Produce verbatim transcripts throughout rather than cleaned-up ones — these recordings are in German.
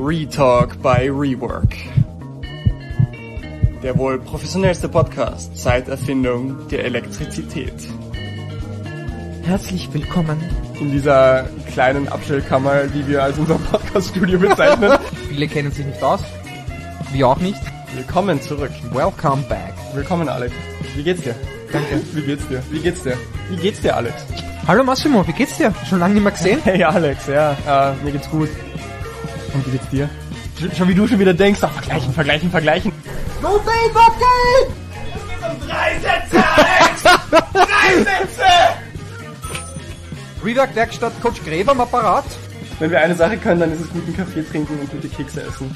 Retalk by Rework. Der wohl professionellste Podcast seit Erfindung der Elektrizität. Herzlich willkommen in dieser kleinen Abstellkammer, die wir als unser Podcast-Studio bezeichnen. Viele kennen sich nicht aus, wir auch nicht. Willkommen zurück. Welcome back. Willkommen, Alex. Wie geht's dir? Danke. Wie geht's dir? Wie geht's dir? Wie geht's dir, Alex? Hallo Massimo, wie geht's dir? Schon lange nicht mehr gesehen? Hey Alex, ja, äh, mir geht's gut. Und wie geht's dir? Schon, schon wie du schon wieder denkst, ach, vergleichen, vergleichen, vergleichen. No faith, okay! Drei Sätze, Alex! Drei Sätze! Rework Werkstatt Coach Gräber am Apparat. Wenn wir eine Sache können, dann ist es guten Kaffee trinken und gute Kekse essen.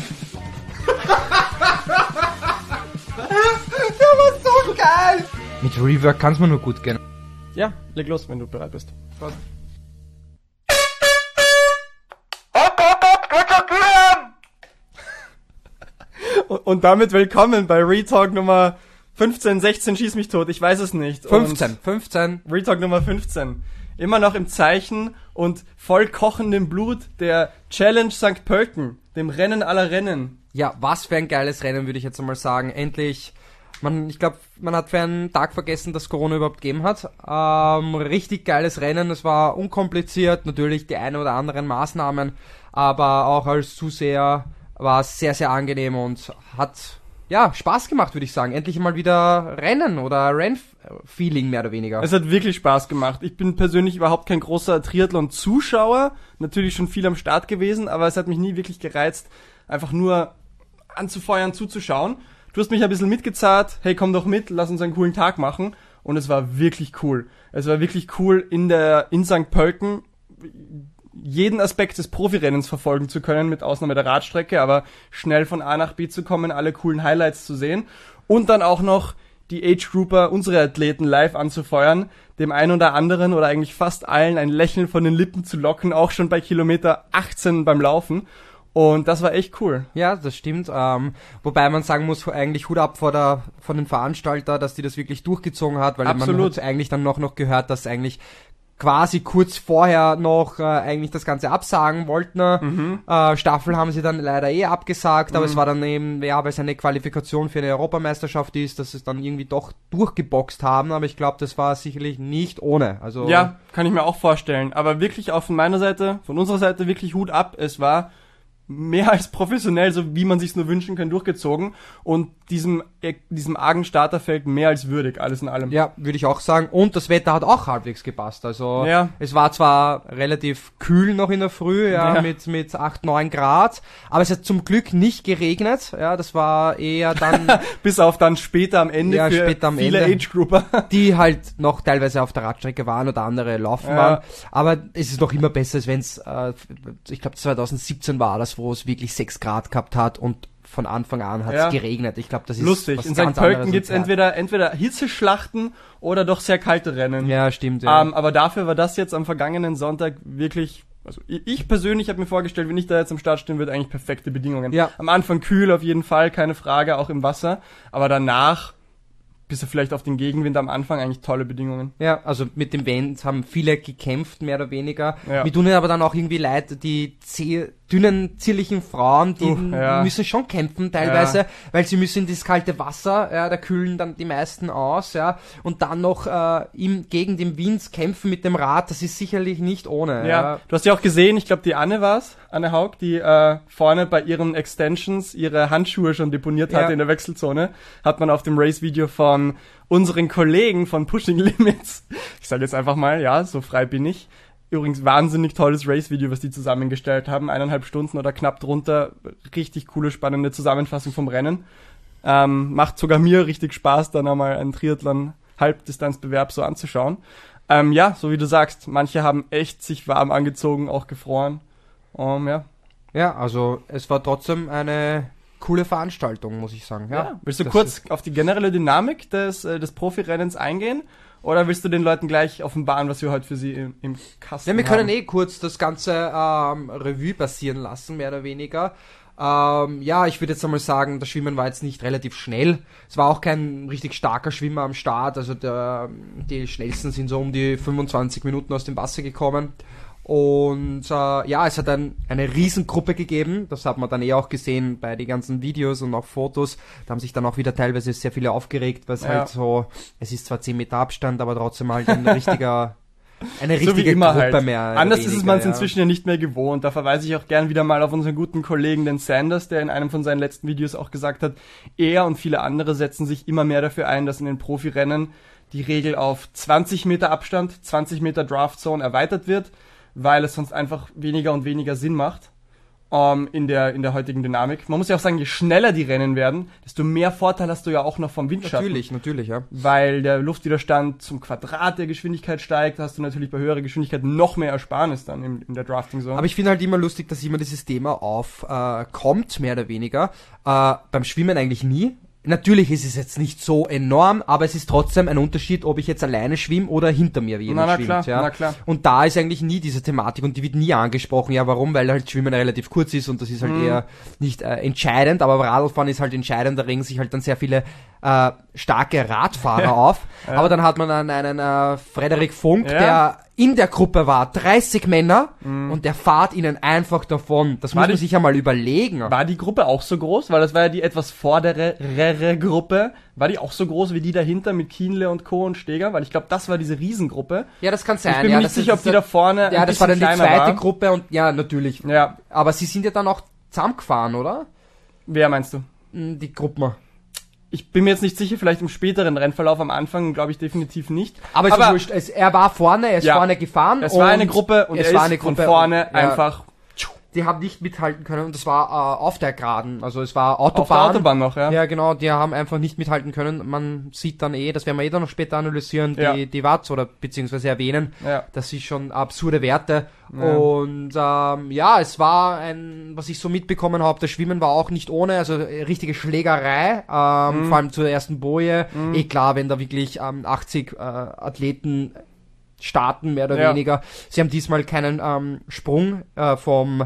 Der war so geil! Mit Rework kann's mir nur gut gehen. Ja, leg los, wenn du bereit bist. Was? Und damit willkommen bei Retalk Nummer fünfzehn, sechzehn, schieß mich tot, ich weiß es nicht. fünfzehn, fünfzehn. Retalk Nummer fünfzehn. Immer noch im Zeichen und voll kochendem Blut der Challenge Sankt Pölten, dem Rennen aller Rennen. Ja, was für ein geiles Rennen, würde ich jetzt einmal sagen. Endlich, man, ich glaube, man hat für einen Tag vergessen, dass Corona überhaupt gegeben hat. Ähm, richtig geiles Rennen, es war unkompliziert, natürlich die ein oder anderen Maßnahmen, aber auch als Zuseher war es sehr, sehr angenehm und hat, ja, Spaß gemacht, würde ich sagen. Endlich mal wieder Rennen oder Rennfeeling mehr oder weniger. Es hat wirklich Spaß gemacht. Ich bin persönlich überhaupt kein großer Triathlon-Zuschauer, natürlich schon viel am Start gewesen, aber es hat mich nie wirklich gereizt, einfach nur anzufeuern, zuzuschauen. Du hast mich ein bisschen mitgezahlt, hey, komm doch mit, lass uns einen coolen Tag machen. Und es war wirklich cool. Es war wirklich cool, in der in Sankt Pölten jeden Aspekt des Profirennens verfolgen zu können, mit Ausnahme der Radstrecke, aber schnell von A nach B zu kommen, alle coolen Highlights zu sehen und dann auch noch die Age-Grouper, unsere Athleten live anzufeuern, dem einen oder anderen oder eigentlich fast allen ein Lächeln von den Lippen zu locken, auch schon bei Kilometer achtzehn beim Laufen. Und das war echt cool. Ja, das stimmt. Ähm, wobei man sagen muss, eigentlich Hut ab vor der von den Veranstalter, dass die das wirklich durchgezogen hat, weil Absolut. Man hat eigentlich dann noch noch gehört, dass eigentlich quasi kurz vorher noch äh, eigentlich das Ganze absagen wollten. Mhm. Äh, Staffel haben sie dann leider eh abgesagt, aber Mhm. es war dann eben, ja, weil es eine Qualifikation für eine Europameisterschaft ist, dass sie es dann irgendwie doch durchgeboxt haben, aber ich glaube, das war sicherlich nicht ohne. Also Ja, kann ich mir auch vorstellen. Aber wirklich auch von meiner Seite, von unserer Seite wirklich Hut ab. Es war mehr als professionell, so wie man sich's nur wünschen kann, durchgezogen und diesem diesem argen Starterfeld mehr als würdig, alles in allem. Ja, würde ich auch sagen. Und das Wetter hat auch halbwegs gepasst. Also ja. Es war zwar relativ kühl noch in der Früh, ja, ja. mit mit acht, neun Grad, aber es hat zum Glück nicht geregnet. Ja, das war eher dann bis auf dann später am Ende ja, für später am viele Ende, Age-Grouper, die halt noch teilweise auf der Radstrecke waren oder andere laufen ja. waren. Aber es ist noch immer besser, als wenn es, äh, ich glaube zwanzig siebzehn war das, wo es wirklich sechs Grad gehabt hat und von Anfang an hat es ja. geregnet. Ich glaube, das ist lustig. was In ganz Sankt Pölten anderes gibt's als entweder entweder Hitzeschlachten oder doch sehr kalte Rennen. ja, stimmt. Ja. Ähm, aber dafür war das jetzt am vergangenen Sonntag wirklich, also ich persönlich habe mir vorgestellt, wenn ich da jetzt am Start stehen würde, eigentlich perfekte Bedingungen. Ja. Am Anfang kühl auf jeden Fall, keine Frage, auch im Wasser, aber danach bis er vielleicht auf den Gegenwind am Anfang eigentlich tolle Bedingungen. Ja, also mit dem Wind haben viele gekämpft, mehr oder weniger. Ja. Mir tun aber dann auch irgendwie leid, die zäh, dünnen, zierlichen Frauen, die Uh, ja. müssen schon kämpfen teilweise, Ja. weil sie müssen in das kalte Wasser, ja, da kühlen dann die meisten aus, ja, und dann noch äh, im, gegen den Wind kämpfen mit dem Rad, das ist sicherlich nicht ohne. Ja, Ja, du hast ja auch gesehen, ich glaube die Anne war's, Anne Haug, die äh, vorne bei ihren Extensions ihre Handschuhe schon deponiert hatte Ja. in der Wechselzone, hat man auf dem Race-Video von unseren Kollegen von Pushing Limits, ich sage jetzt einfach mal, ja, so frei bin ich, übrigens wahnsinnig tolles Race-Video, was die zusammengestellt haben, eineinhalb Stunden oder knapp drunter, richtig coole, spannende Zusammenfassung vom Rennen, ähm, macht sogar mir richtig Spaß, dann einmal einen Triathlon-Halbdistanzbewerb so anzuschauen. Ähm, ja, so wie du sagst, manche haben echt sich warm angezogen, auch gefroren. Um, ja. ja, also es war trotzdem eine coole Veranstaltung, muss ich sagen. Ja, ja. Willst du das kurz auf die generelle Dynamik des, äh, des Profirennens eingehen? Oder willst du den Leuten gleich offenbaren, was wir heute für sie im, im Kasten Ja, wir haben? können eh kurz das ganze ähm, Revue passieren lassen, mehr oder weniger. Ähm, ja, ich würde jetzt einmal sagen, das Schwimmen war jetzt nicht relativ schnell. Es war auch kein richtig starker Schwimmer am Start. Also der, die schnellsten sind so um die fünfundzwanzig Minuten aus dem Wasser gekommen. Und äh, ja, es hat ein, eine Riesengruppe gegeben, das hat man dann eh auch gesehen bei den ganzen Videos und auch Fotos. Da haben sich dann auch wieder teilweise sehr viele aufgeregt, weil es Ja. halt so, es ist zwar zehn Meter Abstand, aber trotzdem halt ein richtiger, eine So wie richtige immer Gruppe halt. mehr. Anders weniger, ist es man ja. inzwischen ja nicht mehr gewohnt. Da verweise ich auch gern wieder mal auf unseren guten Kollegen, den Sanders, der in einem von seinen letzten Videos auch gesagt hat, er und viele andere setzen sich immer mehr dafür ein, dass in den Profirennen die Regel auf zwanzig Meter Abstand, zwanzig Meter Draftzone erweitert wird, weil es sonst einfach weniger und weniger Sinn macht ähm, in der in der heutigen Dynamik. Man muss ja auch sagen, je schneller die Rennen werden, desto mehr Vorteil hast du ja auch noch vom Windschatten. Natürlich, natürlich, ja. Weil der Luftwiderstand zum Quadrat der Geschwindigkeit steigt, hast du natürlich bei höherer Geschwindigkeit noch mehr Ersparnis dann in, in der Drafting-Zone. Aber ich finde halt immer lustig, dass immer dieses Thema aufkommt, äh, kommt, mehr oder weniger. Äh, beim Schwimmen eigentlich nie. Natürlich ist es jetzt nicht so enorm, aber es ist trotzdem ein Unterschied, ob ich jetzt alleine schwimme oder hinter mir jemand Na, na schwimmt. klar, ja. na klar. Und da ist eigentlich nie diese Thematik und die wird nie angesprochen. Ja, warum? Weil halt Schwimmen relativ kurz ist und das ist halt Mhm. eher nicht äh, entscheidend, aber Radlfahren ist halt entscheidend, da regen sich halt dann sehr viele äh, starke Radfahrer auf. Ja. Aber dann hat man dann einen äh, Frederik Funk, Ja. der in der Gruppe war, dreißig Männer und der fahrt ihnen einfach davon. Das War muss man die- sich ja mal überlegen. War die Gruppe auch so groß? Weil das war ja die etwas vorderere Gruppe. War die auch so groß wie die dahinter mit Kienle und Co. und Steger? Weil ich glaube, das war diese Riesengruppe. Ja, das kann sein. Ich bin ja, mir das nicht sicher, ist- ob die da vorne Ja, ein das war dann bisschen die kleiner zweite war. Gruppe und ja, natürlich. Ja, Aber sie sind ja dann auch zusammengefahren, oder? wer meinst du? Hm, Die Gruppen. Ich bin mir jetzt nicht sicher, vielleicht im späteren Rennverlauf, am Anfang glaube ich definitiv nicht. Aber, es ist wurscht. Es, er war vorne, er ist Ja. vorne gefahren. Es war und eine Gruppe und es er war ist eine von Gruppe vorne und, ja, einfach Die haben nicht mithalten können und das war äh, auf der Geraden. Also es war auf der Autobahn. Autobahn noch, ja. Ja, genau, die haben einfach nicht mithalten können. Man sieht dann eh, das werden wir eh dann noch später analysieren, die, Ja. die Watts oder beziehungsweise erwähnen. Ja. Das ist schon absurde Werte. Ja. Und ähm, ja, es war ein, was ich so mitbekommen habe, das Schwimmen war auch nicht ohne, also äh, richtige Schlägerei, ähm, Mhm. vor allem zur ersten Boje. Eh klar, wenn da wirklich ähm, achtzig äh, Athleten starten, mehr oder Ja. weniger. Sie haben diesmal keinen ähm, Sprung äh, vom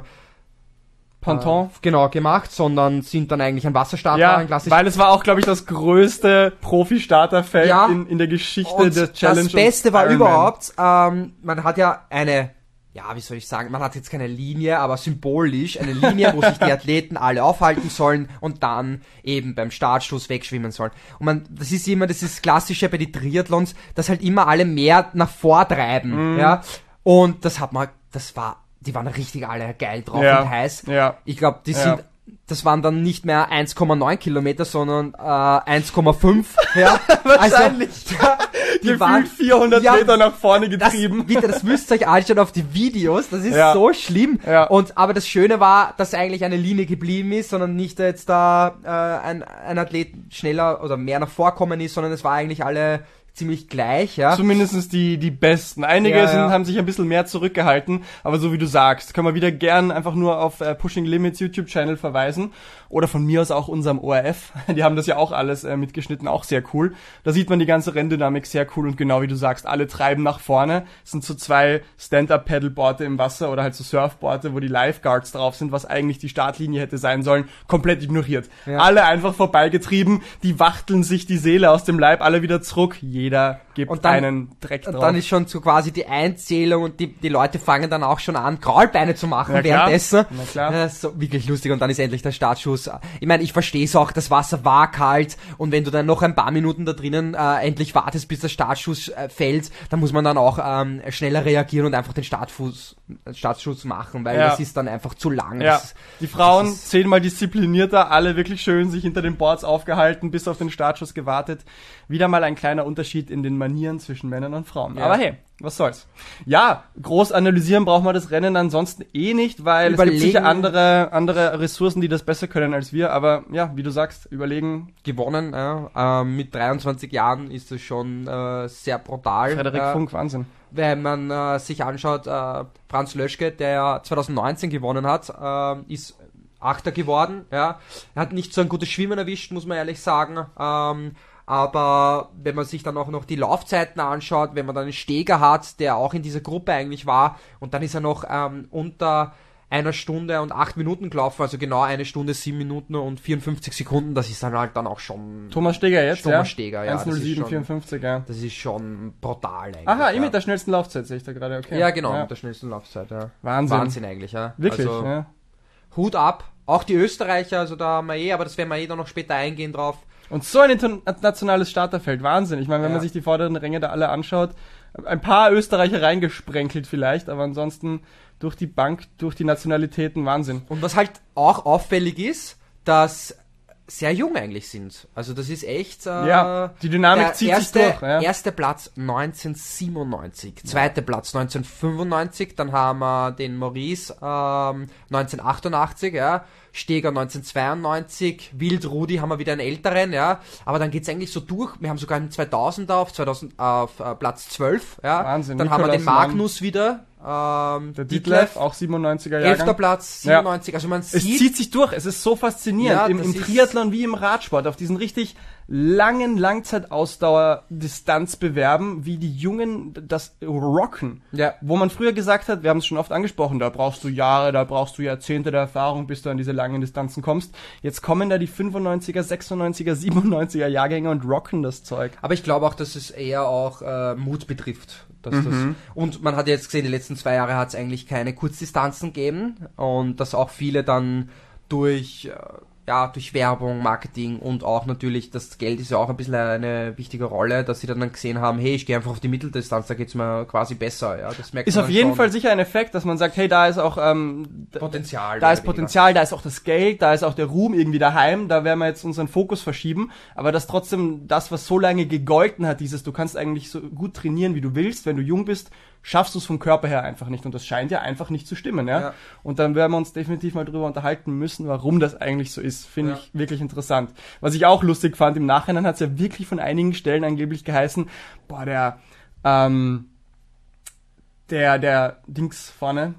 Ponton. äh, genau gemacht, sondern sind dann eigentlich ein Wasserstarter, Ja, ein klassisch. weil es war auch, glaube ich, das größte Profi-Starterfeld Ja. in, in der Geschichte Und der Challenge. das Beste und war Ironman. überhaupt, ähm, man hat ja eine, ja, wie soll ich sagen, man hat jetzt keine Linie, aber symbolisch eine Linie, wo sich die Athleten alle aufhalten sollen und dann eben beim Startstoß wegschwimmen sollen. Und man, das ist immer, das ist klassische bei den Triathlons, dass halt immer alle mehr nach vortreiben, Mhm. ja. Und das hat man, das war, die waren richtig alle geil drauf Ja. und heiß. Ja. Ich glaube, die Ja. sind, das waren dann nicht mehr eins Komma neun Kilometer, sondern äh, eins Komma fünf. Ja, Wahrscheinlich. Also, die Gefühlt waren vierhundert Ja, Meter nach vorne das, getrieben. bitte, das müsst ihr euch anschauen auf die Videos, das ist Ja. so schlimm. Ja. Und, aber das Schöne war, dass eigentlich eine Linie geblieben ist, sondern nicht jetzt da äh, ein, ein Athlet schneller oder mehr nach vorkommen ist, sondern es war eigentlich alle ziemlich gleich, ja. Zumindest die, die Besten. Einige Ja, sind, ja. haben sich ein bisschen mehr zurückgehalten, aber so wie du sagst, können wir wieder gern einfach nur auf äh, Pushing Limits YouTube-Channel verweisen oder von mir aus auch unserem O R F. Die haben das ja auch alles äh, mitgeschnitten, auch sehr cool. Da sieht man die ganze Renndynamik sehr cool und genau wie du sagst, alle treiben nach vorne. Es sind so zwei Stand-Up-Paddleboarde im Wasser oder halt so Surfboarde, wo die Lifeguards drauf sind, was eigentlich die Startlinie hätte sein sollen, komplett ignoriert. Ja. Alle einfach vorbeigetrieben, die wachteln sich die Seele aus dem Leib, alle wieder zurück. Jeder gibt Und dann- einen Dreck drauf. Und dann ist schon so quasi die Einzählung und die, die Leute fangen dann auch schon an, Kraulbeine zu machen Na klar, währenddessen. na klar. Das ist so wirklich lustig und dann ist endlich der Startschuss. Ich meine, ich verstehe es auch, das Wasser war kalt und wenn du dann noch ein paar Minuten da drinnen äh, endlich wartest, bis der Startschuss äh, fällt, dann muss man dann auch ähm, schneller reagieren und einfach den Startfuß, äh, Startschuss machen, weil Ja. das ist dann einfach zu lang. Ja, Das, die Frauen das ist- zehnmal disziplinierter, alle wirklich schön sich hinter den Boards aufgehalten, bis auf den Startschuss gewartet. Wieder mal ein kleiner Unterschied in den Manieren zwischen Männern und Frauen. Ja. Aber hey, was soll's. Ja, groß analysieren braucht man das Rennen ansonsten eh nicht, weil es gibt Überlegen- sicher andere, andere Ressourcen, die das besser können als wir. Aber ja, wie du sagst, überlegen. gewonnen. Ja. Ähm, mit dreiundzwanzig Jahren ist es schon äh, sehr brutal. Frederik äh, Funk, Wahnsinn. Wenn man äh, sich anschaut, äh, Franz Löschke, der ja zwanzig neunzehn gewonnen hat, äh, ist Achter geworden. Ja. Er hat nicht so ein gutes Schwimmen erwischt, muss man ehrlich sagen. Ähm, aber wenn man sich dann auch noch die Laufzeiten anschaut, wenn man dann einen Steger hat, der auch in dieser Gruppe eigentlich war, und dann ist er noch ähm, unter einer Stunde und acht Minuten gelaufen, also genau eine Stunde, sieben Minuten und vierundfünfzig Sekunden, das ist dann halt dann auch schon... Thomas Steger jetzt, Thomas ja? Steger, ja. eins null sieben vierundfünfzig, ja. Das ist schon brutal eigentlich. Aha, ja. eh mit der schnellsten Laufzeit sehe ich da gerade, okay. Ja, genau, ja. mit der schnellsten Laufzeit, ja. Wahnsinn. Wahnsinn eigentlich, ja. Wirklich, also, ja. Hut ab. Auch die Österreicher, also da haben wir eh, aber das werden wir eh dann noch später eingehen drauf. Und so ein internationales Starterfeld, Wahnsinn. Ich meine, wenn Ja. man sich die vorderen Ränge da alle anschaut, ein paar Österreicher reingesprenkelt vielleicht, aber ansonsten durch die Bank, durch die Nationalitäten, Wahnsinn. Und was halt auch auffällig ist, dass sehr jung eigentlich sind. Also das ist echt... Äh, Ja, die Dynamik der zieht erste, sich durch. Ja. Erster Platz neunzehnhundertsiebenundneunzig, zweiter Platz neunzehnhundertfünfundneunzig, dann haben wir den Maurice ähm, neunzehnhundertachtundachtzig, ja, Steger neunzehnhundertzweiundneunzig, Wild Rudi haben wir wieder einen älteren, ja, aber dann geht's eigentlich so durch. Wir haben sogar einen zweitausender auf, zweitausend, auf äh, Platz zwölf, ja. Wahnsinn. Dann haben wir den Nikolaus Magnus wieder, ähm, Der Ditlev, auch siebenundneunziger Jahrgang. elfter Platz, siebenundneunzig, also man Es sieht... zieht sich durch, es ist so faszinierend. Ja, Im, das im ist- Triathlon wie im Radsport, auf diesen richtig langen Langzeitausdauer-Distanzbewerben, wie die Jungen das rocken. Ja. Wo man früher gesagt hat, wir haben es schon oft angesprochen, da brauchst du Jahre, da brauchst du Jahrzehnte der Erfahrung, bis du an diese langen Distanzen kommst. Jetzt kommen da die fünfundneunziger, sechsundneunziger, siebenundneunziger Jahrgänge und rocken das Zeug. Aber ich glaube auch, dass es eher auch äh, Mut betrifft. Dass das, und man hat jetzt gesehen, die letzten zwei Jahre hat es eigentlich keine Kurzdistanzen gegeben und dass auch viele dann durch, äh, ja, durch Werbung, Marketing und auch natürlich das Geld ist ja auch ein bisschen eine wichtige Rolle, dass sie dann, dann gesehen haben, hey, ich gehe einfach auf die Mitteldistanz, da geht's mir quasi besser. Ja, das merkt Ist man auf dann jeden schon. Fall sicher ein Effekt, dass man sagt, hey, da ist auch ähm, d- Potenzial. da mehr ist oder weniger. Potenzial, da ist auch das Geld, da ist auch der Ruhm irgendwie daheim, da werden wir jetzt unseren Fokus verschieben, aber dass trotzdem das, was so lange gegolten hat, dieses, du kannst eigentlich so gut trainieren, wie du willst, wenn du jung bist, schaffst du es vom Körper her einfach nicht und das scheint ja einfach nicht zu stimmen, ja? Ja. Und dann werden wir uns definitiv mal drüber unterhalten müssen, warum das eigentlich so ist, finde Ja. ich wirklich interessant. Was ich auch lustig fand, im Nachhinein hat es ja wirklich von einigen Stellen angeblich geheißen, boah, der, ähm, der, der Dings vorne,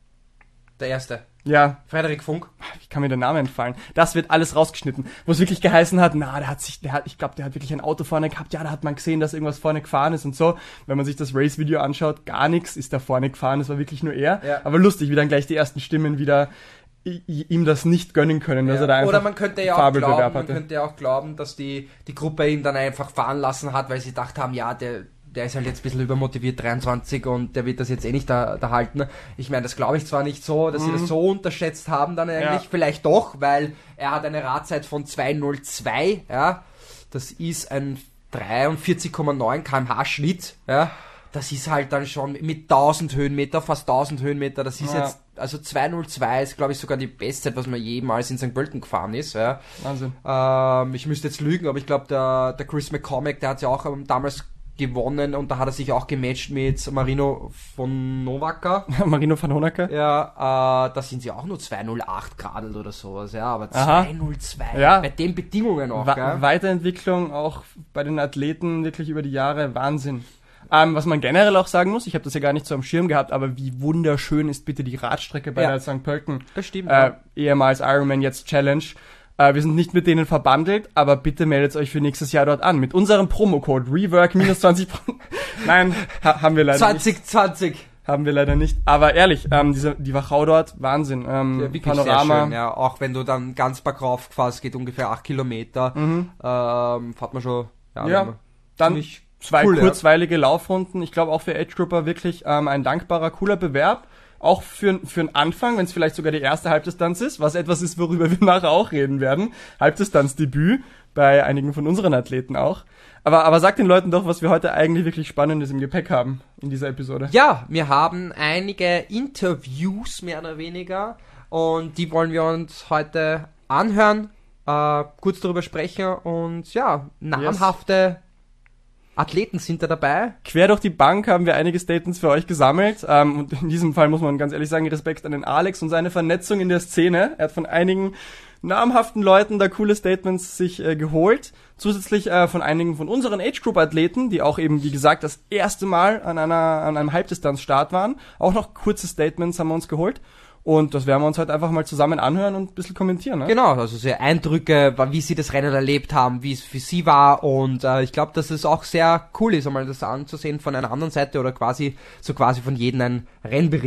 Der erste. ja, Frederik Funk. wie kann mir der Name entfallen? Das wird alles rausgeschnitten. Wo es wirklich geheißen hat, na, der hat sich, der hat, ich glaube, der hat wirklich ein Auto vorne gehabt, ja, da hat man gesehen, dass irgendwas vorne gefahren ist und so. Wenn man sich das Race-Video anschaut, gar nichts ist da vorne gefahren, es war wirklich nur er. Ja. Aber lustig, wie dann gleich die ersten Stimmen wieder i- i- ihm das nicht gönnen können, dass Ja. er da einfach Oder man könnte ja auch Fabelbewerb glauben, man hatte. könnte ja auch glauben, dass die, die Gruppe ihn dann einfach fahren lassen hat, weil sie gedacht haben, ja, der, der ist halt jetzt ein bisschen übermotiviert, dreiundzwanzig, und der wird das jetzt eh nicht da, da halten. Ich meine, das glaube ich zwar nicht so, dass sie das so unterschätzt haben dann eigentlich, Ja. vielleicht doch, weil er hat eine Radzeit von zwei null zwei, ja, das ist ein dreiundvierzig Komma neun Kilometer pro Stunde Schnitt, ja. Das ist halt dann schon mit tausend Höhenmeter, fast tausend Höhenmeter, das ist Ja. jetzt, also zwei null zwei ist, glaube ich, sogar die Bestzeit, was man jemals in Sankt Pölten gefahren ist, ja. Wahnsinn. Ähm, ich müsste jetzt lügen, aber ich glaube, der, der Chris McCormack, der hat ja auch ähm, damals gewonnen und da hat er sich auch gematcht mit Marino von Novaker. Marino van Honecker. Ja, äh, da sind sie auch nur zwei null acht geradelt oder sowas, ja, aber Aha. zwei null zwei, Ja. bei den Bedingungen auch, Wa- gell? Weiterentwicklung auch bei den Athleten wirklich über die Jahre, Wahnsinn. Ähm, was man generell auch sagen muss, ich habe das ja gar nicht so am Schirm gehabt, aber wie wunderschön ist bitte die Radstrecke bei Ja. der Sankt Pölten. Das stimmt, Äh, ja. ehemals Ironman, jetzt Challenge. Äh, wir sind nicht mit denen verbandelt, aber bitte meldet euch für nächstes Jahr dort an. Mit unserem Promocode Rework minus zwanzig. Nein, ha haben wir leider nicht. zwanzig zwanzig. Haben wir leider nicht. Aber ehrlich, ähm, diese, die Wachau dort, Wahnsinn. Ähm, Ja, wirklich Panorama. sehr schön, ja. Auch wenn du dann ganz bergauf fährst, geht ungefähr acht Kilometer, ähm, fährt man schon, ja, Mhm. Ja, wenn man- dann ziemlich zwei cool, ja. kurzweilige Laufrunden. Ich glaube auch für Age Grouper wirklich ähm, ein dankbarer, cooler Bewerb. Auch für, für einen Anfang, wenn es vielleicht sogar die erste Halbdistanz ist, was etwas ist, worüber wir nachher auch reden werden. Halbdistanzdebüt bei einigen von unseren Athleten auch. Aber, aber sag den Leuten doch, was wir heute eigentlich wirklich Spannendes im Gepäck haben in dieser Episode. Ja, wir haben einige Interviews, mehr oder weniger, und die wollen wir uns heute anhören, äh, kurz darüber sprechen, und ja, namhafte Athleten sind da dabei. Quer durch die Bank haben wir einige Statements für euch gesammelt. Ähm, und in diesem Fall muss man ganz ehrlich sagen, Respekt an den Alex und seine Vernetzung in der Szene. Er hat von einigen namhaften Leuten da coole Statements sich äh, geholt. Zusätzlich äh, von einigen von unseren Age-Group-Athleten, die auch eben, wie gesagt, das erste Mal an einer an einem Halbdistanzstart waren. Auch noch kurze Statements haben wir uns geholt. Und das werden wir uns heute einfach mal zusammen anhören und ein bisschen kommentieren. Ne? Genau, also sehr Eindrücke, wie sie das Rennen erlebt haben, wie es für sie war, und äh, ich glaube, dass es auch sehr cool ist, einmal das anzusehen von einer anderen Seite oder quasi so quasi von jedem ein Rennbericht.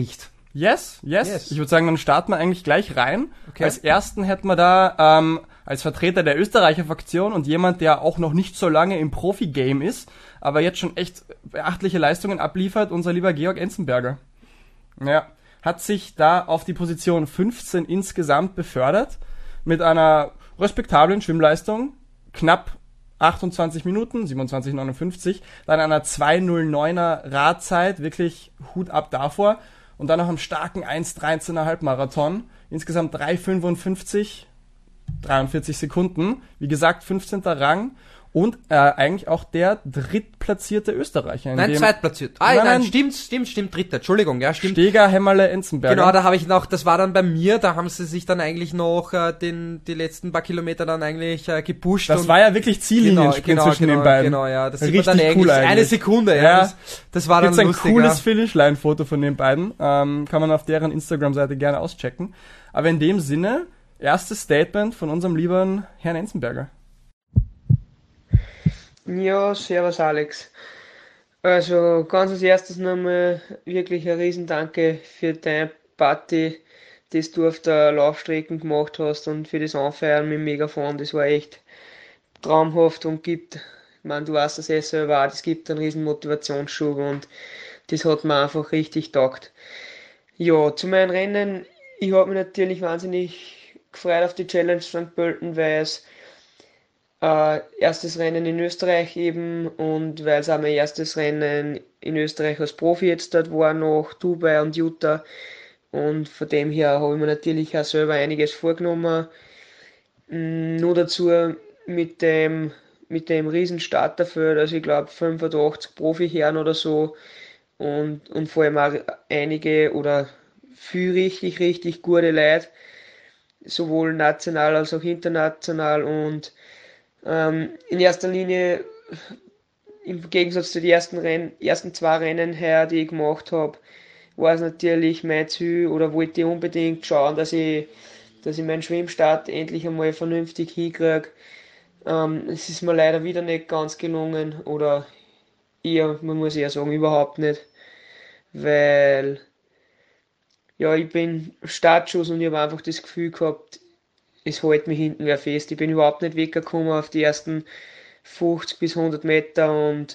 Yes, yes, Yes. Ich würde sagen, dann starten wir eigentlich gleich rein. Okay. Als ersten hätten wir da ähm, als Vertreter der Österreicher-Fraktion und jemand, der auch noch nicht so lange im Profi-Game ist, aber jetzt schon echt beachtliche Leistungen abliefert, unser lieber Georg Enzenberger. Ja, hat sich da auf die Position fünfzehn insgesamt befördert, mit einer respektablen Schwimmleistung, knapp achtundzwanzig Minuten, siebenundzwanzig Komma neunundfünfzig, dann einer zwei null neuner Radzeit, wirklich Hut ab davor, und dann noch einem starken eins dreizehn Komma fünf Marathon, insgesamt drei fünfundfünfzig, dreiundvierzig Sekunden, wie gesagt fünfzehnter Rang und äh, eigentlich auch der drittplatzierte Österreicher. in Nein, dem zweitplatziert. Ah, Nein, nein, nein. stimmt, stimmt, stimmt, dritter. Entschuldigung, ja, stimmt. Steger, Hämmerle, Enzenberger. Genau, da habe ich noch, das war dann bei mir, da haben sie sich dann eigentlich noch äh, den die letzten paar Kilometer dann eigentlich äh, gepusht. Das und war ja wirklich Ziellinien-Sprint zwischen den beiden. Genau, ja, das Richtig sieht man dann eigentlich, cool eigentlich. eine Sekunde, ja, Ja. das, das war dann Gibt's ein lustig, cooles ja. Finishline-Foto von den beiden. Ähm, kann man auf deren Instagram-Seite gerne auschecken. Aber in dem Sinne, erstes Statement von unserem lieben Herrn Enzenberger. Ja, servus Alex. Also ganz als erstes nochmal wirklich ein Riesendanke für deine Party, das du auf der Laufstrecke gemacht hast und für das Anfeiern mit dem Megafon. Das war echt traumhaft und gibt, ich meine, du weißt das eh selber auch, das gibt einen riesen Motivationsschub und das hat mir einfach richtig taugt. Ja, zu meinen Rennen, ich habe mich natürlich wahnsinnig gefreut auf die Challenge Sankt Pölten, weil es äh, erstes Rennen in Österreich eben und weil es auch mein erstes Rennen in Österreich als Profi jetzt dort war, nach Dubai und Utah. Und von dem her habe ich mir natürlich auch selber einiges vorgenommen. Mm, Nur dazu mit dem, mit dem riesen Starterfeld, also ich glaube fünfundachtzig Profi-Herren oder so und, und vor allem auch einige oder viel richtig, richtig gute Leute, sowohl national als auch international und ähm, in erster Linie im Gegensatz zu den ersten, Renn, ersten zwei Rennen her, die ich gemacht habe, war es natürlich mein Ziel oder wollte ich unbedingt schauen, dass ich, dass ich meinen Schwimmstart endlich einmal vernünftig hinkriege. Ähm, es ist mir leider wieder nicht ganz gelungen oder eher, man muss eher sagen, überhaupt nicht, weil ja, ich bin Startschuss und ich habe einfach das Gefühl gehabt, es hält mich hinten wer fest. Ich bin überhaupt nicht weggekommen auf die ersten fünfzig bis hundert Meter und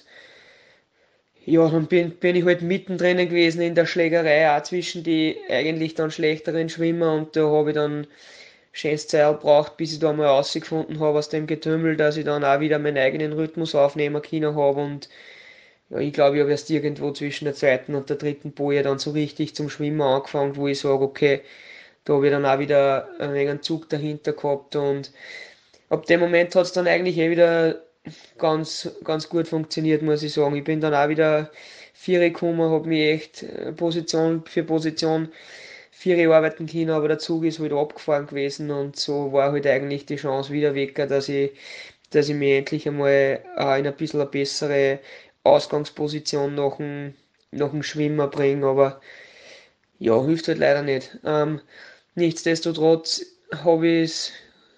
ja, dann bin, bin ich halt mittendrin gewesen in der Schlägerei, auch zwischen die eigentlich dann schlechteren Schwimmer und da habe ich dann schönes Zeit gebraucht, bis ich da mal rausgefunden habe aus dem Getümmel, dass ich dann auch wieder meinen eigenen Rhythmus aufnehmen können habe und ja, ich glaube, ich habe erst irgendwo zwischen der zweiten und der dritten Boje dann so richtig zum Schwimmen angefangen, wo ich sage, okay, da habe ich dann auch wieder ein wenig einen Zug dahinter gehabt und ab dem Moment hat es dann eigentlich eh wieder ganz, ganz gut funktioniert, muss ich sagen. Ich bin dann auch wieder Vierer gekommen, habe mich echt äh, Position für Position Vierer arbeiten können, aber der Zug ist halt abgefahren gewesen und so war halt eigentlich die Chance wieder weg, dass ich, dass ich mich endlich einmal äh, in ein bisschen eine bessere Ausgangsposition nach dem, nach dem Schwimmen bringe, aber ja, hilft halt leider nicht. Ähm, nichtsdestotrotz habe ich es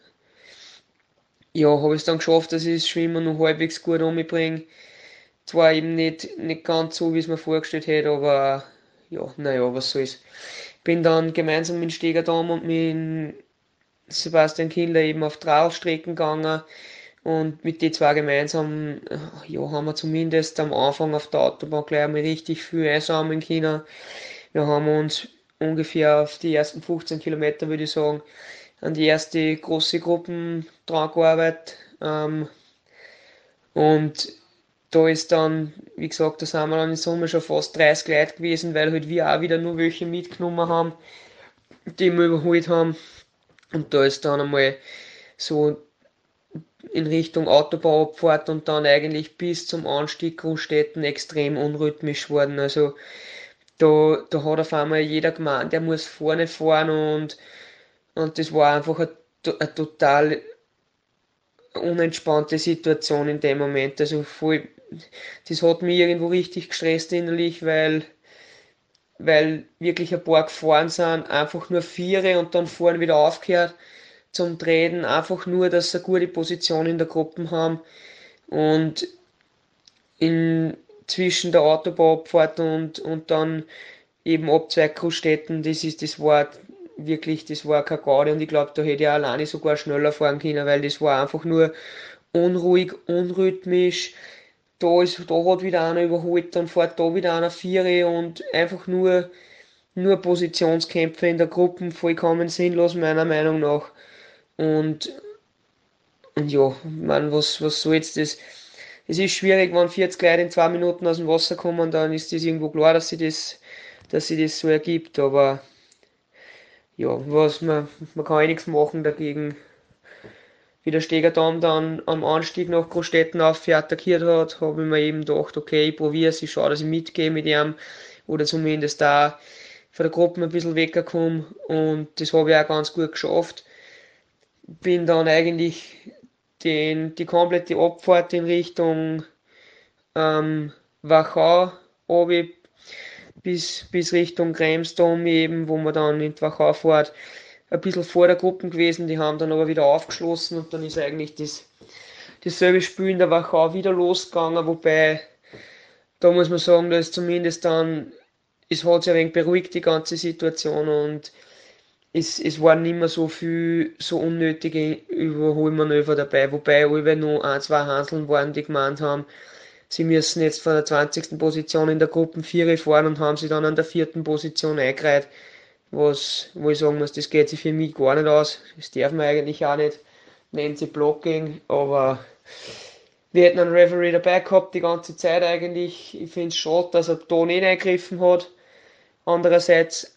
ja, habe ich es dann geschafft, dass ich das Schwimmen noch halbwegs gut umbringe. Zwar eben nicht, nicht ganz so, wie es mir vorgestellt hätte, aber ja, naja, was soll's. Bin dann gemeinsam mit Steger Dom und mit Sebastian Kindler eben auf Trailstrecken gegangen und mit den zwei gemeinsam, ja, haben wir zumindest am Anfang auf der Autobahn gleich einmal richtig viel einsammeln können. Wir haben uns ungefähr auf die ersten fünfzehn Kilometer, würde ich sagen, an die erste große Gruppen dran gearbeitet. Ähm, und da ist dann, wie gesagt, da sind wir dann in Summe schon fast dreißig Leute gewesen, weil halt wir auch wieder nur welche mitgenommen haben, die wir überholt haben. Und da ist dann einmal so in Richtung Autobahnabfahrt und dann eigentlich bis zum Anstieg Großstädten extrem unrhythmisch worden. Also da, da hat auf einmal jeder gemeint, der muss vorne fahren und und das war einfach eine, eine total unentspannte Situation in dem Moment. Also voll, das hat mich irgendwo richtig gestresst innerlich, weil, weil wirklich ein paar gefahren sind, einfach nur Viere und dann vorne wieder aufgehört zum Treten, einfach nur, dass sie eine gute Position in der Gruppe haben. Und in, zwischen der Autobahnabfahrt und, und dann eben ab zwei Großstädten, das ist, das war wirklich, das war keine Garde und ich glaube, da hätte ich alleine sogar schneller fahren können, weil das war einfach nur unruhig, unrhythmisch. Da ist, da hat wieder einer überholt, dann fährt da wieder einer Viere und einfach nur, nur Positionskämpfe in der Gruppe, vollkommen sinnlos meiner Meinung nach. Und, und ja, man, was, was soll jetzt das? Es ist schwierig, wenn vierzig Leute in zwei Minuten aus dem Wasser kommen, dann ist das irgendwo klar, dass sie das, dass sie das so ergibt, aber ja, was man, man kann eh nichts machen dagegen. Wie der Stegerdamm dann am Anstieg nach Großstädten auf attackiert hat, habe ich mir eben gedacht, okay, ich probiere es, ich schaue, dass ich mitgehe mit ihm oder zumindest da von der Gruppe ein bisschen weggekommen und das habe ich auch ganz gut geschafft. Bin dann eigentlich den, die komplette Abfahrt in Richtung ähm, Wachau runter bis, bis Richtung Kremsdom eben, wo man dann in die Wachau fährt, ein bisschen vor der Gruppe gewesen, die haben dann aber wieder aufgeschlossen und dann ist eigentlich das, dasselbe Spiel in der Wachau wieder losgegangen, wobei, da muss man sagen, dass zumindest dann, es hat sich ein wenig beruhigt, die ganze Situation und es, es waren nicht mehr so viel, so unnötige Überholmanöver dabei, wobei alle nur ein, zwei Hanseln waren, die gemeint haben, sie müssen jetzt von der zwanzigsten Position in der Gruppe vier fahren und haben sie dann an der vierten Position eingereiht. Was, wo ich sagen muss, das geht sich für mich gar nicht aus. Das darf man eigentlich auch nicht. Nennt sie Blocking, aber wir hätten einen Referee dabei gehabt die ganze Zeit eigentlich. Ich finde es schade, dass er da nicht eingegriffen hat. Andererseits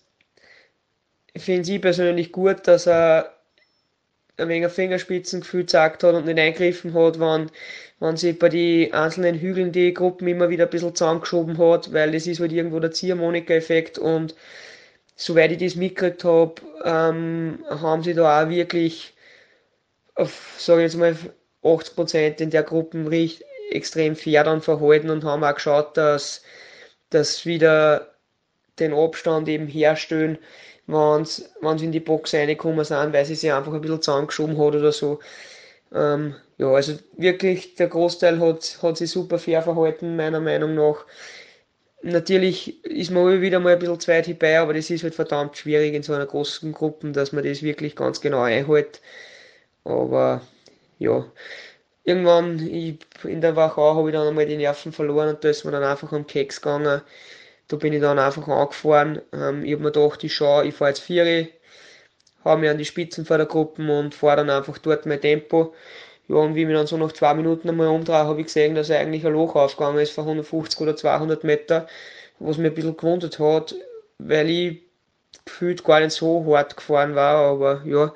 finde ich persönlich gut, dass er ein wenig Fingerspitzengefühl gezeigt hat und nicht eingegriffen hat, wenn, wenn sie bei den einzelnen Hügeln die Gruppen immer wieder ein bisschen zusammengeschoben hat, weil das ist halt irgendwo der Ziehharmonika-Effekt und soweit ich das mitgekriegt habe, ähm, haben sie da auch wirklich auf, sage ich jetzt mal, achtzig Prozent in der Gruppe recht extrem fair dann verhalten und haben auch geschaut, dass, dass wieder den Abstand eben herstellen, wenn sie in die Box reingekommen sind, weil sie sich einfach ein bisschen zusammengeschoben hat oder so. Ähm, ja, also wirklich, der Großteil hat, hat sich super fair verhalten, meiner Meinung nach. Natürlich ist man wieder mal ein bisschen zweit hierbei, aber das ist halt verdammt schwierig in so einer großen Gruppe, dass man das wirklich ganz genau einhält. Aber ja, irgendwann ich, in der Wachau habe ich dann einmal die Nerven verloren und da ist mir dann einfach am Keks gegangen. Da bin ich dann einfach angefahren. Ähm, ich habe mir gedacht, ich schaue, ich fahre jetzt Viere, habe mich an die Spitzen vor der Gruppe und fahre dann einfach dort mein Tempo. Ja, und wie ich mich dann so nach zwei Minuten einmal umdrehe, habe ich gesehen, dass eigentlich ein Loch aufgegangen ist von hundertfünfzig oder zweihundert Meter, was mir ein bisschen gewundert hat, weil ich gefühlt gar nicht so hart gefahren war, aber ja,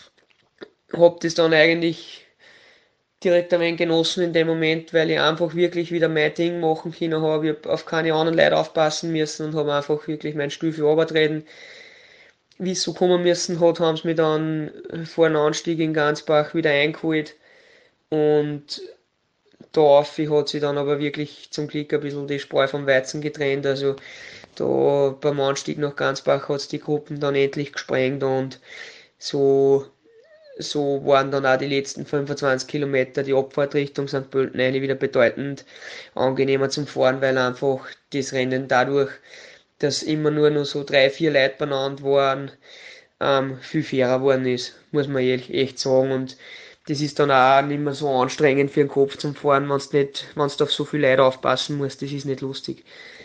habe das dann eigentlich direkt ein wenig genossen in dem Moment, weil ich einfach wirklich wieder mein Ding machen können habe. Ich habe auf keine anderen Leute aufpassen müssen und habe einfach wirklich meinen Stiefel runtergetreten. Wie es so kommen müssen hat, haben sie mich dann vor einem Anstieg in Gansbach wieder eingeholt. Und da hat sich dann aber wirklich zum Glück ein bisschen die Spreu vom Weizen getrennt. Also da beim Anstieg nach Gansbach hat es die Gruppen dann endlich gesprengt und so, so waren dann auch die letzten fünfundzwanzig Kilometer die Abfahrt Richtung Sankt Pölten eine wieder bedeutend angenehmer zum Fahren, weil einfach das Rennen dadurch, dass immer nur noch so drei, vier Leute beieinander waren, ähm, viel fairer geworden ist, muss man ehrlich echt sagen. Und das ist dann auch nicht mehr so anstrengend für den Kopf zum Fahren, wenn du nicht, wenn du auf so viele Leute aufpassen musst, das ist nicht lustig.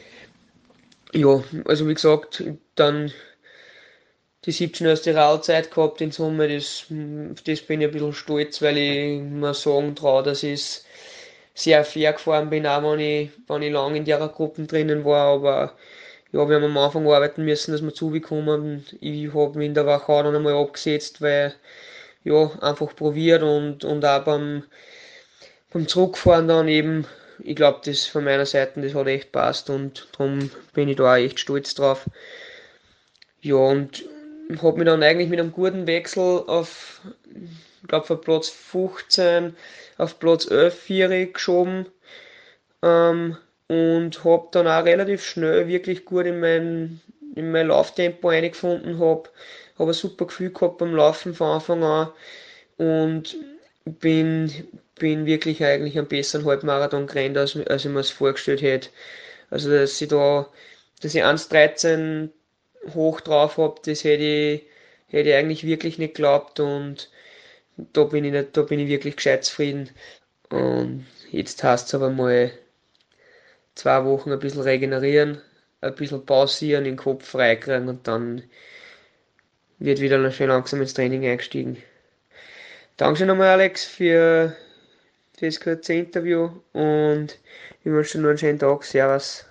Ja, also wie gesagt, dann die siebtschnellste Radlzeit gehabt in Summe, das, auf das bin ich ein bisschen stolz, weil ich mir sagen traue, dass ich sehr fair gefahren bin, auch wenn ich, wenn ich lange in der Gruppe drinnen war, aber ja, wir haben am Anfang arbeiten müssen, dass wir zubekommen. Ich habe mich in der Wachau dann einmal abgesetzt, weil ja, einfach probiert und, und auch beim, beim Zurückfahren dann eben, ich glaube, das von meiner Seite, das hat echt passt und darum bin ich da auch echt stolz drauf. Ja, und habe mich dann eigentlich mit einem guten Wechsel auf, ich glaube, von Platz fünfzehn auf Platz elf Viere geschoben ähm, und habe dann auch relativ schnell wirklich gut in mein, in mein Lauftempo eingefunden, habe habe ein super Gefühl gehabt beim Laufen von Anfang an und bin, bin wirklich eigentlich einen besseren Halbmarathon gerannt, als, als ich mir es vorgestellt hätte. Also, dass ich da dass ich eins dreizehn hoch drauf habe, das hätte ich, hätte ich eigentlich wirklich nicht geglaubt und da bin ich nicht, da bin ich wirklich gescheit zufrieden. Und jetzt heißt es aber mal zwei Wochen ein bisschen regenerieren, ein bisschen pausieren, den Kopf freikriegen und dann wird wieder schön langsam ins Training eingestiegen. Danke nochmal, Alex, für, für das kurze Interview und ich wünsche dir noch einen schönen Tag. Servus.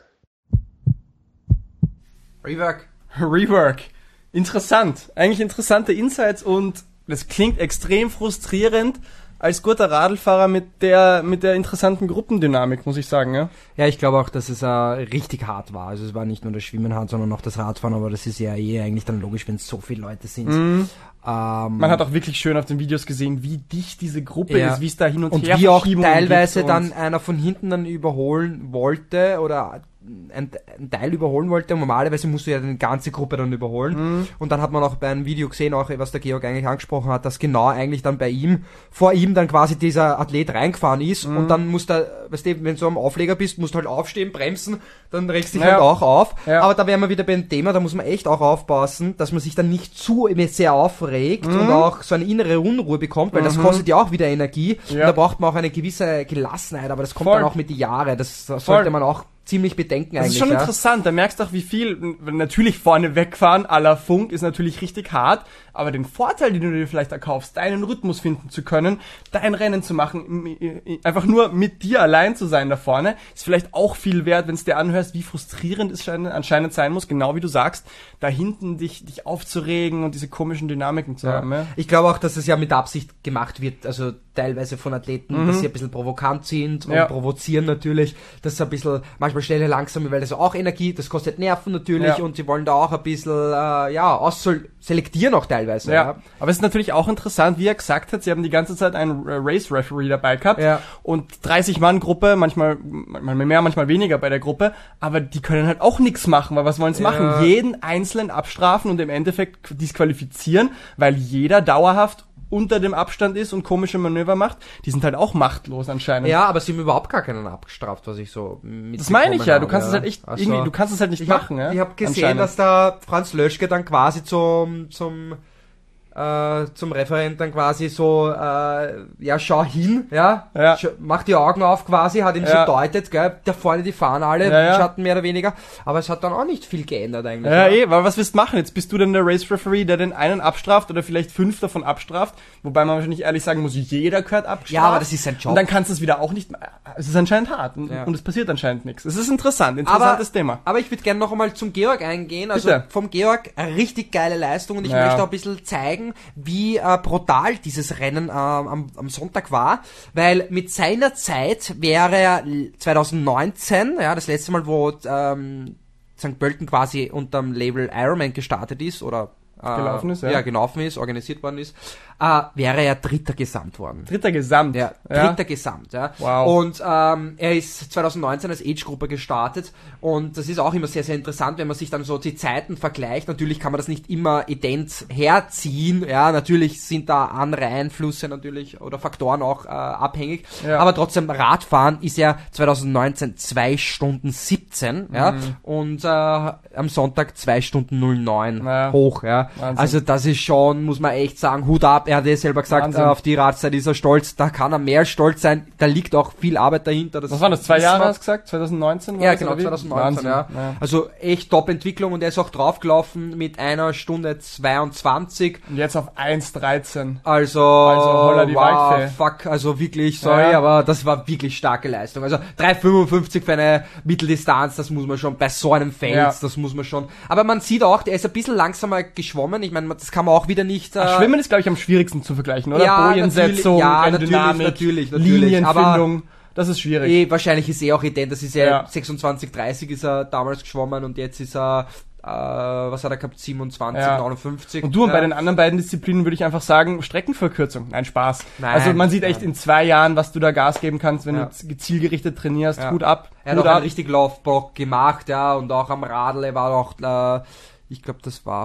Rework. Rework. Interessant. Eigentlich interessante Insights und das klingt extrem frustrierend als guter Radlfahrer mit der mit der interessanten Gruppendynamik, muss ich sagen, ja. Ja, ich glaube auch, dass es äh, richtig hart war. Also es war nicht nur das Schwimmen hart, sondern auch das Radfahren, aber das ist ja eh eigentlich dann logisch, wenn es so viele Leute sind. Mhm. Ähm, Man hat auch wirklich schön auf den Videos gesehen, wie dicht diese Gruppe ja. ist, wie es da hin und, und her wie auch Verschiebungen teilweise gibt dann und einer von hinten dann überholen wollte oder ein, ein Teil überholen wollte. Und normalerweise musst du ja die ganze Gruppe dann überholen. Mhm. Und dann hat man auch bei einem Video gesehen, auch was der Georg eigentlich angesprochen hat, dass genau eigentlich dann bei ihm, vor ihm dann quasi dieser Athlet reingefahren ist Mhm. und dann musst du, weißt du, wenn du am Aufleger bist, musst du halt aufstehen, bremsen, dann regst du dich Ja. halt auch auf. Ja. Aber da wären wir wieder beim Thema, da muss man echt auch aufpassen, dass man sich dann nicht zu sehr aufregt Mhm. und auch so eine innere Unruhe bekommt, weil das Mhm. kostet ja auch wieder Energie. Ja. Und da braucht man auch eine gewisse Gelassenheit, aber das kommt Voll. dann auch mit den Jahren. Das sollte Voll. man auch ziemlich bedenken Das eigentlich. ist schon ja. interessant, da merkst du auch, wie viel, natürlich vorne wegfahren à la Funk ist natürlich richtig hart, aber den Vorteil, den du dir vielleicht erkaufst, deinen Rhythmus finden zu können, dein Rennen zu machen, einfach nur mit dir allein zu sein da vorne, ist vielleicht auch viel wert, wenn es dir anhörst, wie frustrierend es anscheinend sein muss, genau wie du sagst, da hinten dich, dich aufzuregen und diese komischen Dynamiken zu Ja. haben. Ja. Ich glaube auch, dass es ja mit Absicht gemacht wird, also teilweise von Athleten, dass sie ein bisschen provokant sind und Ja. provozieren natürlich, dass sie ein bisschen, manchmal schnell langsam, weil das auch Energie, das kostet Nerven natürlich Ja. und sie wollen da auch ein bisschen, äh, ja, ausselektieren auch teilweise. Ja. Aber es ist natürlich auch interessant, wie er gesagt hat, sie haben die ganze Zeit einen äh, Race-Referee dabei gehabt Ja. und dreißig Mann Gruppe, manchmal, manchmal mehr, manchmal weniger bei der Gruppe, aber die können halt auch nichts machen, weil was wollen sie Ja. machen? Jeden Einzelnen abstrafen und im Endeffekt disqualifizieren, weil jeder dauerhaft unter dem Abstand ist und komische Manöver macht. Die sind halt auch machtlos anscheinend. Ja, aber sie haben überhaupt gar keinen abgestraft, was ich so mitbekommen Das meine ich ja, du kannst habe, es halt echt, Also, irgendwie, du kannst es halt nicht ich machen, hab, ja. Ich habe gesehen, anscheinend. dass da Franz Löschke dann quasi zum, zum, äh, zum Referent dann quasi so, äh, ja, schau hin, ja, Ja. Sch- mach die Augen auf quasi, hat ihm Ja. so deutet, gell, da vorne die fahren alle, Ja, ja. Schatten mehr oder weniger, aber es hat dann auch nicht viel geändert eigentlich. Ja, eh, weil was willst du machen? Jetzt bist du dann der Race-Referee, der den einen abstraft oder vielleicht fünf davon abstraft, wobei man wahrscheinlich ehrlich sagen muss, jeder gehört abstraft. Ja, aber das ist sein Job. Und dann kannst du es wieder auch nicht, es ist anscheinend hart und, Ja. und es passiert anscheinend nichts. Es ist interessant, interessantes aber, Thema. Aber ich würde gerne noch einmal zum Georg eingehen. Also Bitte. vom Georg eine richtig geile Leistung und ich Ja. möchte auch ein bisschen zeigen, wie äh, brutal dieses Rennen äh, am, am Sonntag war, weil mit seiner Zeit wäre er zwanzig neunzehn, ja, das letzte Mal, wo ähm, Sankt Pölten quasi unterm Label Ironman gestartet ist oder äh, Gelaufen ist, ja. ja, gelaufen ist, organisiert worden ist, äh, wäre er Dritter Gesamt worden. Dritter Gesamt. Ja, Ja. dritter Gesamt, ja. Wow. Und ähm, er ist zwanzig neunzehn als Age-Gruppe gestartet und das ist auch immer sehr, sehr interessant, wenn man sich dann so die Zeiten vergleicht. Natürlich kann man das nicht immer ident herziehen, ja, natürlich sind da andere Einflüsse natürlich oder Faktoren auch äh, abhängig, Ja. aber trotzdem Radfahren ist er zwanzig neunzehn zwei Stunden siebzehn, ja, Mhm. und äh, am Sonntag zwei Stunden null neun Ja. hoch, ja. Wahnsinn. Also das ist schon, muss man echt sagen, Hut ab. Er hat ja selber gesagt, Wahnsinn. äh, auf die Radzeit ist er stolz. Da kann er mehr stolz sein. Da liegt auch viel Arbeit dahinter. Das Was waren das, zwei wissen Jahre wir. hast du gesagt? zwanzig neunzehn war Ja, das, genau, oder wie? zwanzig neunzehn, Wahnsinn. ja. ja. Also echt Top-Entwicklung und er ist auch draufgelaufen mit einer Stunde zweiundzwanzig. Und jetzt auf eins dreizehn. Also, Also, holla die wow, Waldfee. fuck, also wirklich, sorry, Ja. aber das war wirklich starke Leistung. Also drei fünfundfünfzig für eine Mitteldistanz, das muss man schon, bei so einem Fels, Ja. das muss man schon. Aber man sieht auch, der ist ein bisschen langsamer geschwommen. Ich meine, das kann man auch wieder nicht... Äh, Schwimmen ist, glaube ich, am schwierigsten zu vergleichen, oder? Ja, Bojensetzung, natürlich, ja, Renndynamik, natürlich, natürlich, natürlich. Linienfindung. Das ist schwierig. Eh, wahrscheinlich ist eh auch ident, das ist ja, Ja. sechsundzwanzig dreißig ist er damals geschwommen und jetzt ist er, äh, was hat er gehabt, siebenundzwanzig Ja. neunundfünfzig. Und du, und ja. bei den anderen beiden Disziplinen würde ich einfach sagen, Streckenverkürzung. Nein, Spaß. Nein, also man sieht echt nein. in zwei Jahren, was du da Gas geben kannst, wenn Ja. du zielgerichtet trainierst. Ja. Hut ab. Er hat Hut auch ab. einen richtig Laufbock gemacht, ja, und auch am Radl, er war auch, äh, ich glaube, das war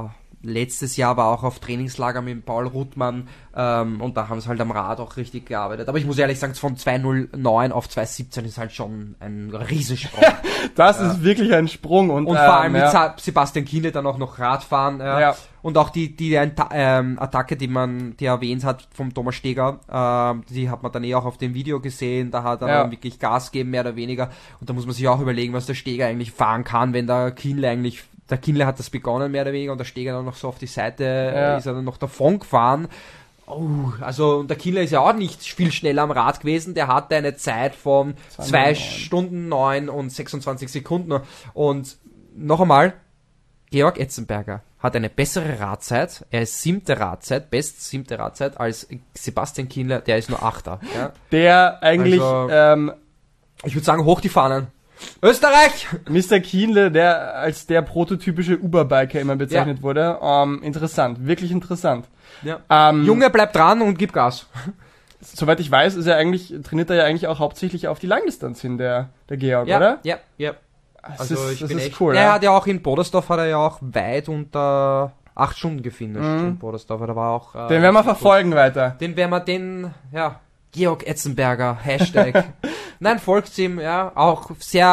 letztes Jahr war auch auf Trainingslager mit Paul Ruttmann ähm, und da haben sie halt am Rad auch richtig gearbeitet. Aber ich muss ehrlich sagen, von zwei null neun auf zwei siebzehn ist halt schon ein Riesensprung. Das ja. ist wirklich ein Sprung. Und, und ähm, vor allem mit ja. Sebastian Kienle dann auch noch Radfahren. Ja. Ja. Und auch die, die ähm, Attacke, die man die erwähnt hat vom Thomas Steger, ähm, die hat man dann eh auch auf dem Video gesehen. Da hat er ja. dann wirklich Gas gegeben, mehr oder weniger. Und da muss man sich auch überlegen, was der Steger eigentlich fahren kann, wenn der Kienle eigentlich Der Kienle hat das begonnen, mehr oder weniger, und der Steger dann noch so auf die Seite, ja. ist er dann noch davon gefahren. Oh, also der Kienle ist ja auch nicht viel schneller am Rad gewesen, der hatte eine Zeit von zwei Stunden neun und sechsundzwanzig Sekunden. Und noch einmal, Georg Etzenberger hat eine bessere Radzeit, er ist siebte Radzeit, best siebte Radzeit, als Sebastian Kienle, der ist nur Achter. Ja? Der eigentlich, also, ähm, ich würde sagen, hoch die Fahnen. Österreich! Mister Kienle, der als der prototypische Uber-Biker immer bezeichnet ja. wurde. Ähm, interessant, wirklich interessant. Ja. Ähm, Junge, bleib dran und gib Gas. Soweit ich weiß, ist er eigentlich, trainiert er ja eigentlich auch hauptsächlich auf die Langdistanz hin, der, der Georg, ja, oder? Ja, ja. Das Also ist, ich das bin ist echt, cool. Der ja? hat ja auch in Bodersdorf hat er ja auch weit unter acht Stunden gefinisht Mhm. in Bodersdorf. Da war auch. Äh, Den werden wir verfolgen gut. weiter. Den werden wir den, ja, Georg Etzenberger, Hashtag. Nein, folgt ihm, ja, auch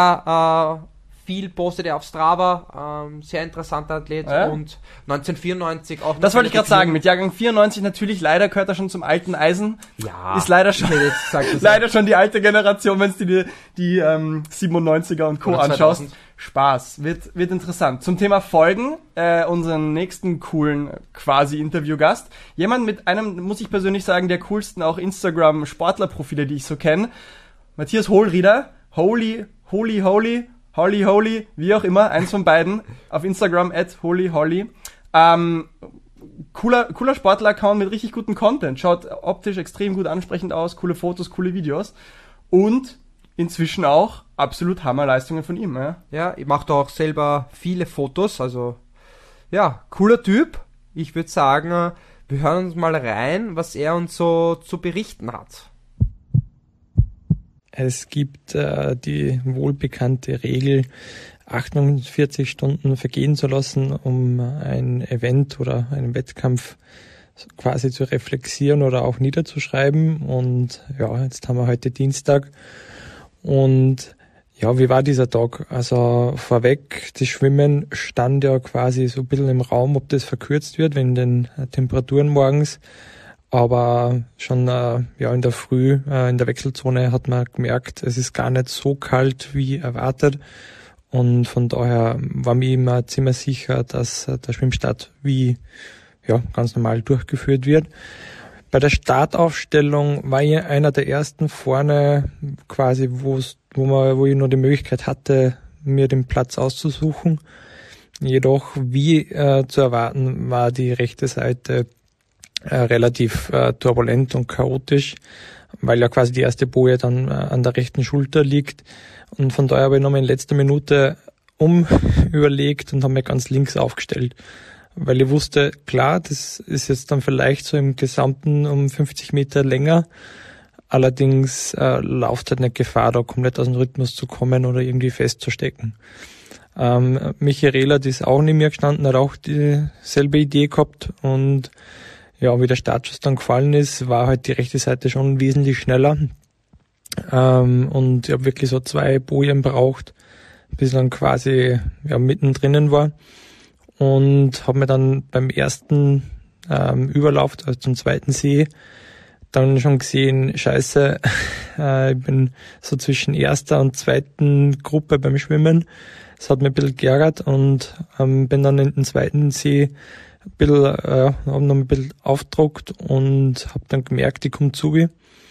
sehr äh, viel postet er auf Strava, ähm, sehr interessanter Athlet ja? und neunzehnhundertvierundneunzig auch. Das wollte ich gerade sagen, mit Jahrgang vierundneunzig natürlich, leider gehört er schon zum alten Eisen. Ja. Ist leider schon, Nee, jetzt sagt das leider schon die alte Generation, wenn du die, die ähm, siebenundneunziger und Co. Oder anschaust. zweitausend. Spaß, wird, wird interessant. Zum Thema Folgen, äh, unseren nächsten coolen quasi Interviewgast. Jemand mit einem, muss ich persönlich sagen, der coolsten auch Instagram-Sportlerprofile, die ich so kenne. Matthias Hohlrieder, Holy, Holy, Holy, Holly, Holy, wie auch immer, eins von beiden, auf Instagram at Holy, Holly. Ähm, cooler, cooler Sportler-Account mit richtig gutem Content, schaut optisch extrem gut ansprechend aus, coole Fotos, coole Videos und inzwischen auch absolut Hammerleistungen von ihm. Ja, Ja, ich mache auch selber viele Fotos, also ja, cooler Typ. Ich würde sagen, äh, wir hören uns mal rein, was er uns so zu berichten hat. Es gibt äh, die wohlbekannte Regel, achtundvierzig Stunden vergehen zu lassen, um ein Event oder einen Wettkampf quasi zu reflexieren oder auch niederzuschreiben. Und ja, jetzt haben wir heute Dienstag. Und ja, wie war dieser Tag? Also vorweg, das Schwimmen stand ja quasi so ein bisschen im Raum, ob das verkürzt wird, wegen den Temperaturen morgens. Aber schon äh, ja in der Früh, äh, in der Wechselzone hat man gemerkt, es ist gar nicht so kalt wie erwartet. Und von daher war mir immer ziemlich sicher, dass äh, der Schwimmstart wie ja ganz normal durchgeführt wird. Bei der Startaufstellung war ich einer der ersten vorne, quasi wo's, wo man, wo ich nur die Möglichkeit hatte, mir den Platz auszusuchen. Jedoch, wie äh, zu erwarten, war die rechte Seite äh, relativ äh, turbulent und chaotisch, weil ja quasi die erste Boje dann äh, an der rechten Schulter liegt. Und von daher habe ich nochmal in letzter Minute um überlegt und habe mich ganz links aufgestellt. Weil ich wusste, klar, das ist jetzt dann vielleicht so im Gesamten um fünfzig Meter länger. Allerdings äh, läuft halt nicht Gefahr, da komplett aus dem Rhythmus zu kommen oder irgendwie festzustecken. Ähm, Michi Rehlert ist auch neben mir gestanden, hat auch dieselbe Idee gehabt. Und ja, wie der Startschuss dann gefallen ist, war halt die rechte Seite schon wesentlich schneller. Ähm, und ich habe wirklich so zwei Bojen braucht, bis dann quasi ja, mittendrin war. Und habe mir dann beim ersten ähm, Überlauf, also zum zweiten See, dann schon gesehen, scheiße, äh, ich bin so zwischen erster und zweiten Gruppe beim Schwimmen. Das hat mich ein bisschen geärgert und ähm, bin dann in den zweiten See ein bisschen, äh, hab noch ein bisschen aufgedruckt und habe dann gemerkt, ich komme zu wie.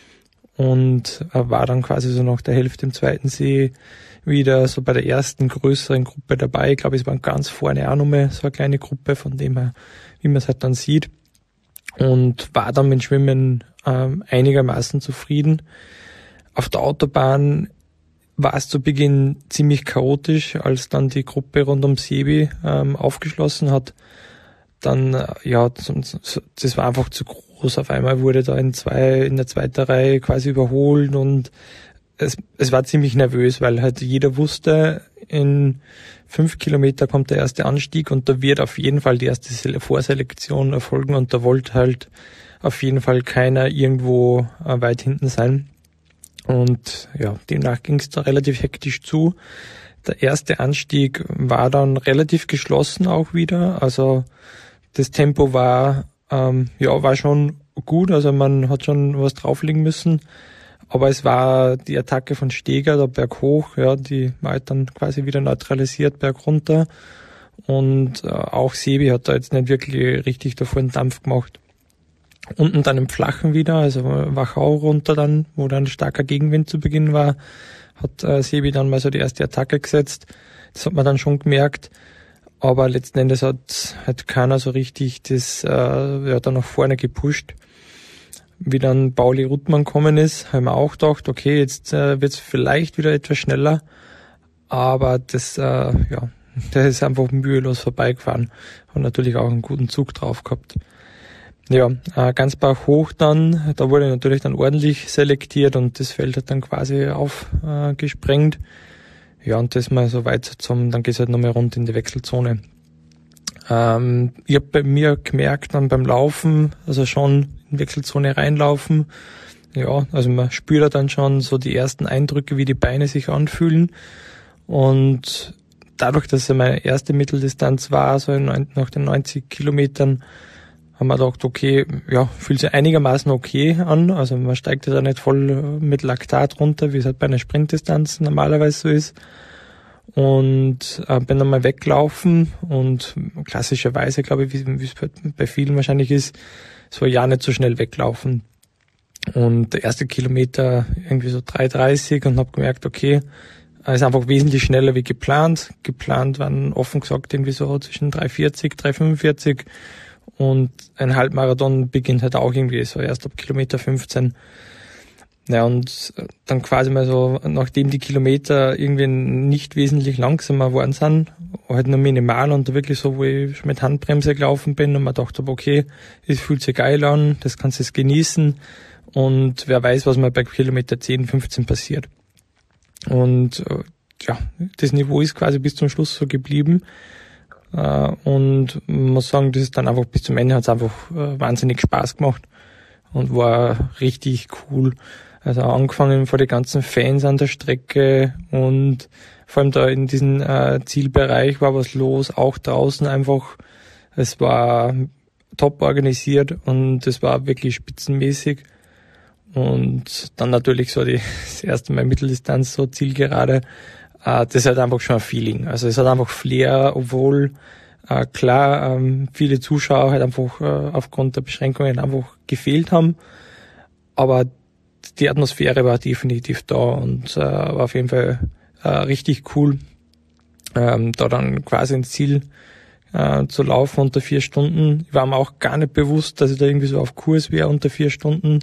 Und äh, war dann quasi so nach der Hälfte im zweiten See wieder so bei der ersten größeren Gruppe dabei. Ich glaube, es waren ganz vorne auch nochmal so eine kleine Gruppe, von dem her, wie man es halt dann sieht. Und war dann mit Schwimmen ähm, einigermaßen zufrieden. Auf der Autobahn war es zu Beginn ziemlich chaotisch, als dann die Gruppe rund um Sebi ähm, aufgeschlossen hat. Dann, äh, ja, das, das war einfach zu groß. Auf einmal wurde da in zwei, in der zweiten Reihe quasi überholt und es, es war ziemlich nervös, weil halt jeder wusste, in fünf Kilometer kommt der erste Anstieg und da wird auf jeden Fall die erste Sele- Vorselektion erfolgen und da wollte halt auf jeden Fall keiner irgendwo äh, weit hinten sein. Und ja, demnach ging es da relativ hektisch zu. Der erste Anstieg war dann relativ geschlossen auch wieder. Also das Tempo war ähm, ja war schon gut, also man hat schon was drauflegen müssen. Aber es war die Attacke von Steger, der Berg hoch, ja, die war halt dann quasi wieder neutralisiert, Berg runter. Und äh, auch Sebi hat da jetzt nicht wirklich richtig davor einen Dampf gemacht. Unten dann im Flachen wieder, also Wachau runter dann, wo dann starker Gegenwind zu Beginn war, hat äh, Sebi dann mal so die erste Attacke gesetzt. Das hat man dann schon gemerkt. Aber letzten Endes hat hat keiner so richtig das äh, ja, dann nach vorne gepusht. Wie dann Pauli Ruttmann gekommen ist, haben wir auch gedacht, okay, jetzt äh, wird es vielleicht wieder etwas schneller, aber das, äh, ja, der ist einfach mühelos vorbeigefahren und natürlich auch einen guten Zug drauf gehabt. Ja, äh, ganz Bach hoch dann, da wurde natürlich dann ordentlich selektiert und das Feld hat dann quasi aufgesprengt. Äh, ja, und das mal so weit zum, dann geht's halt nochmal rund in die Wechselzone. Ähm, ich habe bei mir gemerkt dann beim Laufen, also schon in Wechselzone reinlaufen, ja, also man spürt dann schon so die ersten Eindrücke, wie die Beine sich anfühlen und dadurch, dass es meine erste Mitteldistanz war, so nach den neunzig Kilometern, haben wir gedacht, okay, ja, fühlt sich einigermaßen okay an, also man steigt ja da nicht voll mit Laktat runter, wie es halt bei einer Sprintdistanz normalerweise so ist. Und äh, bin dann mal weggelaufen und klassischerweise, glaube ich, wie es bei vielen wahrscheinlich ist, so ja nicht so schnell weglaufen. Und der erste Kilometer irgendwie so drei dreißig und habe gemerkt, okay, er ist einfach wesentlich schneller wie geplant. Geplant waren offen gesagt irgendwie so zwischen drei vierzig, drei fünfundvierzig und ein Halbmarathon beginnt halt auch irgendwie so erst ab Kilometer fünfzehn. Ja, und dann quasi mal so, nachdem die Kilometer irgendwie nicht wesentlich langsamer geworden sind, halt nur minimal und wirklich so, wo ich schon mit Handbremse gelaufen bin und mir gedacht habe, okay, es fühlt sich geil an, das kannst du jetzt genießen und wer weiß, was mal bei Kilometer zehn, fünfzehn passiert. Und ja, das Niveau ist quasi bis zum Schluss so geblieben und man muss sagen, das ist dann einfach bis zum Ende hat es einfach wahnsinnig Spaß gemacht und war richtig cool. Also angefangen von den ganzen Fans an der Strecke und vor allem da in diesem äh, Zielbereich war was los, auch draußen einfach. Es war top organisiert und es war wirklich spitzenmäßig. Und dann natürlich so die, das erste Mal Mitteldistanz, so Zielgerade. Äh, das hat einfach schon ein Feeling. Also es hat einfach Flair, obwohl äh, klar ähm, viele Zuschauer halt einfach äh, aufgrund der Beschränkungen einfach gefehlt haben. Aber die Atmosphäre war definitiv da und äh, war auf jeden Fall äh, richtig cool, ähm, da dann quasi ins Ziel äh, zu laufen unter vier Stunden. Ich war mir auch gar nicht bewusst, dass ich da irgendwie so auf Kurs wäre unter vier Stunden.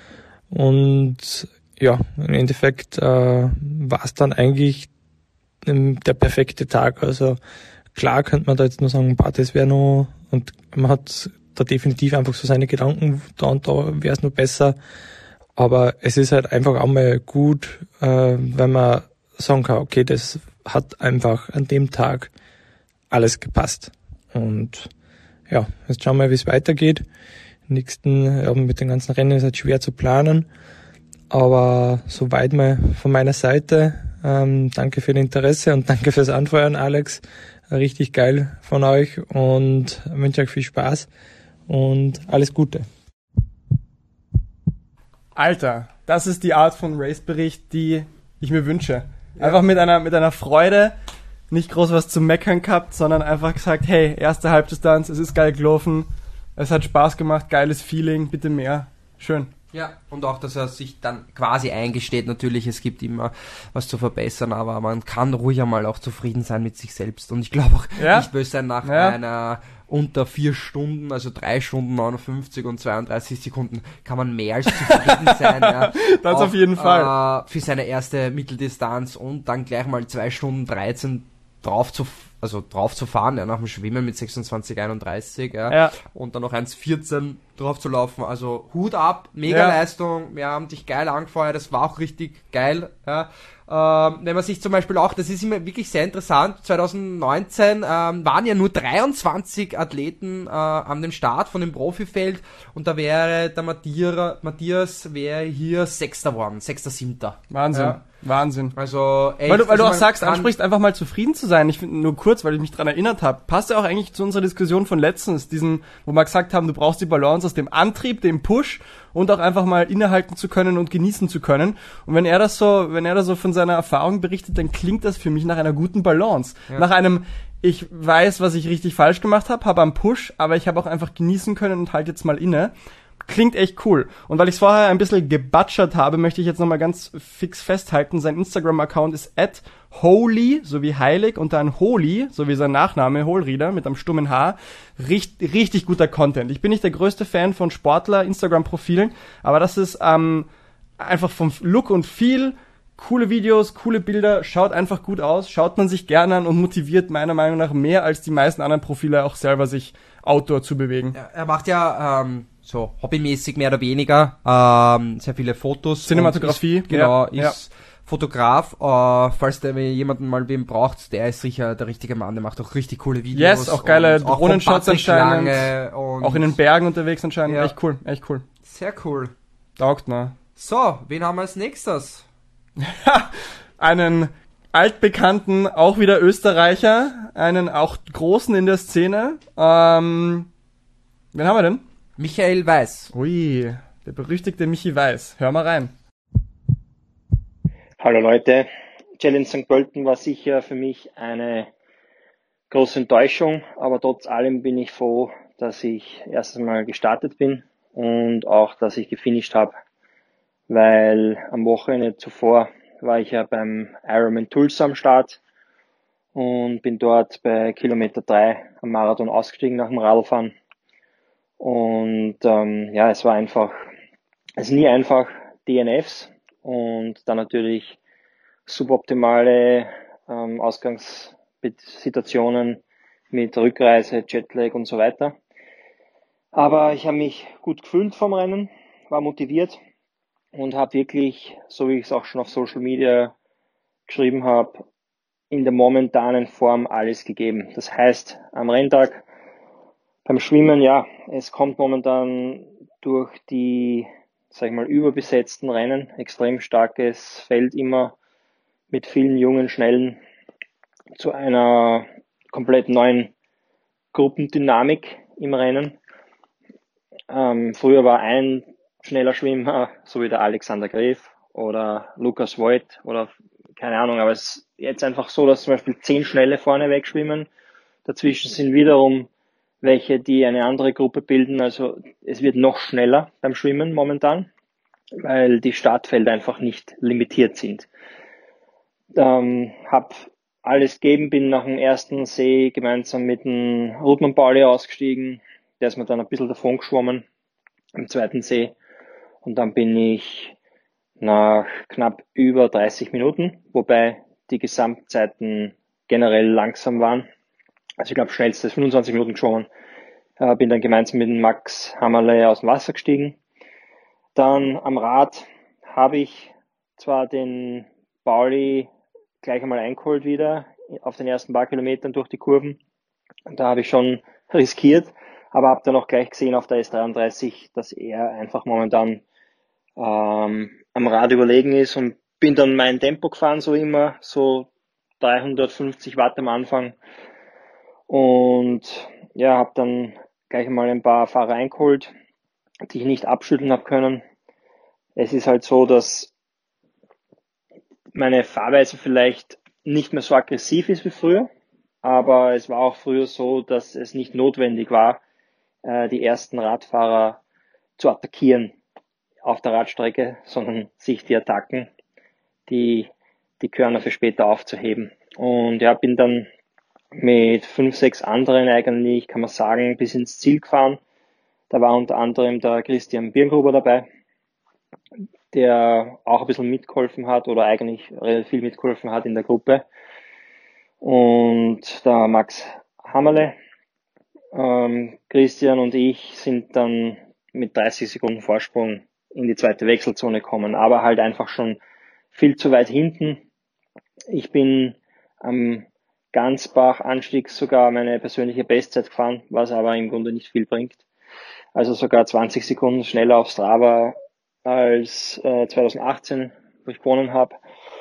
Und ja, im Endeffekt äh, war es dann eigentlich ähm, der perfekte Tag. Also klar könnte man da jetzt nur sagen, bah, das wäre noch, und man hat da definitiv einfach so seine Gedanken, da und da wäre es noch besser. Aber es ist halt einfach auch mal gut, äh, wenn man sagen kann, okay, das hat einfach an dem Tag alles gepasst. Und ja, jetzt schauen wir, wie es weitergeht. Nächsten, ja, mit den ganzen Rennen ist halt schwer zu planen. Aber soweit mal von meiner Seite. Ähm, danke für das Interesse und danke fürs Anfeuern, Alex. Richtig geil von euch und wünsche euch viel Spaß und alles Gute. Alter, das ist die Art von Race-Bericht, die ich mir wünsche. Einfach mit einer mit einer Freude, nicht groß was zu meckern gehabt, sondern einfach gesagt, hey, erste Halbdistanz, es ist geil gelaufen, es hat Spaß gemacht, geiles Feeling, bitte mehr. Schön. Ja, und auch, dass er sich dann quasi eingesteht, natürlich, es gibt immer was zu verbessern, aber man kann ruhig einmal auch zufrieden sein mit sich selbst. Und ich glaube auch ja? nicht böse sein nach ja. einer unter vier Stunden, also drei Stunden neunundfünfzig und zweiunddreißig Sekunden, kann man mehr als zufrieden sein. Ja. Das auch, auf jeden Fall. Äh, für seine erste Mitteldistanz und dann gleich mal zwei Stunden dreizehn drauf zu, also drauf zu fahren, ja, nach dem Schwimmen mit sechsundzwanzig einunddreißig, ja, ja. und dann noch eins vierzehn drauf zu laufen. Also Hut ab, mega Ja. Leistung, wir haben dich geil angefeuert, das war auch richtig geil. Ja. Ähm, wenn man sich zum Beispiel auch, das ist immer wirklich sehr interessant, zwanzig neunzehn ähm, waren ja nur dreiundzwanzig Athleten äh, an den Start von dem Profifeld und da wäre der Matthias, Matthias wäre hier Sechster geworden, Sechster, Siebter. Wahnsinn, Ja. Wahnsinn. Also echt, Weil du, weil du also auch man sagst, kann- ansprichst, einfach mal zufrieden zu sein. Ich finde nur kurz, weil ich mich dran erinnert habe, passt ja auch eigentlich zu unserer Diskussion von letztens, diesen, wo wir gesagt haben, du brauchst die Balance aus dem Antrieb, dem Push und auch einfach mal innehalten zu können und genießen zu können. Und wenn er das so, wenn er da so von seiner Erfahrung berichtet, dann klingt das für mich nach einer guten Balance. Ja. Nach einem, ich weiß, was ich richtig falsch gemacht habe, habe am Push, aber ich habe auch einfach genießen können und halt jetzt mal inne. Klingt echt cool. Und weil ich es vorher ein bisschen gebutschert habe, möchte ich jetzt nochmal ganz fix festhalten, sein Instagram-Account ist at holy, so wie heilig, und dann holy, so wie sein Nachname, Hohlrieder, mit einem stummen H. Richtig, richtig guter Content. Ich bin nicht der größte Fan von Sportler-Instagram-Profilen, aber das ist ähm, einfach vom Look und Feel, coole Videos, coole Bilder, schaut einfach gut aus, schaut man sich gerne an und motiviert meiner Meinung nach mehr als die meisten anderen Profile auch selber sich outdoor zu bewegen. Ja, er macht ja ähm, so hobbymäßig mehr oder weniger ähm, sehr viele Fotos. Cinematografie, und ist, genau, ja, ist Fotograf. Äh, falls der jemanden mal wem braucht, der ist sicher der richtige Mann. Der macht auch richtig coole Videos. Yes, auch geile und auch von Drohnenshots Patrick anscheinend. Lange und Auch in den Bergen unterwegs anscheinend. Ja. Echt cool, echt cool. Sehr cool. Taugt mir. So, wen haben wir als nächstes? Einen altbekannten, auch wieder Österreicher, einen auch großen in der Szene. Ähm, wen haben wir denn? Michael Weiß. Ui, der berüchtigte Michi Weiß. Hör mal rein. Hallo Leute, Challenge Sankt Pölten war sicher für mich eine große Enttäuschung, aber trotz allem bin ich froh, dass ich erstens mal gestartet bin und auch, dass ich gefinisht habe, weil am Wochenende zuvor war ich ja beim Ironman Tulsa am Start und bin dort bei Kilometer drei am Marathon ausgestiegen nach dem Radlfahren. Und ähm, ja, es war einfach, es ist nie einfach, D N Fs und dann natürlich suboptimale ähm, Ausgangssituationen mit Rückreise, Jetlag und so weiter. Aber ich habe mich gut gefühlt vom Rennen, war motiviert und habe wirklich, so wie ich es auch schon auf Social Media geschrieben habe, in der momentanen Form alles gegeben. Das heißt, am Renntag beim Schwimmen, ja, es kommt momentan durch die, sag ich mal, überbesetzten Rennen, extrem starkes Feld immer mit vielen jungen, schnellen, zu einer komplett neuen Gruppendynamik im Rennen. Ähm, früher war ein schneller Schwimmer, so wie der Alexander Gref oder Lukas Voigt oder keine Ahnung, aber es ist jetzt einfach so, dass zum Beispiel zehn Schnelle vorne wegschwimmen. Dazwischen sind wiederum welche, die eine andere Gruppe bilden. Also es wird noch schneller beim Schwimmen momentan, weil die Startfelder einfach nicht limitiert sind. Ähm, hab alles gegeben, bin nach dem ersten See gemeinsam mit dem Rudman Pauli ausgestiegen. Der ist mir dann ein bisschen davon geschwommen im zweiten See. Und dann bin ich nach knapp über dreißig Minuten, wobei die Gesamtzeiten generell langsam waren. Also ich glaube, schnellstes fünfundzwanzig Minuten geschwommen. Äh, bin dann gemeinsam mit dem Max Hammerle aus dem Wasser gestiegen. Dann am Rad habe ich zwar den Pauli gleich einmal eingeholt wieder auf den ersten paar Kilometern durch die Kurven. Und da habe ich schon riskiert, aber habe dann auch gleich gesehen auf der S dreiunddreißig, dass er einfach momentan ähm, am Rad überlegen ist und bin dann mein Tempo gefahren, so immer, so dreihundertfünfzig Watt am Anfang. Und ja, habe dann gleich mal ein paar Fahrer eingeholt, die ich nicht abschütteln habe können. Es ist halt so, dass meine Fahrweise vielleicht nicht mehr so aggressiv ist wie früher, aber es war auch früher so, dass es nicht notwendig war, die ersten Radfahrer zu attackieren auf der Radstrecke, sondern sich die Attacken, die, die Körner für später aufzuheben. Und ja, bin dann mit fünf, sechs anderen eigentlich, kann man sagen, bis ins Ziel gefahren. Da war unter anderem der Christian Birngruber dabei, der auch ein bisschen mitgeholfen hat oder eigentlich relativ viel mitgeholfen hat in der Gruppe. Und der Max Hammerle, ähm, Christian und ich sind dann mit dreißig Sekunden Vorsprung in die zweite Wechselzone kommen, aber halt einfach schon viel zu weit hinten. Ich bin am Gansbach-Anstieg sogar meine persönliche Bestzeit gefahren, was aber im Grunde nicht viel bringt. Also sogar zwanzig Sekunden schneller auf Strava als äh, zwanzig achtzehn, wo ich gewonnen habe.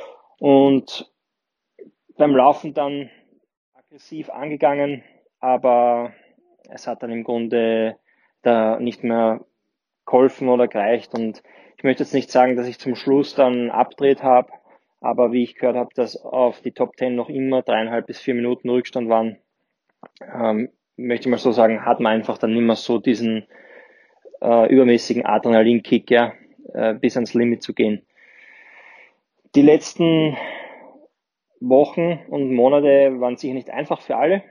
Und beim Laufen dann aggressiv angegangen, aber es hat dann im Grunde da nicht mehr geholfen oder gereicht. Und ich möchte jetzt nicht sagen, dass ich zum Schluss dann abgedreht habe, aber wie ich gehört habe, dass auf die Top zehn noch immer dreieinhalb bis vier Minuten Rückstand waren, ähm, möchte ich mal so sagen, hat man einfach dann nicht mehr so diesen äh, übermäßigen Adrenalinkick, ja, äh, bis ans Limit zu gehen. Die letzten Wochen und Monate waren sicher nicht einfach für alle.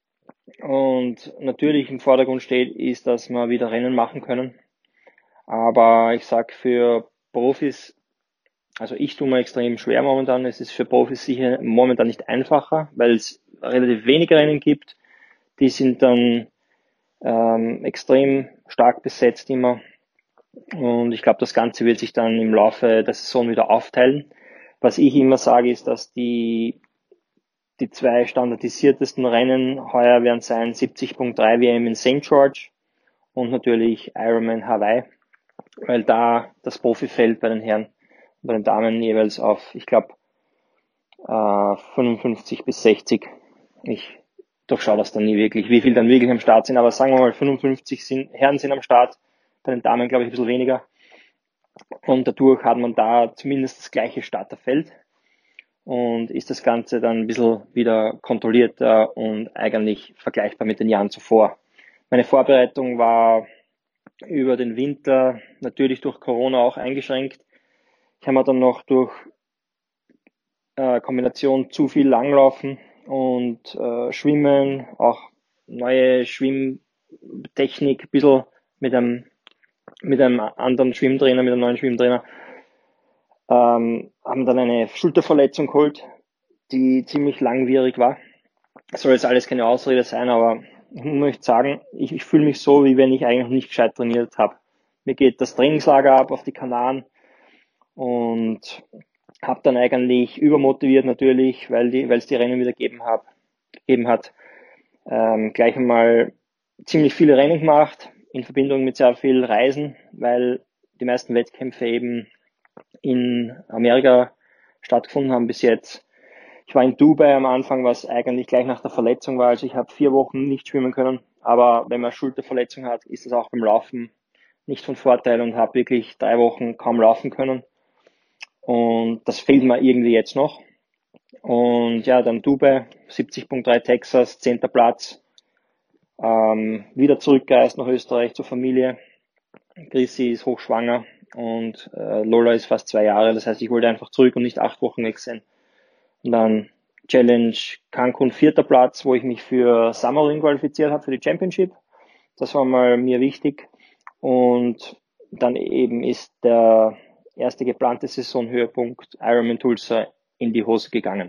Und natürlich im Vordergrund steht, ist, dass wir wieder Rennen machen können. Aber ich sag für Profis, also ich tue mir extrem schwer momentan. Es ist für Profis sicher momentan nicht einfacher, weil es relativ wenige Rennen gibt. Die sind dann ähm, extrem stark besetzt immer. Und ich glaube, das Ganze wird sich dann im Laufe der Saison wieder aufteilen. Was ich immer sage, ist, dass die die zwei standardisiertesten Rennen heuer werden sein siebzig Punkt drei W M in Sankt George und natürlich Ironman Hawaii, weil da das Profifeld bei den Herren und bei den Damen jeweils auf, ich glaube, äh, fünfundfünfzig bis sechzig. Ich durchschaue das dann nie wirklich, wie viel dann wirklich am Start sind, aber sagen wir mal fünfundfünfzig sind, Herren sind am Start, bei den Damen glaube ich ein bisschen weniger. Und dadurch hat man da zumindest das gleiche Starterfeld und ist das Ganze dann ein bisschen wieder kontrollierter und eigentlich vergleichbar mit den Jahren zuvor. Meine Vorbereitung war über den Winter natürlich durch Corona auch eingeschränkt. Ich habe mir dann noch durch äh, Kombination zu viel Langlaufen und äh, Schwimmen, auch neue Schwimmtechnik, ein bisschen mit einem mit einem anderen Schwimmtrainer, mit einem neuen Schwimmtrainer, ähm, haben dann eine Schulterverletzung geholt, die ziemlich langwierig war. Das soll jetzt alles keine Ausrede sein, aber ich möchte sagen, ich, ich fühle mich so, wie wenn ich eigentlich nicht gescheit trainiert habe. Mir geht das Trainingslager ab auf die Kanaren und habe dann eigentlich übermotiviert natürlich, weil die, weil es die Rennen wieder gegeben, hab, gegeben hat, ähm, gleich einmal ziemlich viele Rennen gemacht, in Verbindung mit sehr viel Reisen, weil die meisten Wettkämpfe eben in Amerika stattgefunden haben bis jetzt. Ich war in Dubai am Anfang, was eigentlich gleich nach der Verletzung war, also ich habe vier Wochen nicht schwimmen können, aber wenn man Schulterverletzung hat, ist das auch beim Laufen nicht von Vorteil und habe wirklich drei Wochen kaum laufen können und das fehlt mir irgendwie jetzt noch. Und ja, dann Dubai, siebzig Punkt drei Texas, zehnter Platz. Ähm, wieder zurückgereist nach Österreich zur Familie. Chrissy ist hochschwanger und äh, Lola ist fast zwei Jahre. Das heißt, ich wollte einfach zurück und nicht acht Wochen weg sein. Und dann Challenge Cancun, vierter Platz, wo ich mich für Summerlin qualifiziert habe, für die Championship. Das war mal mir wichtig. Und dann eben ist der erste geplante Saisonhöhepunkt Ironman Tulsa in die Hose gegangen.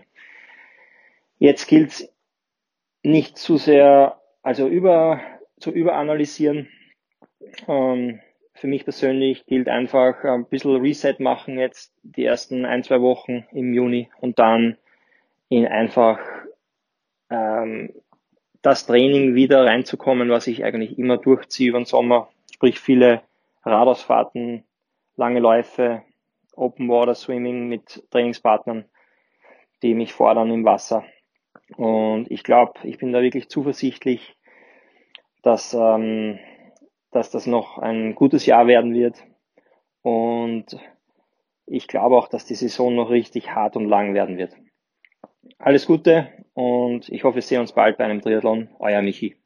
Jetzt gilt es nicht zu sehr Also über, zu überanalysieren. Ähm, für mich persönlich gilt einfach ein bisschen Reset machen jetzt die ersten ein, zwei Wochen im Juni und dann in einfach ähm, das Training wieder reinzukommen, was ich eigentlich immer durchziehe über den Sommer. Sprich viele Radausfahrten, lange Läufe, Open Water Swimming mit Trainingspartnern, die mich fordern im Wasser. Und ich glaube, ich bin da wirklich zuversichtlich, dass, ähm, dass das noch ein gutes Jahr werden wird. Und ich glaube auch, dass die Saison noch richtig hart und lang werden wird. Alles Gute und ich hoffe, wir sehen uns bald bei einem Triathlon. Euer Michi.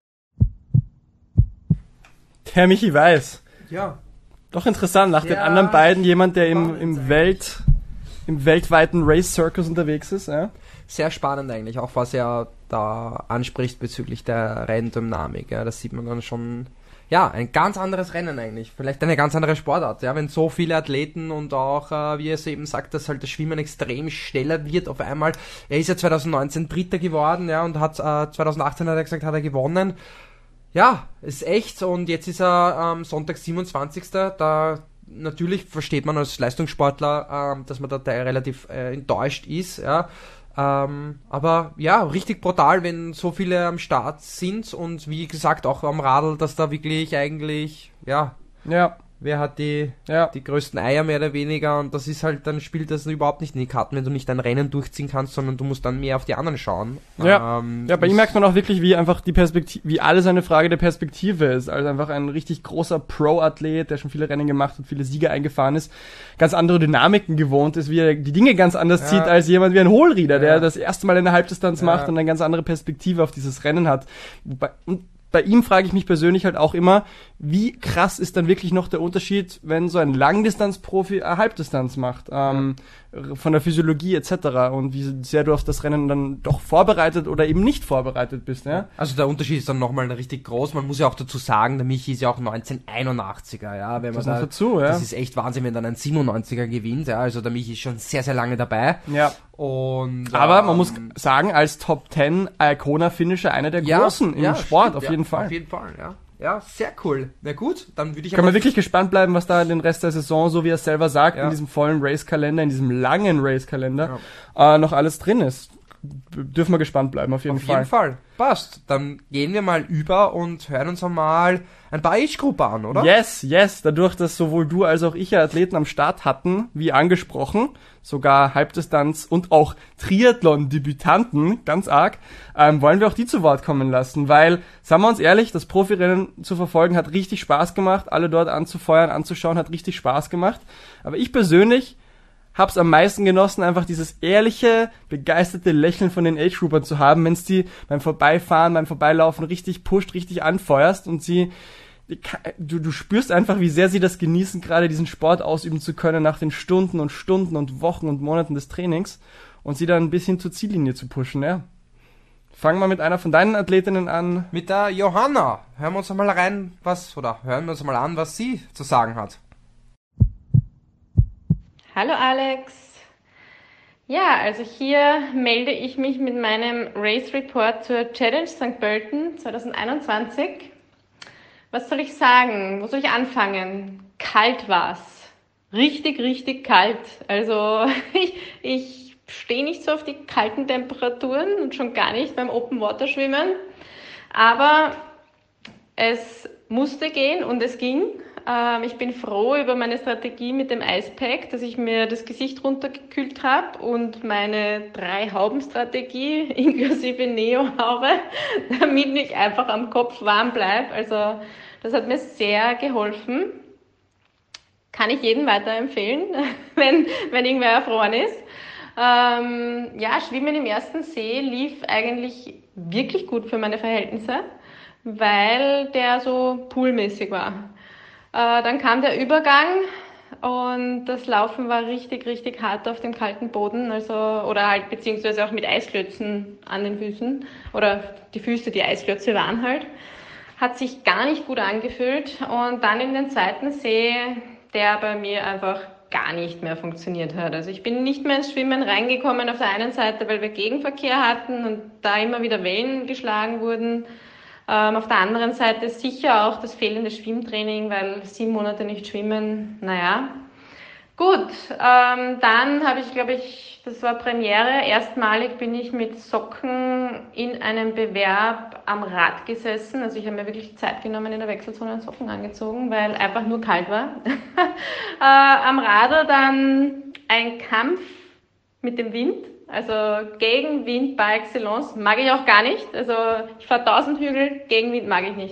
Der Michi Weiß. Ja. Doch interessant, nach ja. den anderen beiden jemand, der im, im Welt... im weltweiten Race Circus unterwegs ist, ja. Sehr spannend eigentlich, auch was er da anspricht bezüglich der Renndynamik, ja, das sieht man dann schon, ja, ein ganz anderes Rennen eigentlich, vielleicht eine ganz andere Sportart, ja, wenn so viele Athleten und auch, äh, wie er es eben sagt, dass halt das Schwimmen extrem schneller wird auf einmal. Er ist ja zwanzig neunzehn Dritter geworden, ja, und hat, äh, zwanzig achtzehn hat er gesagt, hat er gewonnen. Ja, ist echt. Und jetzt ist er am ähm, Sonntag siebenundzwanzigsten Da natürlich versteht man als Leistungssportler, ähm, dass man da relativ äh, enttäuscht ist. Ja. Ähm, aber ja, richtig brutal, wenn so viele am Start sind. Und wie gesagt, auch am Radl, dass da wirklich eigentlich, ja... Ja. Wer hat die, ja. die größten Eier mehr oder weniger, und das ist halt, dann spielt das überhaupt nicht in die Karten, wenn du nicht dein Rennen durchziehen kannst, sondern du musst dann mehr auf die anderen schauen. Ja, ähm, ja bei ihm merkt man auch wirklich, wie einfach die Perspektive, wie alles eine Frage der Perspektive ist. Also einfach ein richtig großer Pro-Athlet, der schon viele Rennen gemacht hat, viele Siege eingefahren ist, ganz andere Dynamiken gewohnt ist, wie er die Dinge ganz anders ja. zieht als jemand wie ein Hohlrieder, ja. der das erste Mal eine Halbdistanz ja. macht und eine ganz andere Perspektive auf dieses Rennen hat. Und bei ihm frage ich mich persönlich halt auch immer, wie krass ist dann wirklich noch der Unterschied, wenn so ein Langdistanzprofi eine Halbdistanz macht, ähm, ja. von der Physiologie et cetera und wie sehr du auf das Rennen dann doch vorbereitet oder eben nicht vorbereitet bist. Ja? Also der Unterschied ist dann nochmal richtig groß. Man muss ja auch dazu sagen, der Michi ist ja auch neunzehnhunderteinundachtziger, ja, wenn man das da, dazu, ja. das ist echt Wahnsinn, wenn dann ein siebenundneunziger gewinnt, ja, also der Michi ist schon sehr, sehr lange dabei. Ja. Und, aber ähm, man muss sagen, als Top zehn Icona-Finisher einer der ja, großen im ja, Sport, stimmt, auf ja, jeden Fall. Auf jeden Fall, ja. Ja, sehr cool. Na gut, dann würde ich Kann man wirklich gespannt bleiben, was da den Rest der Saison, so wie er selber sagt, ja. in diesem vollen Race-Kalender, in diesem langen Race-Kalender, ja. äh, noch alles drin ist. B- dürfen wir gespannt bleiben, auf jeden auf Fall. Auf jeden Fall. Passt. Dann gehen wir mal über und hören uns einmal ein paar Age-Gruppen an, oder? Yes, yes. Dadurch, dass sowohl du als auch ich ja Athleten am Start hatten, wie angesprochen, sogar Halbdistanz und auch Triathlon-Debütanten, ganz arg, ähm, wollen wir auch die zu Wort kommen lassen, weil, sagen wir uns ehrlich, das Profirennen zu verfolgen hat richtig Spaß gemacht, alle dort anzufeuern, anzuschauen, hat richtig Spaß gemacht. Aber ich persönlich hab's am meisten genossen, einfach dieses ehrliche, begeisterte Lächeln von den Age-Groupern zu haben, wenn's die beim Vorbeifahren, beim Vorbeilaufen richtig pusht, richtig anfeuerst und sie, du, du spürst einfach, wie sehr sie das genießen, gerade diesen Sport ausüben zu können nach den Stunden und Stunden und Wochen und Monaten des Trainings und sie dann ein bisschen zur Ziellinie zu pushen, ja. Fangen wir mit einer von deinen Athletinnen an. Mit der Johanna. Hören wir uns mal rein, was, oder hören wir uns mal an, was sie zu sagen hat. Hallo Alex. Ja, also hier melde ich mich mit meinem Race Report zur Challenge Sankt Pölten zwanzig einundzwanzig. Was soll ich sagen? Wo soll ich anfangen? Kalt war's. Richtig, richtig kalt. Also ich, ich stehe nicht so auf die kalten Temperaturen und schon gar nicht beim Open Water Schwimmen. Aber es musste gehen und es ging. Ich bin froh über meine Strategie mit dem Icepack, dass ich mir das Gesicht runtergekühlt habe und meine Drei-Hauben-Strategie inklusive Neo-Haube, damit ich einfach am Kopf warm bleibe. Also das hat mir sehr geholfen. Kann ich jedem weiterempfehlen, wenn, wenn irgendwer erfroren ist. Ähm, ja, Schwimmen im ersten See lief eigentlich wirklich gut für meine Verhältnisse, weil der so poolmäßig war. Äh, dann kam der Übergang und das Laufen war richtig, richtig hart auf dem kalten Boden, also oder halt beziehungsweise auch mit Eisklötzen an den Füßen oder die Füße, die Eisklötze waren halt. Hat sich gar nicht gut angefühlt und dann in den zweiten See, der bei mir einfach gar nicht mehr funktioniert hat. Also ich bin nicht mehr ins Schwimmen reingekommen auf der einen Seite, weil wir Gegenverkehr hatten und da immer wieder Wellen geschlagen wurden. Ähm, auf der anderen Seite sicher auch das fehlende Schwimmtraining, weil sieben Monate nicht schwimmen, naja. Gut, ähm, dann habe ich, glaube ich, das war Premiere, erstmalig bin ich mit Socken in einem Bewerb am Rad gesessen. Also ich habe mir wirklich Zeit genommen in der Wechselzone und Socken angezogen, weil einfach nur kalt war. äh, am Radl dann ein Kampf mit dem Wind. Also gegen Wind par excellence mag ich auch gar nicht. Also ich fahre tausend Hügel, gegen Wind mag ich nicht.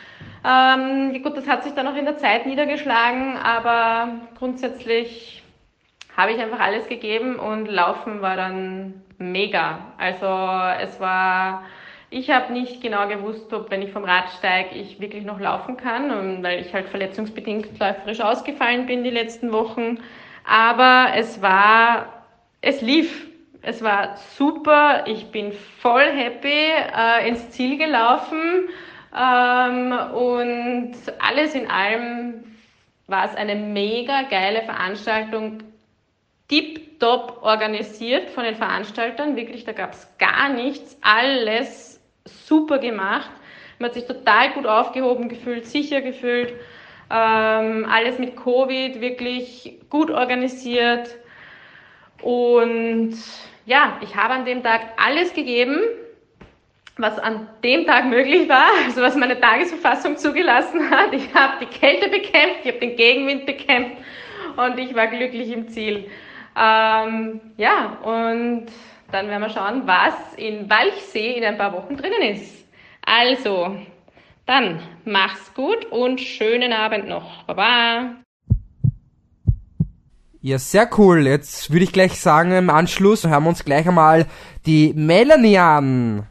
Ähm, gut, das hat sich dann auch in der Zeit niedergeschlagen, aber grundsätzlich habe ich einfach alles gegeben und Laufen war dann mega. Also es war, ich habe nicht genau gewusst, ob wenn ich vom Rad steige, ich wirklich noch laufen kann, weil ich halt verletzungsbedingt läuferisch ausgefallen bin die letzten Wochen. Aber es war, es lief. Es war super, ich bin voll happy äh, ins Ziel gelaufen ähm, und alles in allem war es eine mega geile Veranstaltung, tipptopp organisiert von den Veranstaltern, wirklich, da gab es gar nichts, alles super gemacht. Man hat sich total gut aufgehoben gefühlt, sicher gefühlt. Ähm, alles mit Covid wirklich gut organisiert. Und ja, ich habe an dem Tag alles gegeben, was an dem Tag möglich war, also was meine Tagesverfassung zugelassen hat. Ich habe die Kälte bekämpft, ich habe den Gegenwind bekämpft und ich war glücklich im Ziel. Ähm, ja, und dann werden wir schauen, was in Walchsee in ein paar Wochen drinnen ist. Also, dann mach's gut und schönen Abend noch. Baba! Ja, sehr cool. Jetzt würde ich gleich sagen, im Anschluss hören wir uns gleich einmal die Melanie an.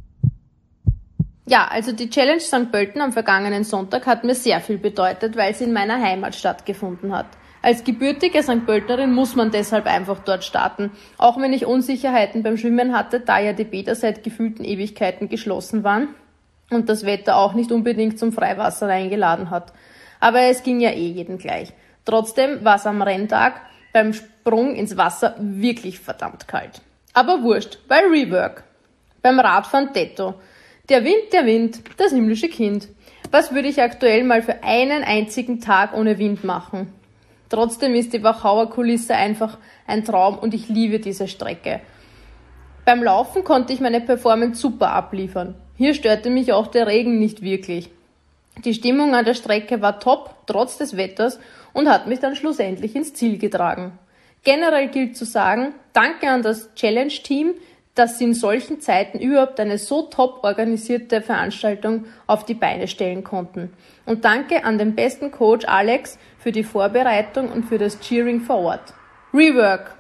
Ja, also die Challenge Sankt Pölten am vergangenen Sonntag hat mir sehr viel bedeutet, weil sie in meiner Heimat stattgefunden hat. Als gebürtige Sankt Pölterin muss man deshalb einfach dort starten, auch wenn ich Unsicherheiten beim Schwimmen hatte, da ja die Bäder seit gefühlten Ewigkeiten geschlossen waren und das Wetter auch nicht unbedingt zum Freiwasser eingeladen hat. Aber es ging ja eh jedem gleich. Trotzdem war es am Renntag beim Sprung ins Wasser wirklich verdammt kalt. Aber wurscht, weil Rework. Beim Radfahren Tetto. Der Wind, der Wind, das himmlische Kind. Was würde ich aktuell mal für einen einzigen Tag ohne Wind machen? Trotzdem ist die Wachauer Kulisse einfach ein Traum und ich liebe diese Strecke. Beim Laufen konnte ich meine Performance super abliefern. Hier störte mich auch der Regen nicht wirklich. Die Stimmung an der Strecke war top, trotz des Wetters, und hat mich dann schlussendlich ins Ziel getragen. Generell gilt zu sagen, danke an das Challenge-Team, dass sie in solchen Zeiten überhaupt eine so top organisierte Veranstaltung auf die Beine stellen konnten. Und danke an den besten Coach Alex für die Vorbereitung und für das Cheering vor Ort. Rework!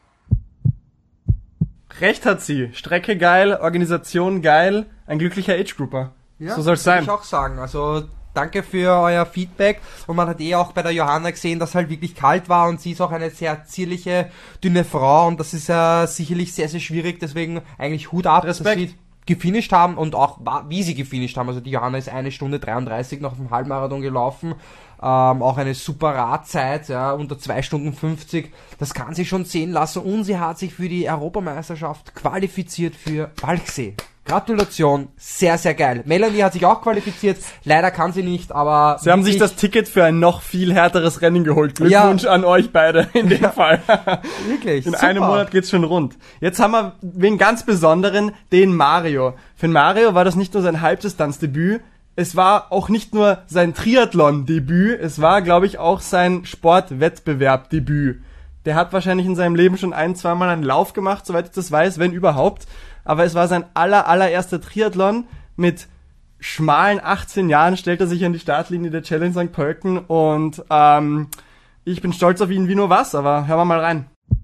Recht hat sie. Strecke geil, Organisation geil, ein glücklicher Age-Grouper. Ja, so soll's würde sein. ich auch sagen. Also danke für euer Feedback. Und man hat eh auch bei der Johanna gesehen, dass halt wirklich kalt war und sie ist auch eine sehr zierliche, dünne Frau und das ist ja sicherlich sehr, sehr schwierig. Deswegen eigentlich Hut ab, Respekt. dass sie gefinisht haben und auch wie sie gefinisht haben. Also die Johanna ist eine Stunde dreiunddreißig noch auf dem Halbmarathon gelaufen. Ähm, auch eine super Radzeit, ja, unter zwei Stunden fünfzig. Das kann sich schon sehen lassen und sie hat sich für die Europameisterschaft qualifiziert für Walchsee. Gratulation, sehr, sehr geil. Melanie hat sich auch qualifiziert, leider kann sie nicht, aber... Sie haben sich das Ticket für ein noch viel härteres Rennen geholt. Glückwunsch Ja. an euch beide in dem Ja. Fall. Wirklich, In super. einem Monat geht's schon rund. Jetzt haben wir wen ganz Besonderen, den Mario. Für den Mario war das nicht nur sein Halbdistanzdebüt, es war auch nicht nur sein Triathlon-Debüt, es war, glaube ich, auch sein Sportwettbewerb-Debüt. Der hat wahrscheinlich in seinem Leben schon ein, zweimal einen Lauf gemacht, soweit ich das weiß, wenn überhaupt. Aber es war sein aller, allererster Triathlon. Mit schmalen achtzehn Jahren stellt er sich an die Startlinie der Challenge Sankt Pölten und ähm, ich bin stolz auf ihn wie nur was, aber hören wir mal rein.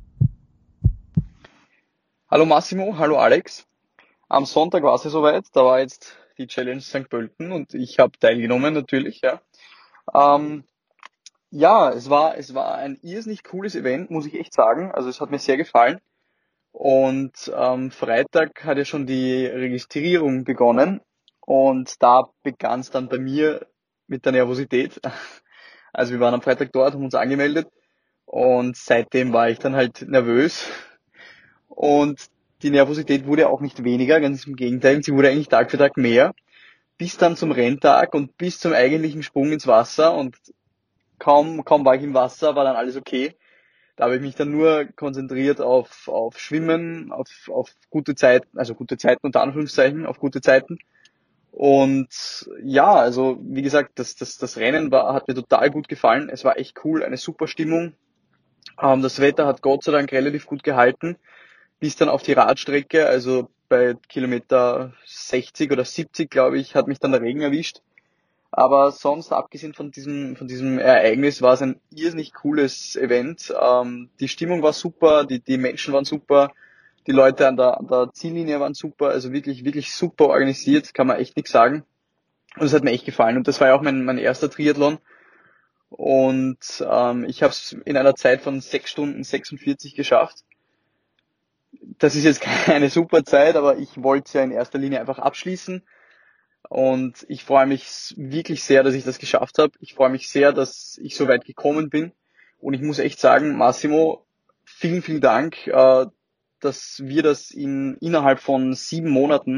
Hallo Massimo, hallo Alex. Am Sonntag war es ja soweit, da war jetzt die Challenge Sankt Pölten und ich habe teilgenommen natürlich, ja. Ähm, ja, es war es war ein irrsinnig cooles Event, muss ich echt sagen. Also es hat mir sehr gefallen. Und am Freitag hat ja schon die Registrierung begonnen und da begann es dann bei mir mit der Nervosität. Also wir waren am Freitag dort, haben uns angemeldet und seitdem war ich dann halt nervös und die Nervosität wurde auch nicht weniger, ganz im Gegenteil, sie wurde eigentlich Tag für Tag mehr, bis dann zum Renntag und bis zum eigentlichen Sprung ins Wasser und kaum, kaum war ich im Wasser, war dann alles okay. Da habe ich mich dann nur konzentriert auf, auf Schwimmen, auf, auf gute Zeiten, also gute Zeiten unter Anführungszeichen, auf gute Zeiten. Und ja, also wie gesagt, das, das, das Rennen war, hat mir total gut gefallen. Es war echt cool, eine super Stimmung. Ähm, das Wetter hat Gott sei Dank relativ gut gehalten, bis dann auf die Radstrecke, also bei Kilometer sechzig oder siebzig, glaube ich, hat mich dann der Regen erwischt. Aber sonst, abgesehen von diesem, von diesem Ereignis, war es ein irrsinnig cooles Event. Ähm, die Stimmung war super, die, die Menschen waren super, die Leute an der, an der Ziellinie waren super, also wirklich, wirklich super organisiert, kann man echt nichts sagen. Und es hat mir echt gefallen. Und das war ja auch mein, mein erster Triathlon. Und ähm, ich habe es in einer Zeit von sechs Stunden sechsundvierzig geschafft. Das ist jetzt keine super Zeit, aber ich wollte es ja in erster Linie einfach abschließen. Und ich freue mich wirklich sehr, dass ich das geschafft habe. Ich freue mich sehr, dass ich so weit gekommen bin. Und ich muss echt sagen, Massimo, vielen, vielen Dank, äh, dass wir das in innerhalb von sieben Monaten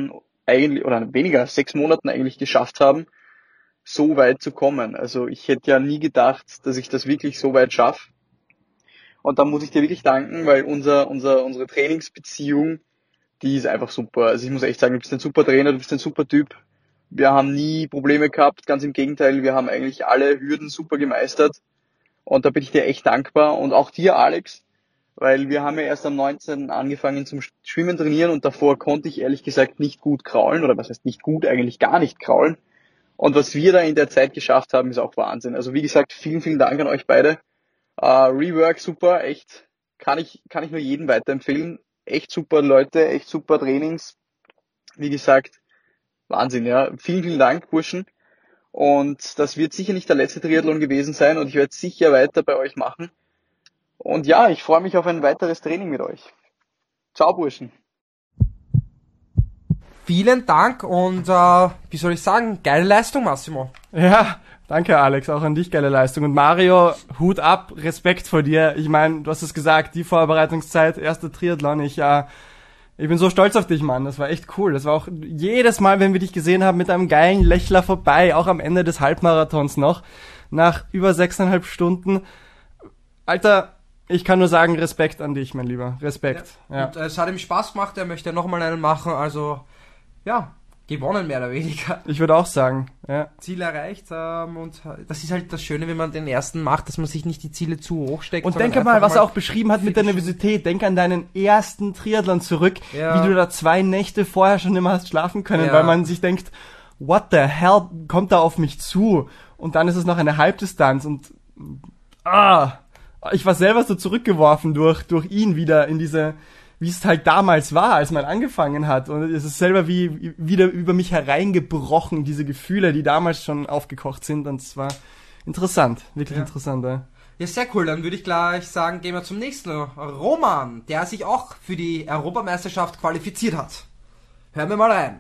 eigentlich, oder weniger als sechs Monaten eigentlich geschafft haben, so weit zu kommen. Also ich hätte ja nie gedacht, dass ich das wirklich so weit schaffe. Und da muss ich dir wirklich danken, weil unser, unser, unsere Trainingsbeziehung, die ist einfach super. Also ich muss echt sagen, du bist ein super Trainer, du bist ein super Typ. Wir haben nie Probleme gehabt, ganz im Gegenteil, wir haben eigentlich alle Hürden super gemeistert. Und da bin ich dir echt dankbar. Und auch dir, Alex, weil wir haben ja erst am neunzehnten angefangen zum Schwimmen trainieren und davor konnte ich ehrlich gesagt nicht gut kraulen, oder was heißt nicht gut, eigentlich gar nicht kraulen. Und was wir da in der Zeit geschafft haben, ist auch Wahnsinn. Also wie gesagt, vielen, vielen Dank an euch beide. Uh, Rework, super, echt, kann ich, kann ich nur jedem weiterempfehlen. Echt super Leute, echt super Trainings. Wie gesagt, Wahnsinn, ja. Vielen, vielen Dank, Burschen. Und das wird sicher nicht der letzte Triathlon gewesen sein und ich werde sicher weiter bei euch machen. Und ja, ich freue mich auf ein weiteres Training mit euch. Ciao, Burschen. Vielen Dank und, äh, wie soll ich sagen, geile Leistung, Massimo. Ja, danke Alex, auch an dich geile Leistung. Und Mario, Hut ab, Respekt vor dir. Ich meine, du hast es gesagt, die Vorbereitungszeit, erster Triathlon, ich äh, ich bin so stolz auf dich, Mann. Das war echt cool. Das war auch jedes Mal, wenn wir dich gesehen haben, mit einem geilen Lächler vorbei, auch am Ende des Halbmarathons noch, nach über sechseinhalb Stunden. Alter, ich kann nur sagen, Respekt an dich, mein Lieber. Respekt. Ja. Ja. Und äh, es hat ihm Spaß gemacht, er möchte nochmal einen machen, also ja, gewonnen mehr oder weniger. Ich würde auch sagen, ja. Ziel erreicht ähm, und das ist halt das Schöne, wenn man den ersten macht, dass man sich nicht die Ziele zu hoch steckt. Und denke mal, was er auch beschrieben hat mit der Nervosität. Denk an deinen ersten Triathlon zurück, ja. wie du da zwei Nächte vorher schon immer hast schlafen können, ja. weil man sich denkt, what the hell kommt da auf mich zu? Und dann ist es noch eine Halbdistanz und ah, ich war selber so zurückgeworfen durch durch ihn wieder in diese, wie es halt damals war, als man angefangen hat. Und es ist selber wie wieder über mich hereingebrochen, diese Gefühle, die damals schon aufgekocht sind. Und es war interessant, wirklich ja. interessant. Ja. Ja, sehr cool. Dann würde ich gleich sagen, gehen wir zum nächsten. Roman, der sich auch für die Europameisterschaft qualifiziert hat. Hören wir mal rein.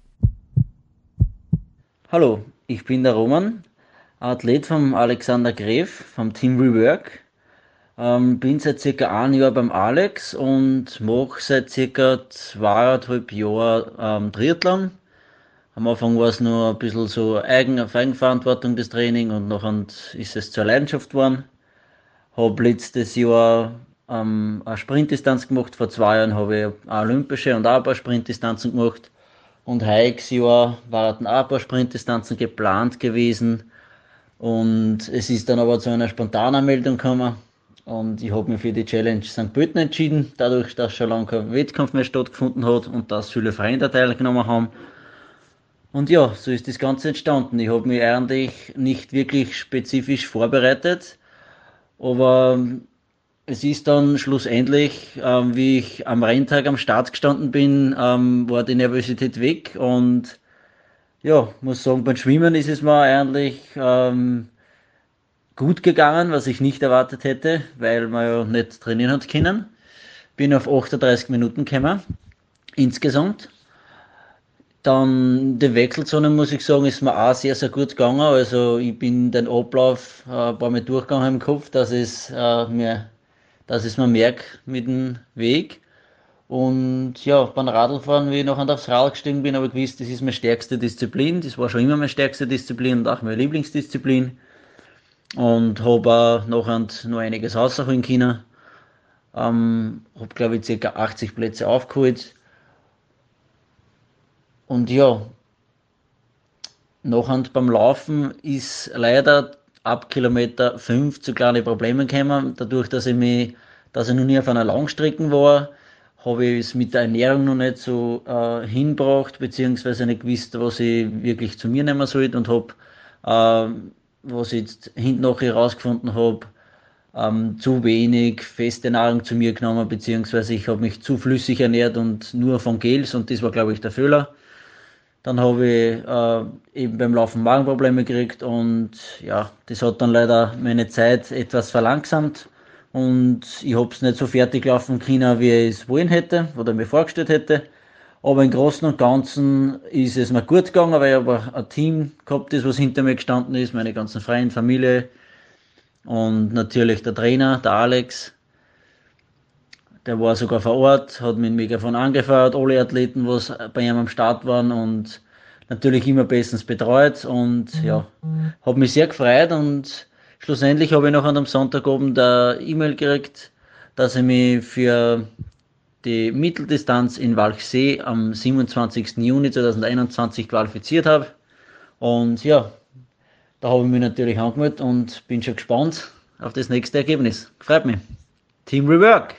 Hallo, ich bin der Roman, Athlet vom Alexander Gref, vom Team Rework. Ähm, bin seit circa ein Jahr beim Alex und mache seit circa zweieinhalb Jahren ähm, Triathlon. Am Anfang war es nur ein bisschen so Eigen, auf Eigenverantwortung das Training und nachher ist es zur Leidenschaft geworden. Habe letztes Jahr ähm, eine Sprintdistanz gemacht, vor zwei Jahren habe ich eine olympische und auch ein paar Sprintdistanzen gemacht. Und heutiges Jahr waren auch ein paar Sprintdistanzen geplant gewesen. Und es ist dann aber zu einer Spontananmeldung gekommen. Und ich habe mich für die Challenge Sankt Pölten entschieden, dadurch, dass schon lange kein Wettkampf mehr stattgefunden hat und dass viele Vereine da teilgenommen haben. Und ja, so ist das Ganze entstanden. Ich habe mich eigentlich nicht wirklich spezifisch vorbereitet, aber es ist dann schlussendlich, ähm, wie ich am Renntag am Start gestanden bin, ähm, war die Nervosität weg und ja, muss sagen, beim Schwimmen ist es mir eigentlich ähm, gut gegangen, was ich nicht erwartet hätte, weil man ja nicht trainieren hat können. Bin auf achtunddreißig Minuten gekommen, insgesamt. Dann die Wechselzone, muss ich sagen, ist mir auch sehr, sehr gut gegangen. Also ich bin den Ablauf äh, ein paar Mal durchgegangen im Kopf, dass es äh, mir, dass es mir merke mit dem Weg. Und ja, beim Radlfahren, wie ich nachher aufs Rad gestiegen bin, habe ich gewusst, das ist meine stärkste Disziplin. Das war schon immer meine stärkste Disziplin und auch meine Lieblingsdisziplin. Und habe auch nachher noch einiges rausholen können. Ähm, habe, glaube ich, ca. achtzig Plätze aufgeholt. Und ja, nachher beim Laufen ist leider ab Kilometer fünf zu kleine Probleme gekommen. Dadurch, dass ich mich, dass ich noch nie auf einer Langstrecke war, habe ich es mit der Ernährung noch nicht so äh, hingebracht, beziehungsweise nicht gewusst, was ich wirklich zu mir nehmen sollte und habe, äh, was ich jetzt hinten nachher herausgefunden habe, ähm, zu wenig feste Nahrung zu mir genommen, beziehungsweise ich habe mich zu flüssig ernährt und nur von Gels und das war, glaube ich, der Fehler. Dann habe ich äh, eben beim Laufen Magenprobleme gekriegt und ja, das hat dann leider meine Zeit etwas verlangsamt und ich habe es nicht so fertig laufen können, wie ich es wollen hätte oder mir vorgestellt hätte. Aber im Großen und Ganzen ist es mir gut gegangen, weil ich aber ein Team gehabt ist, was hinter mir gestanden ist, meine ganzen Freunde, Familie und natürlich der Trainer, der Alex, der war sogar vor Ort, hat mit dem Megafon angefeuert, alle Athleten, was bei ihm am Start waren und natürlich immer bestens betreut und ja, habe mich sehr gefreut und schlussendlich habe ich noch an dem Sonntagabend eine E-Mail gekriegt, dass ich mich für die Mitteldistanz in Walchsee am siebenundzwanzigsten Juni zweitausendeinundzwanzig qualifiziert habe. Und ja, da habe ich mich natürlich angemeldet und bin schon gespannt auf das nächste Ergebnis. Freut mich. Team Rework.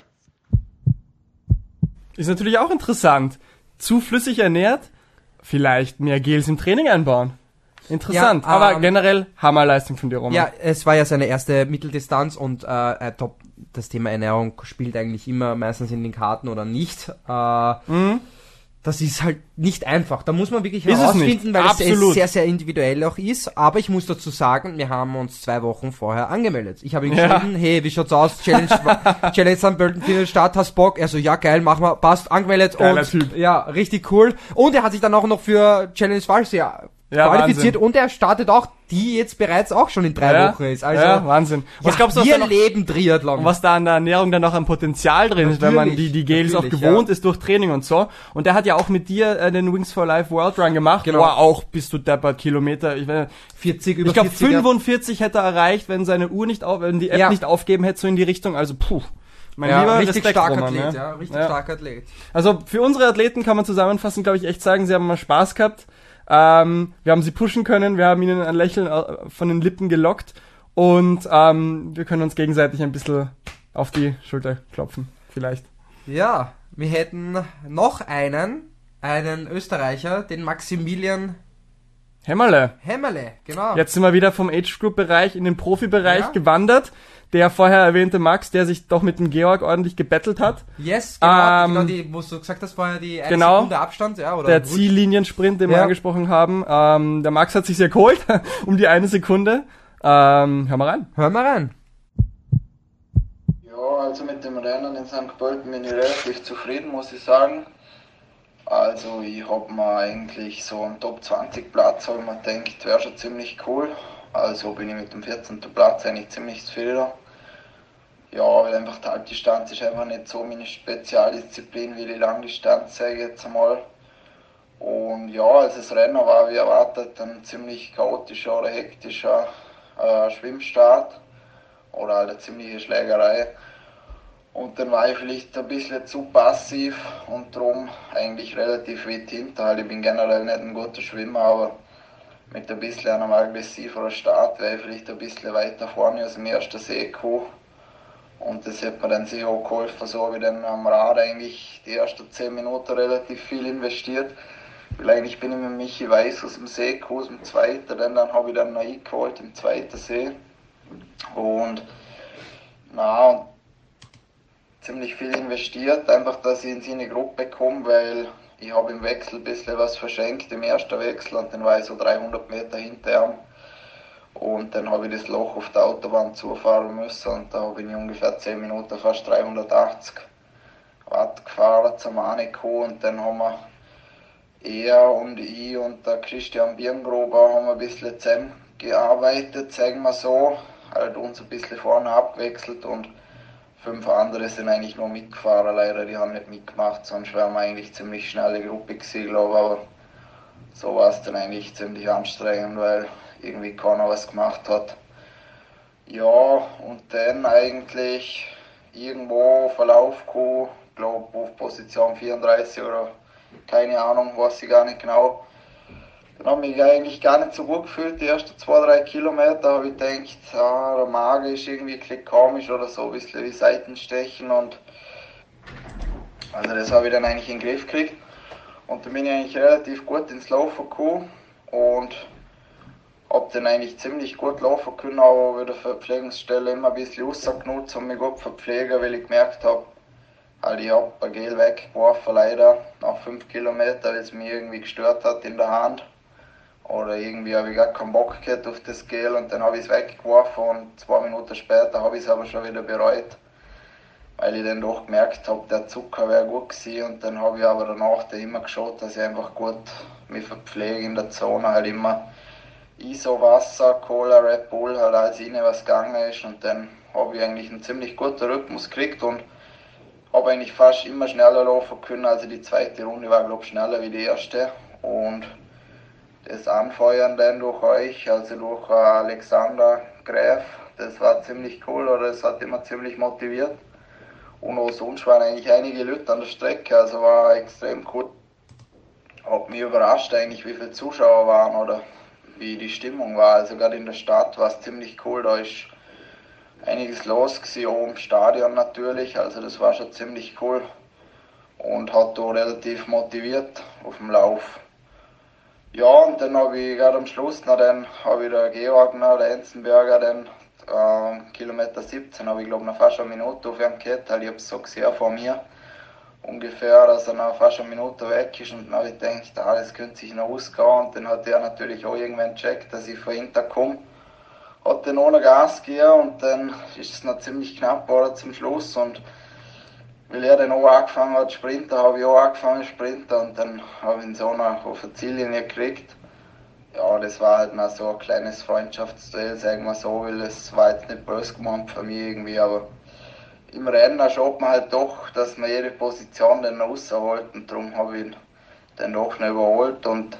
Ist natürlich auch interessant. Zu flüssig ernährt, vielleicht mehr Gels im Training einbauen. Interessant, Ja, aber ähm, generell Hammerleistung von dir, Roman. Ja, es war ja seine erste Mitteldistanz und äh, äh, top, das Thema Ernährung spielt eigentlich immer meistens in den Karten oder nicht. Äh, Mhm. Das ist halt nicht einfach. Da muss man wirklich Ist es herausfinden, nicht. weil Absolut. es sehr, sehr individuell auch ist. Aber ich muss dazu sagen, wir haben uns zwei Wochen vorher angemeldet. Ich habe ihm Ja. geschrieben, hey, wie schaut's aus? Challenge, Challenge Sankt Pölten findet statt, hast Bock? Er so, ja geil, machen wir, passt, angemeldet. Geiler und Typ. ja, richtig cool. Und er hat sich dann auch noch für Challenge Walchsee Ja, qualifiziert Wahnsinn. und er startet auch, die jetzt bereits auch schon in drei Ja, Wochen ist. Also, ja, Wahnsinn. Was ja, glaubst du, was wir da noch, leben Triathlon. und was da an der Ernährung dann noch an Potenzial drin ist, wenn man die, Natürlich, die Gels auch natürlich, gewohnt ja. ist durch Training und so. Und der hat ja auch mit dir äh, den Wings for Life World Run gemacht. Genau. Boah, auch bist du deppert Kilometer. Ich, weiß nicht, vierzig, über ich glaube vierzig, ja. fünfundvierzig hätte er erreicht, wenn seine Uhr nicht auf, wenn die App Ja. nicht aufgeben hätte, so in die Richtung. Also puh. Mein Ja, lieber richtig Respekt, starker Roman, Athlet, ja. ja, richtig Ja. starker Athlet. Also für unsere Athleten kann man zusammenfassend, glaube ich, echt sagen, sie haben mal Spaß gehabt. Ähm, wir haben sie pushen können, wir haben ihnen ein Lächeln äh, von den Lippen gelockt und ähm, wir können uns gegenseitig ein bisschen auf die Schulter klopfen, vielleicht. Ja, wir hätten noch einen, einen Österreicher, den Maximilian Hämmerle. Hämmerle, genau. Jetzt sind wir wieder vom Age-Group-Bereich in den Profibereich Ja. gewandert. Der vorher erwähnte Max, der sich doch mit dem Georg ordentlich gebettelt hat. Yes, genau, Ähm, genau die, wo du gesagt hast, vorher die eine genau. Sekunde Abstand, ja, oder? Der Zielliniensprint, den wir Ja. angesprochen haben. Ähm, der Max hat sich sehr geholt, um die eine Sekunde. Ähm, hör mal rein. Hör mal rein. Ja, also mit dem Rennen in Sankt Pölten bin ich relativ zufrieden, muss ich sagen. Also ich habe mir eigentlich so einen Top zwanzig Platz, habe ich mir gedacht, wäre schon ziemlich cool. Also bin ich mit dem vierzehnten Platz eigentlich ziemlich zufrieden. Ja, weil einfach die Halbdistanz ist einfach nicht so meine Spezialdisziplin wie die Langdistanz, sage ich jetzt einmal. Und ja, als das Rennen war wie erwartet ein ziemlich chaotischer oder hektischer äh, Schwimmstart oder halt eine ziemliche Schlägerei. Und dann war ich vielleicht ein bisschen zu passiv und darum eigentlich relativ weit hinter. Halt, ich bin generell nicht ein guter Schwimmer, aber mit ein bisschen einem aggressiveren Start wäre ich vielleicht ein bisschen weiter vorne aus dem ersten See gekommen. Und das hat mir dann sicher auch geholfen, so habe ich dann am Rad eigentlich die ersten zehn Minuten relativ viel investiert. Weil eigentlich bin ich mit Michi Weiß aus dem See gekommen, aus dem zweiten, dann, dann habe ich dann noch eingeholt im zweiten See. Und na, und ziemlich viel investiert, einfach dass ich in seine Gruppe komme, weil ich habe im Wechsel ein bisschen was verschenkt im ersten Wechsel und dann war ich so dreihundert Meter hinter ihm. Und dann habe ich das Loch auf der Autobahn zufahren müssen und da habe ich in ungefähr zehn Minuten fast dreihundertachtzig Watt gefahren zum Aniko und dann haben wir er und ich und der Christian Birngruber haben wir ein bisschen zusammengearbeitet, sagen wir so, halt uns ein bisschen vorne abwechselt und fünf andere sind eigentlich nur mitgefahren, leider, die haben nicht mitgemacht, sonst wären wir eigentlich ziemlich schnelle Gruppe gewesen, glaube ich, aber so war es dann eigentlich ziemlich anstrengend, weil irgendwie keiner was gemacht hat. Ja, und dann eigentlich irgendwo Verlauf gekommen, glaube auf Position vierunddreißig oder keine Ahnung, weiß ich gar nicht genau. Dann habe ich mich eigentlich gar nicht so gut gefühlt, die ersten zwei, drei Kilometer habe ich gedacht, ah, der Magen ist irgendwie ein bisschen komisch oder so, ein bisschen wie Seitenstechen und also das habe ich dann eigentlich in den Griff gekriegt und dann bin ich eigentlich relativ gut ins Laufen gekommen und habe dann eigentlich ziemlich gut laufen können, aber bei der Verpflegungsstelle immer ein bisschen rausgenutzt und mich gut verpflegen, weil ich gemerkt habe, halt ich habe ein Gel weggeworfen, leider, nach fünf Kilometern, weil es mich irgendwie gestört hat in der Hand. Oder irgendwie habe ich gar keinen Bock gehabt auf das Gel und dann habe ich es weggeworfen und zwei Minuten später habe ich es aber schon wieder bereut, weil ich dann doch gemerkt habe, der Zucker wäre gut gewesen und dann habe ich aber danach dann immer geschaut, dass ich einfach gut mich verpflege in der Zone, halt immer I S O, Wasser, Cola, Red Bull, halt alles rein, was gegangen ist und dann habe ich eigentlich einen ziemlich guten Rhythmus gekriegt und habe eigentlich fast immer schneller laufen können. Also die zweite Runde war, glaube ich, schneller wie die erste. Und das Anfeuern dann durch euch, also durch Alexander Gräf, das war ziemlich cool, oder das hat immer ziemlich motiviert. Und auch sonst waren eigentlich einige Leute an der Strecke, also war extrem cool. Hat mich überrascht eigentlich, wie viele Zuschauer waren oder wie die Stimmung war. Also gerade in der Stadt war es ziemlich cool, da ist einiges los gewesen, auch im Stadion natürlich, also das war schon ziemlich cool. Und hat auch relativ motiviert auf dem Lauf. Ja, und dann habe ich gerade am Schluss noch den, habe ich der Georg noch, der Enzenberger, den äh, Kilometer siebzehn, habe ich glaube noch fast eine Minute auf ihn gehabt, weil ich habe es so gesehen vor mir, ungefähr, dass er noch fast eine Minute weg ist, und dann habe ich gedacht, ah, das könnte sich noch ausgehen, und dann hat er natürlich auch irgendwann gecheckt, dass ich von hinten komme, hat dann ohne Gas gegeben, und dann ist es noch ziemlich knapp geworden zum Schluss, und weil er dann auch angefangen hat zu sprinten, habe ich auch angefangen zu sprinten, und dann habe ich ihn so noch auf die Ziellinie gekriegt. Ja, das war halt noch so ein kleines Freundschaftsduell, sagen wir so, weil es war jetzt nicht böse gemeint für mich irgendwie, aber im Rennen schaut man halt doch, dass man jede Position dann rausholt, und darum habe ich ihn dann doch noch überholt. Und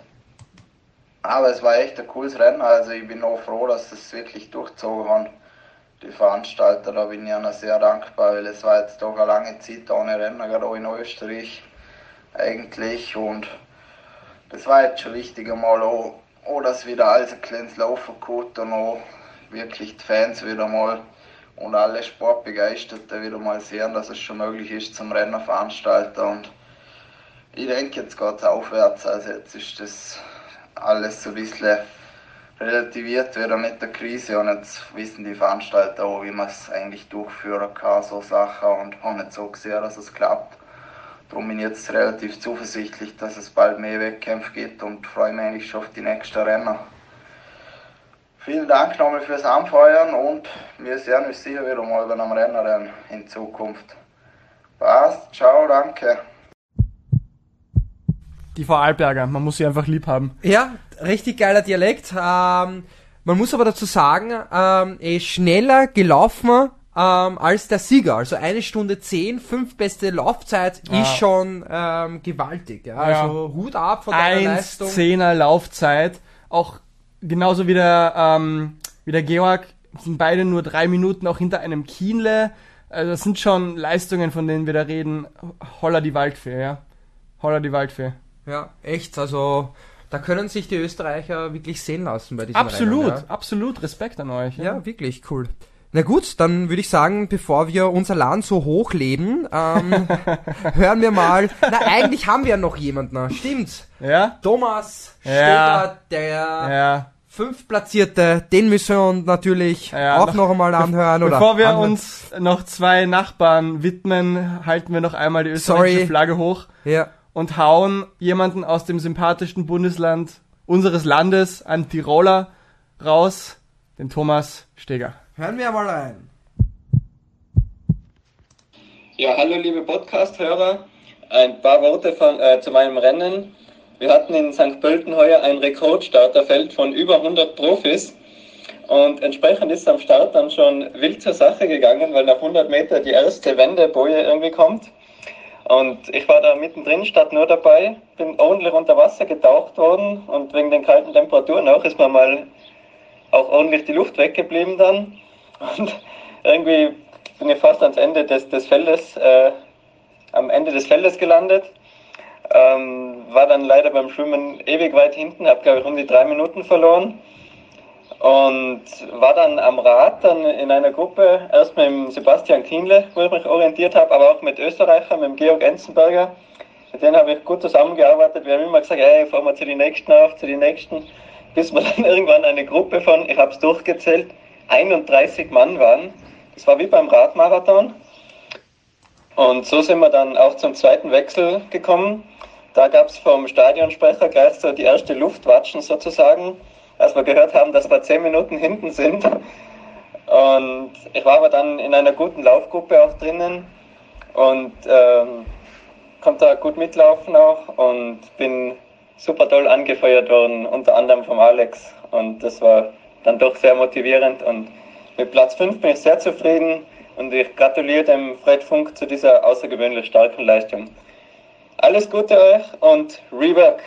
aber es war echt ein cooles Rennen, also ich bin auch froh, dass es wirklich durchgezogen haben. Die Veranstalter, da bin ich ihnen sehr dankbar, weil es war jetzt doch eine lange Zeit ohne Rennen, gerade auch in Österreich eigentlich, und das war jetzt schon wichtig einmal auch, auch dass wieder alles ein kleines Laufen kommt und auch wirklich die Fans wieder mal und alle Sportbegeisterte wieder mal sehen, dass es schon möglich ist zum Rennen veranstalten, und ich denke, jetzt geht es aufwärts, also jetzt ist das alles so ein bisschen relativiert wieder mit der Krise, und jetzt wissen die Veranstalter auch, wie man es eigentlich durchführen kann, so Sachen, und haben nicht so gesehen, dass es klappt. Darum bin ich jetzt relativ zuversichtlich, dass es bald mehr Wettkämpfe gibt, und freue mich eigentlich schon auf die nächsten Rennen. Vielen Dank nochmal fürs Anfeuern, und wir sehen uns sicher wieder mal bei einem Rennen in Zukunft. Passt, ciao, danke. Die Vorarlberger, man muss sie einfach lieb haben. Ja, richtig geiler Dialekt. Ähm, man muss aber dazu sagen, ähm, er ist schneller gelaufen ähm, als der Sieger. Also eine Stunde zehn, fünf beste Laufzeit, ja. Ist schon ähm, gewaltig. Ja? Ja. Also Hut ab von deiner Leistung. eins zehner Laufzeit, auch genauso wie der, ähm, wie der Georg, sind beide nur drei Minuten auch hinter einem Kienle. Also das sind schon Leistungen, von denen wir da reden. Holla die Waldfee, ja. Holla die Waldfee. Ja, echt, also da können sich die Österreicher wirklich sehen lassen bei diesem Absolut, Rennen, ja. Absolut, Respekt an euch. Ja. ja, wirklich, cool. Na gut, dann würde ich sagen, bevor wir unser Land so hochleben, ähm, hören wir mal, na eigentlich haben wir ja noch jemanden, stimmt's? Ja? Thomas ja. Steger, der ja. Fünftplatzierte, den müssen wir uns natürlich ja, auch noch, noch einmal anhören. Oder bevor wir anhören. uns noch zwei Nachbarn widmen, halten wir noch einmal die österreichische Sorry. Flagge hoch. Ja. Und hauen jemanden aus dem sympathischsten Bundesland unseres Landes, einen Tiroler, raus, den Thomas Steger. Hören wir mal rein. Ja, hallo liebe Podcast-Hörer. Ein paar Worte von, äh, zu meinem Rennen. Wir hatten in Sankt Pölten heuer ein Rekordstarterfeld von über hundert Profis. Und entsprechend ist am Start dann schon wild zur Sache gegangen, weil nach hundert Meter die erste Wendeboje irgendwie kommt. Und ich war da mittendrin, statt nur dabei, bin ordentlich unter Wasser getaucht worden, und wegen den kalten Temperaturen auch ist mir mal auch ordentlich die Luft weggeblieben dann. Und irgendwie bin ich fast ans Ende des, des Feldes, äh, am Ende des Feldes gelandet. Ähm, war dann leider beim Schwimmen ewig weit hinten, habe glaube ich um die drei Minuten verloren. Und war dann am Rad dann in einer Gruppe, erst mit dem Sebastian Kienle, wo ich mich orientiert habe, aber auch mit Österreichern, mit dem Georg Enzenberger. Mit denen habe ich gut zusammengearbeitet. Wir haben immer gesagt, ey, fahren wir zu den Nächsten auf, zu den Nächsten. Bis wir dann irgendwann eine Gruppe von, ich habe es durchgezählt, einunddreißig Mann waren. Das war wie beim Radmarathon. Und so sind wir dann auch zum zweiten Wechsel gekommen. Da gab es vom Stadionsprecher gleich so die erste Luftwatschen sozusagen, als wir gehört haben, dass wir zehn Minuten hinten sind. Und ich war aber dann in einer guten Laufgruppe auch drinnen und ähm, konnte da gut mitlaufen auch und bin super toll angefeuert worden, unter anderem vom Alex. Und das war dann doch sehr motivierend, und mit Platz fünf bin ich sehr zufrieden und ich gratuliere dem Fred Funk zu dieser außergewöhnlich starken Leistung. Alles Gute euch und Rework!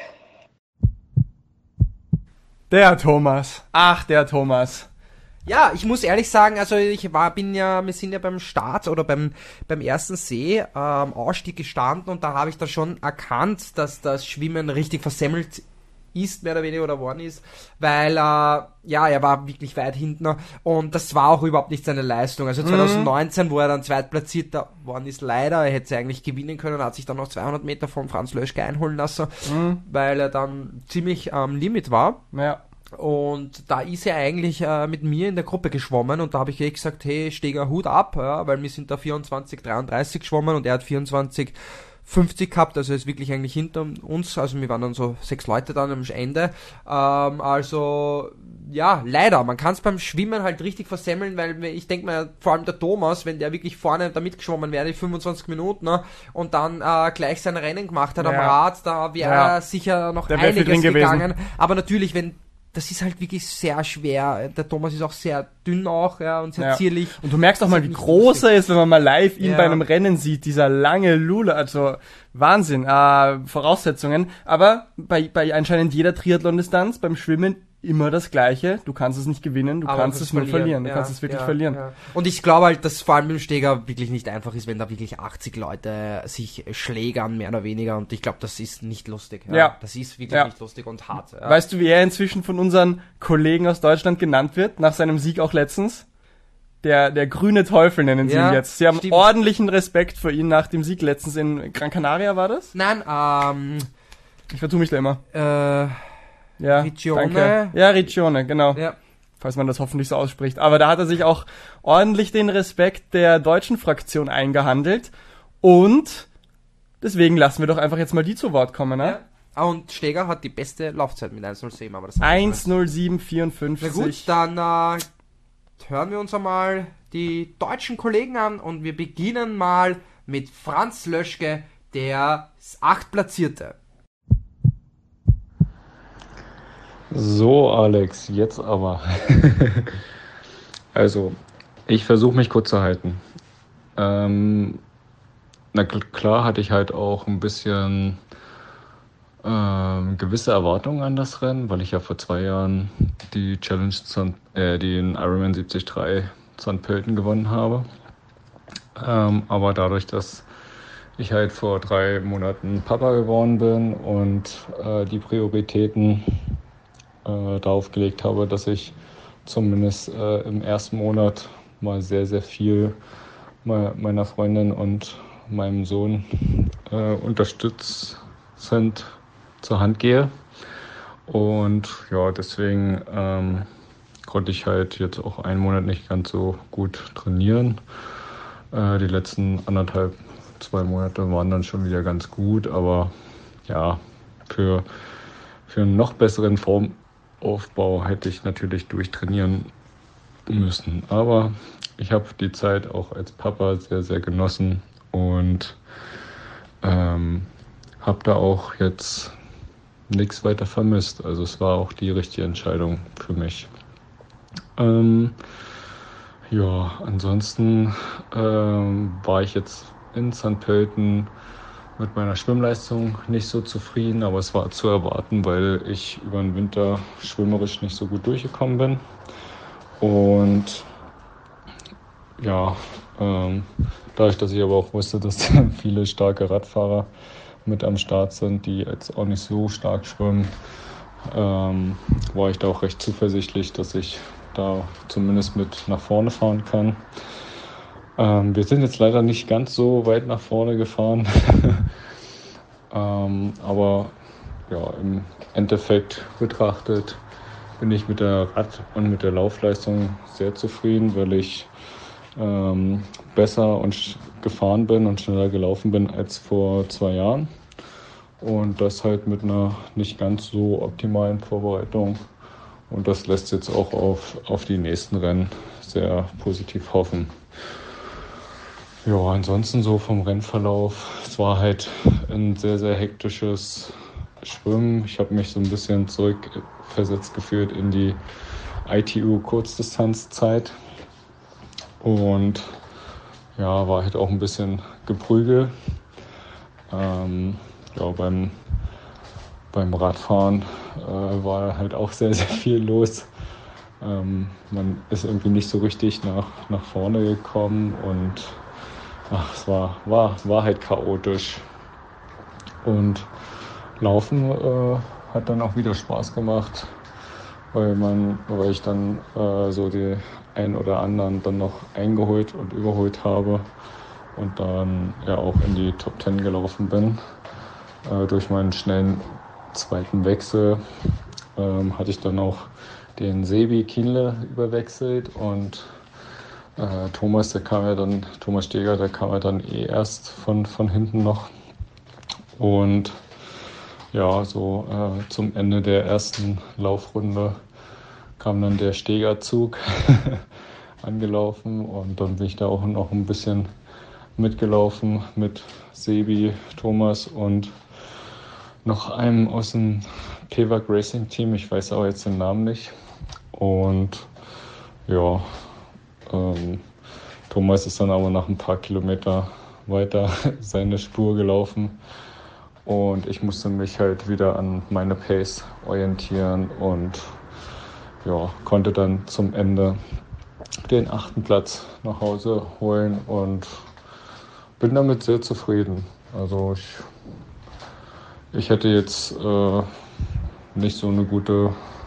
Der Thomas. Ach, der Thomas. Ja, ich muss ehrlich sagen, also ich war, bin ja, wir sind ja beim Start oder beim beim ersten See ähm, Ausstieg gestanden und da habe ich da schon erkannt, dass das Schwimmen richtig versemmelt ist, mehr oder weniger, oder worden ist, weil, äh, ja, er war wirklich weit hinten und das war auch überhaupt nicht seine Leistung. Also zwanzig neunzehn, mhm. wo er dann zweitplatzierter worden ist, leider, er hätte sie eigentlich gewinnen können, hat sich dann noch zweihundert Meter von Franz Löschke einholen lassen, mhm. weil er dann ziemlich am Limit war. Ja. Und da ist er eigentlich äh, mit mir in der Gruppe geschwommen und da habe ich eh gesagt, hey, Steger, Hut ab, ja, weil wir sind da vierundzwanzig dreiunddreißig geschwommen und er hat vierundzwanzig fünfzig gehabt, also er ist wirklich eigentlich hinter uns, also wir waren dann so sechs Leute dann am Ende, ähm, also ja, leider, man kann es beim Schwimmen halt richtig versemmeln, weil ich denke mal, vor allem der Thomas, wenn der wirklich vorne da mitgeschwommen wäre, die fünfundzwanzig Minuten, ne, und dann äh, gleich sein Rennen gemacht hat ja. am Rad, da wäre ja. er sicher noch einiges gegangen, aber natürlich, wenn das ist halt wirklich sehr schwer. Der Thomas ist auch sehr dünn auch, ja, und sehr ja. zierlich. Und du merkst auch mal, wie groß er ist, wenn man mal live ihn ja. bei einem Rennen sieht. Dieser lange Lula, also Wahnsinn, äh, Voraussetzungen. Aber bei, bei anscheinend jeder Triathlon-Distanz, beim Schwimmen, immer das Gleiche. Du kannst es nicht gewinnen, du Aber kannst es nur verlieren. Du ja, kannst es wirklich ja, verlieren. Ja. Und ich glaube halt, dass vor allem im Steger wirklich nicht einfach ist, wenn da wirklich achtzig Leute sich schlägern, mehr oder weniger. Und ich glaube, das ist nicht lustig. Ja. ja. Das ist wirklich ja. nicht lustig und hart. Ja. Weißt du, wie er inzwischen von unseren Kollegen aus Deutschland genannt wird, nach seinem Sieg auch letztens? Der, der grüne Teufel nennen sie ja, ihn jetzt. Sie haben stimmt. ordentlichen Respekt vor ihn nach dem Sieg letztens in Gran Canaria, war das? Nein, ähm... Ich vertue mich da immer. Äh... Ja, Riccione. Danke. Ja, Riccione, genau. Ja. Falls man das hoffentlich so ausspricht. Aber da hat er sich auch ordentlich den Respekt der deutschen Fraktion eingehandelt. Und deswegen lassen wir doch einfach jetzt mal die zu Wort kommen, ne? Ja. Und Steger hat die beste Laufzeit mit eins null sieben. Aber das eins null sieben vierundfünfzig. Na gut, dann äh, hören wir uns einmal die deutschen Kollegen an und wir beginnen mal mit Franz Löschke, der Achtplatzierte. So, Alex, jetzt aber. Also, ich versuche mich kurz zu halten. Ähm, na klar hatte ich halt auch ein bisschen ähm, gewisse Erwartungen an das Rennen, weil ich ja vor zwei Jahren die Challenge, äh, den Ironman siebzig Komma drei Sankt Pölten gewonnen habe. Ähm, aber dadurch, dass ich halt vor drei Monaten Papa geworden bin und äh, die Prioritäten Äh, darauf gelegt habe, dass ich zumindest äh, im ersten Monat mal sehr, sehr viel me- meiner Freundin und meinem Sohn äh, unterstützend zur Hand gehe. Und ja, deswegen ähm, konnte ich halt jetzt auch einen Monat nicht ganz so gut trainieren. Äh, die letzten anderthalb, zwei Monate waren dann schon wieder ganz gut, aber ja, für, für einen noch besseren Form Aufbau hätte ich natürlich durchtrainieren müssen. Aber ich habe die Zeit auch als Papa sehr, sehr genossen und ähm, habe da auch jetzt nichts weiter vermisst. Also es war auch die richtige Entscheidung für mich. Ähm, ja, ansonsten ähm, war ich jetzt in Sankt Pölten mit meiner Schwimmleistung nicht so zufrieden, aber es war zu erwarten, weil ich über den Winter schwimmerisch nicht so gut durchgekommen bin. Und ja, ähm, dadurch, dass ich aber auch wusste, dass viele starke Radfahrer mit am Start sind, die jetzt auch nicht so stark schwimmen, ähm, war ich da auch recht zuversichtlich, dass ich da zumindest mit nach vorne fahren kann. Ähm, wir sind jetzt leider nicht ganz so weit nach vorne gefahren, ähm, aber ja, im Endeffekt betrachtet bin ich mit der Rad- und mit der Laufleistung sehr zufrieden, weil ich ähm, besser und sch- gefahren bin und schneller gelaufen bin als vor zwei Jahren und das halt mit einer nicht ganz so optimalen Vorbereitung und das lässt jetzt auch auf, auf die nächsten Rennen sehr positiv hoffen. Ja, ansonsten so vom Rennverlauf, es war halt ein sehr, sehr hektisches Schwimmen. Ich habe mich so ein bisschen zurückversetzt gefühlt in die I T U-Kurzdistanzzeit und ja, war halt auch ein bisschen Geprügel. Ähm, ja, beim, beim Radfahren äh, war halt auch sehr, sehr viel los. Ähm, man ist irgendwie nicht so richtig nach, nach vorne gekommen und ach, es war, war, war halt chaotisch. Und Laufen äh, hat dann auch wieder Spaß gemacht, weil, man, weil ich dann äh, so die ein oder anderen dann noch eingeholt und überholt habe und dann ja auch in die Top Ten gelaufen bin. Äh, durch meinen schnellen zweiten Wechsel ähm, hatte ich dann auch den Sebi Kienle überwechselt und äh, Thomas, der kam ja dann, Thomas Steger, der kam ja dann eh erst von, von hinten noch. Und ja, so äh, zum Ende der ersten Laufrunde kam dann der Stegerzug angelaufen und dann bin ich da auch noch ein bisschen mitgelaufen mit Sebi, Thomas und noch einem aus dem P W A C Racing Team, ich weiß aber jetzt den Namen nicht. Und ja, ähm, Thomas ist dann aber nach ein paar Kilometer weiter seine Spur gelaufen und ich musste mich halt wieder an meine Pace orientieren und ja, konnte dann zum Ende den achten Platz nach Hause holen und bin damit sehr zufrieden. Also ich, ich hätte jetzt äh, nicht so eine gute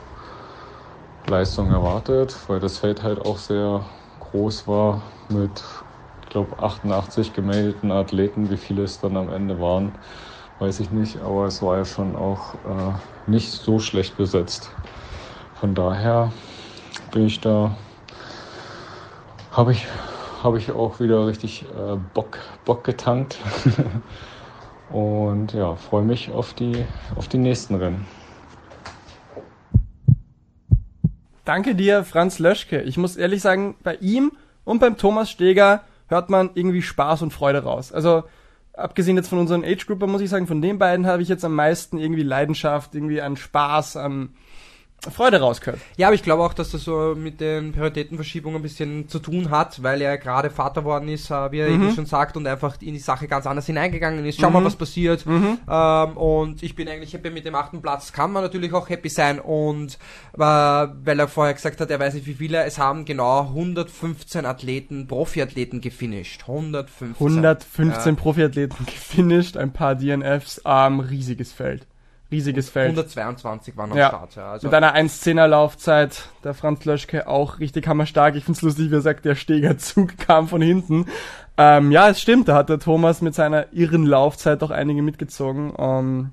Leistung erwartet, weil das Feld halt auch sehr groß war mit, ich glaube, achtundachtzig gemeldeten Athleten. Wie viele es dann am Ende waren, weiß ich nicht, aber es war ja schon auch äh, nicht so schlecht besetzt. Von daher bin ich da, habe ich, hab ich auch wieder richtig äh, Bock, Bock getankt und ja, freue mich auf die, auf die nächsten Rennen. Danke dir, Franz Löschke. Ich muss ehrlich sagen, bei ihm und beim Thomas Steger hört man irgendwie Spaß und Freude raus. Also abgesehen jetzt von unseren Age-Grupper muss ich sagen, von den beiden habe ich jetzt am meisten irgendwie Leidenschaft, irgendwie an Spaß, an Freude rausgehört. Ja, aber ich glaube auch, dass das so mit den Prioritätenverschiebungen ein bisschen zu tun hat, weil er gerade Vater worden ist, äh, wie er mhm. eben schon sagt, und einfach in die Sache ganz anders hineingegangen ist. Schau mhm. mal, was passiert. Mhm. Ähm, und ich bin eigentlich happy mit dem achten Platz. Kann man natürlich auch happy sein. Und äh, weil er vorher gesagt hat, er weiß nicht wie viele, es haben genau hundertfünfzehn Athleten, Profiathleten gefinisht. hundertfünfzehn. hundertfünfzehn ja. Profiathleten gefinisht, ein paar D N Fs, ähm, riesiges Feld. Riesiges Feld. hundertzweiundzwanzig waren am ja. Start. Ja, also mit einer eins zehner Laufzeit, der Franz Löschke auch richtig hammerstark. Ich find's lustig, wie er sagt, der Stegerzug kam von hinten. Ähm, ja, es stimmt, da hat der Thomas mit seiner irren Laufzeit doch einige mitgezogen. Ähm,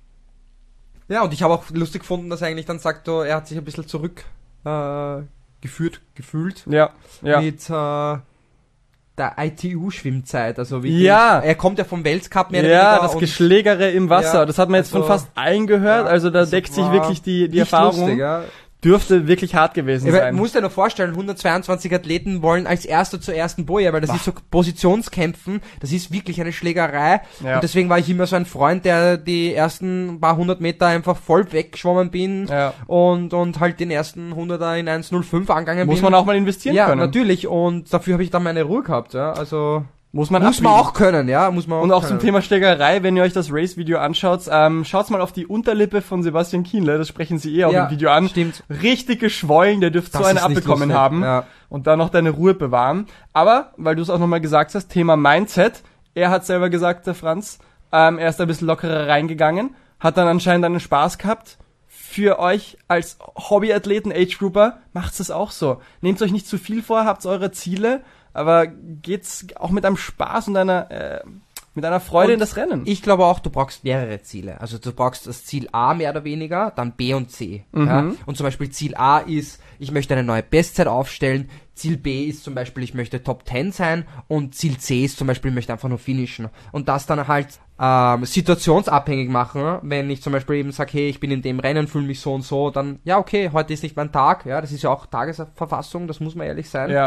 ja, und ich habe auch lustig gefunden, dass er eigentlich dann sagt, oh, er hat sich ein bisschen zurück äh, geführt, gefühlt. Ja, ja. Mit äh, der I T U-Schwimmzeit, also wie ja. er kommt ja vom Weltcup mehr oder ja, weniger. Das Geschlägere im Wasser, ja, das hat man jetzt also, von fast allen gehört, ja, also da deckt sich wirklich die, die Erfahrung. Lustig, ja. Dürfte wirklich hart gewesen ja, sein. Du musst dir noch vorstellen, hundertzweiundzwanzig Athleten wollen als Erster zur ersten Boje, weil das Ach. ist so Positionskämpfen, das ist wirklich eine Schlägerei. Ja. Und deswegen war ich immer so ein Freund, der die ersten paar hundert Meter einfach voll weggeschwommen bin ja. und und halt den ersten hunderter in eins null fünf angegangen Muss bin. Muss man auch mal investieren ja, können. Ja, natürlich. Und dafür habe ich dann meine Ruhe gehabt. Ja, also Muss man, muss man auch können, ja, muss man auch Und auch können. zum Thema Schlägerei, wenn ihr euch das Race-Video anschaut, ähm, schaut's mal auf die Unterlippe von Sebastian Kienle, das sprechen sie eh auch ja, im Video an. Stimmt. Richtig geschwollen, der dürfte so eine abbekommen lustig. haben ja. und da noch deine Ruhe bewahren. Aber, weil du es auch nochmal gesagt hast, Thema Mindset, er hat selber gesagt, der Franz, ähm, er ist ein bisschen lockerer reingegangen, hat dann anscheinend einen Spaß gehabt. Für euch als Hobbyathleten, Age-Grouper, macht's das auch so. Nehmt euch nicht zu viel vor, habt eure Ziele, aber geht's auch mit einem Spaß und einer äh, mit einer Freude und in das Rennen. Ich glaube auch, du brauchst mehrere Ziele. Also du brauchst das Ziel A mehr oder weniger, dann B und C. Mhm. Ja? Und zum Beispiel Ziel A ist, ich möchte eine neue Bestzeit aufstellen. Ziel B ist zum Beispiel, ich möchte Top zehn sein. Und Ziel C ist zum Beispiel, ich möchte einfach nur finishen. Und das dann halt ähm, situationsabhängig machen. Wenn ich zum Beispiel eben sage, hey, ich bin in dem Rennen, fühle mich so und so, dann, ja okay, heute ist nicht mein Tag. Ja, das ist ja auch Tagesverfassung, das muss man ehrlich sein. Ja.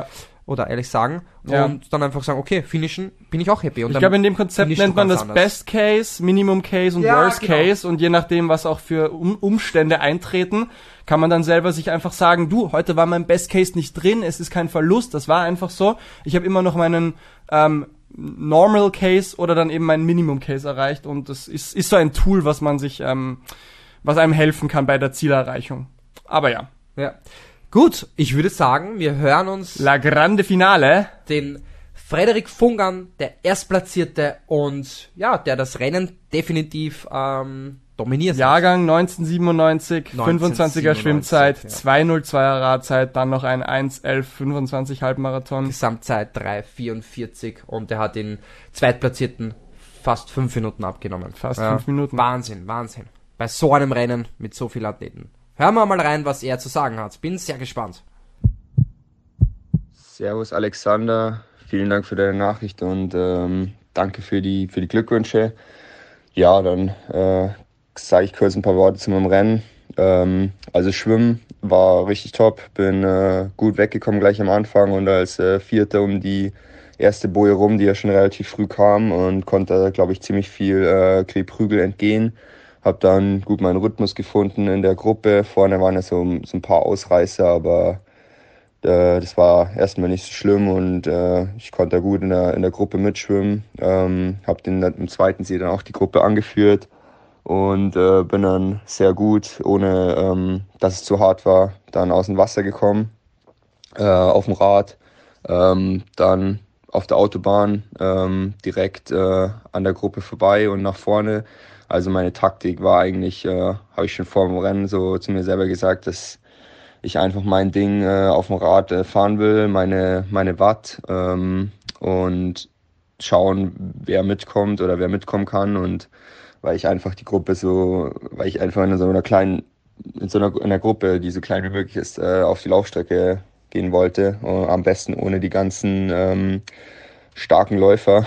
oder ehrlich sagen, Ja. und dann einfach sagen, okay, finishen, bin ich auch happy. Und Ich dann glaube, in dem Konzept finishst nennt du man ganz das anders. Best Case, Minimum Case und Ja, Worst genau. Case, und je nachdem, was auch für um Umstände eintreten, kann man dann selber sich einfach sagen, du, heute war mein Best Case nicht drin, es ist kein Verlust, das war einfach so. Ich habe immer noch meinen ähm, Normal Case oder dann eben meinen Minimum Case erreicht, und das ist, ist so ein Tool, was man sich, ähm, was einem helfen kann bei der Zielerreichung. Aber ja. Ja. Gut, ich würde sagen, wir hören uns La Grande Finale. Den Frederik Fungan, der Erstplatzierte und ja, der das Rennen definitiv ähm, dominiert. Jahrgang neunzehnhundertsiebenundneunzig, fünfundzwanziger Schwimmzeit, ja. zwei null zweier Radzeit, dann noch ein eins elf fünfundzwanzig Halbmarathon. Gesamtzeit drei vierundvierzig, und der hat den Zweitplatzierten fast fünf Minuten abgenommen. Fast Ja, fünf Minuten. Wahnsinn, Wahnsinn. Bei so einem Rennen mit so vielen Athleten. Hören wir mal rein, was er zu sagen hat. Bin sehr gespannt. Servus Alexander, vielen Dank für deine Nachricht und ähm, danke für die, für die Glückwünsche. Ja, dann äh, sage ich kurz ein paar Worte zu meinem Rennen. Ähm, also Schwimmen war richtig top, bin äh, gut weggekommen gleich am Anfang und als äh, Vierter um die erste Boje rum, die ja schon relativ früh kam, und konnte, glaube ich, ziemlich viel äh, Kleprügel entgehen. Habe dann gut meinen Rhythmus gefunden in der Gruppe. Vorne waren ja so, so ein paar Ausreißer, aber äh, das war erstmal nicht so schlimm, und äh, ich konnte da gut in der, in der Gruppe mitschwimmen. Ähm, habe im zweiten See dann auch die Gruppe angeführt und äh, bin dann sehr gut, ohne ähm, dass es zu hart war, dann aus dem Wasser gekommen, äh, auf dem Rad. Ähm, dann auf der Autobahn ähm, direkt äh, an der Gruppe vorbei und nach vorne. Also meine Taktik war eigentlich, äh, habe ich schon vor dem Rennen so zu mir selber gesagt, dass ich einfach mein Ding äh, auf dem Rad äh, fahren will, meine, meine Watt, ähm, und schauen, wer mitkommt oder wer mitkommen kann. Und weil ich einfach die Gruppe so, weil ich einfach in so einer kleinen, in so einer, in einer Gruppe, die so klein wie möglich ist, äh, auf die Laufstrecke gehen wollte. Äh, am besten ohne die ganzen ähm, starken Läufer.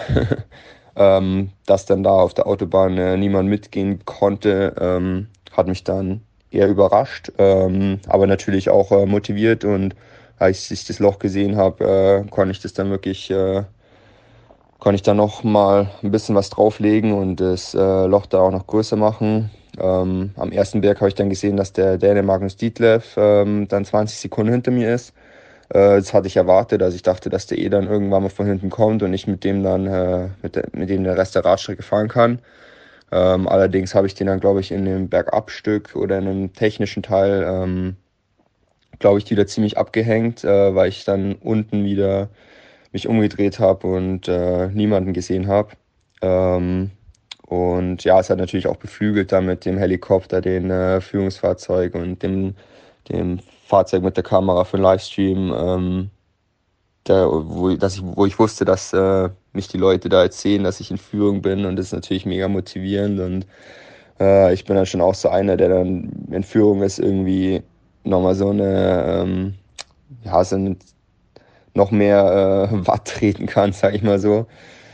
Ähm, dass dann da auf der Autobahn äh, niemand mitgehen konnte, ähm, hat mich dann eher überrascht, ähm, aber natürlich auch äh, motiviert, und als ich das Loch gesehen habe, äh, konnte ich das dann wirklich, äh, konnte ich dann noch mal ein bisschen was drauflegen und das äh, Loch da auch noch größer machen. Ähm, am ersten Berg habe ich dann gesehen, dass der Däne Magnus Ditlev ähm, dann zwanzig Sekunden hinter mir ist. Das hatte ich erwartet, also ich dachte, dass der eh dann irgendwann mal von hinten kommt und ich mit dem dann äh, mit, der, mit dem den Rest der Radstrecke fahren kann. Ähm, allerdings habe ich den dann, glaube ich, in dem Bergabstück oder in einem technischen Teil, ähm, glaube ich, wieder ziemlich abgehängt, äh, weil ich dann unten wieder mich umgedreht habe und äh, niemanden gesehen habe. Ähm, und ja, es hat natürlich auch beflügelt dann mit dem Helikopter, den äh, Führungsfahrzeug und dem, dem Fahrzeug mit der Kamera für den Livestream, ähm, der, wo, dass ich, wo ich wusste, dass äh, mich die Leute da jetzt sehen, dass ich in Führung bin, und das ist natürlich mega motivierend, und äh, ich bin dann schon auch so einer, der dann in Führung ist, irgendwie nochmal so eine, ähm, ja, so eine, noch mehr äh, Watt treten kann, sag ich mal so.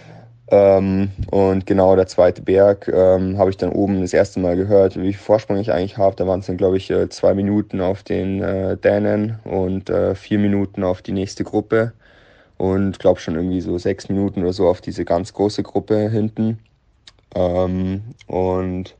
Ähm, und genau der zweite Berg ähm, habe ich dann oben das erste Mal gehört, wie viel Vorsprung ich eigentlich habe. Da waren es dann, glaube ich, äh, zwei Minuten auf den äh, Dänen und äh, vier Minuten auf die nächste Gruppe. Und glaube schon irgendwie so sechs Minuten oder so auf diese ganz große Gruppe hinten. Ähm, und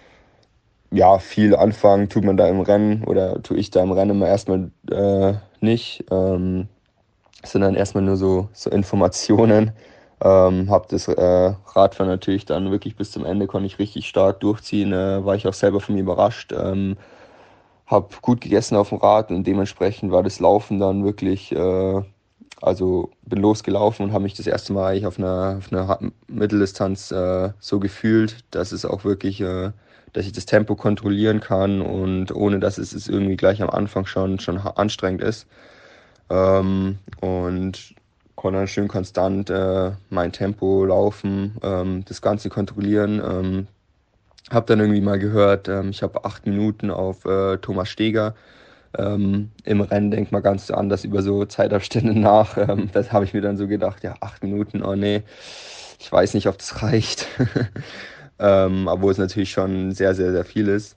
ja, viel anfangen tut man da im Rennen, oder tue ich da im Rennen immer erstmal äh, nicht. Ähm, sondern erstmal nur so, so Informationen. Ähm, hab das äh, Radfahren natürlich dann wirklich bis zum Ende, konnte ich richtig stark durchziehen, äh, war ich auch selber von mir überrascht. Ähm, hab gut gegessen auf dem Rad, und dementsprechend war das Laufen dann wirklich, äh, also bin losgelaufen und habe mich das erste Mal eigentlich auf einer, auf einer Mitteldistanz äh, so gefühlt, dass es auch wirklich, äh, dass ich das Tempo kontrollieren kann, und ohne dass es, es irgendwie gleich am Anfang schon, schon anstrengend ist. Ähm, und konnte dann schön konstant äh, mein Tempo laufen, ähm, das Ganze kontrollieren. Ähm, habe dann irgendwie mal gehört, ähm, ich habe acht Minuten auf äh, Thomas Steger. Ähm, Im Rennen denkt man ganz anders über so Zeitabstände nach. Ähm, das habe ich mir dann so gedacht, ja, acht Minuten, oh nee, ich weiß nicht, ob das reicht. ähm, obwohl es natürlich schon sehr, sehr, sehr viel ist.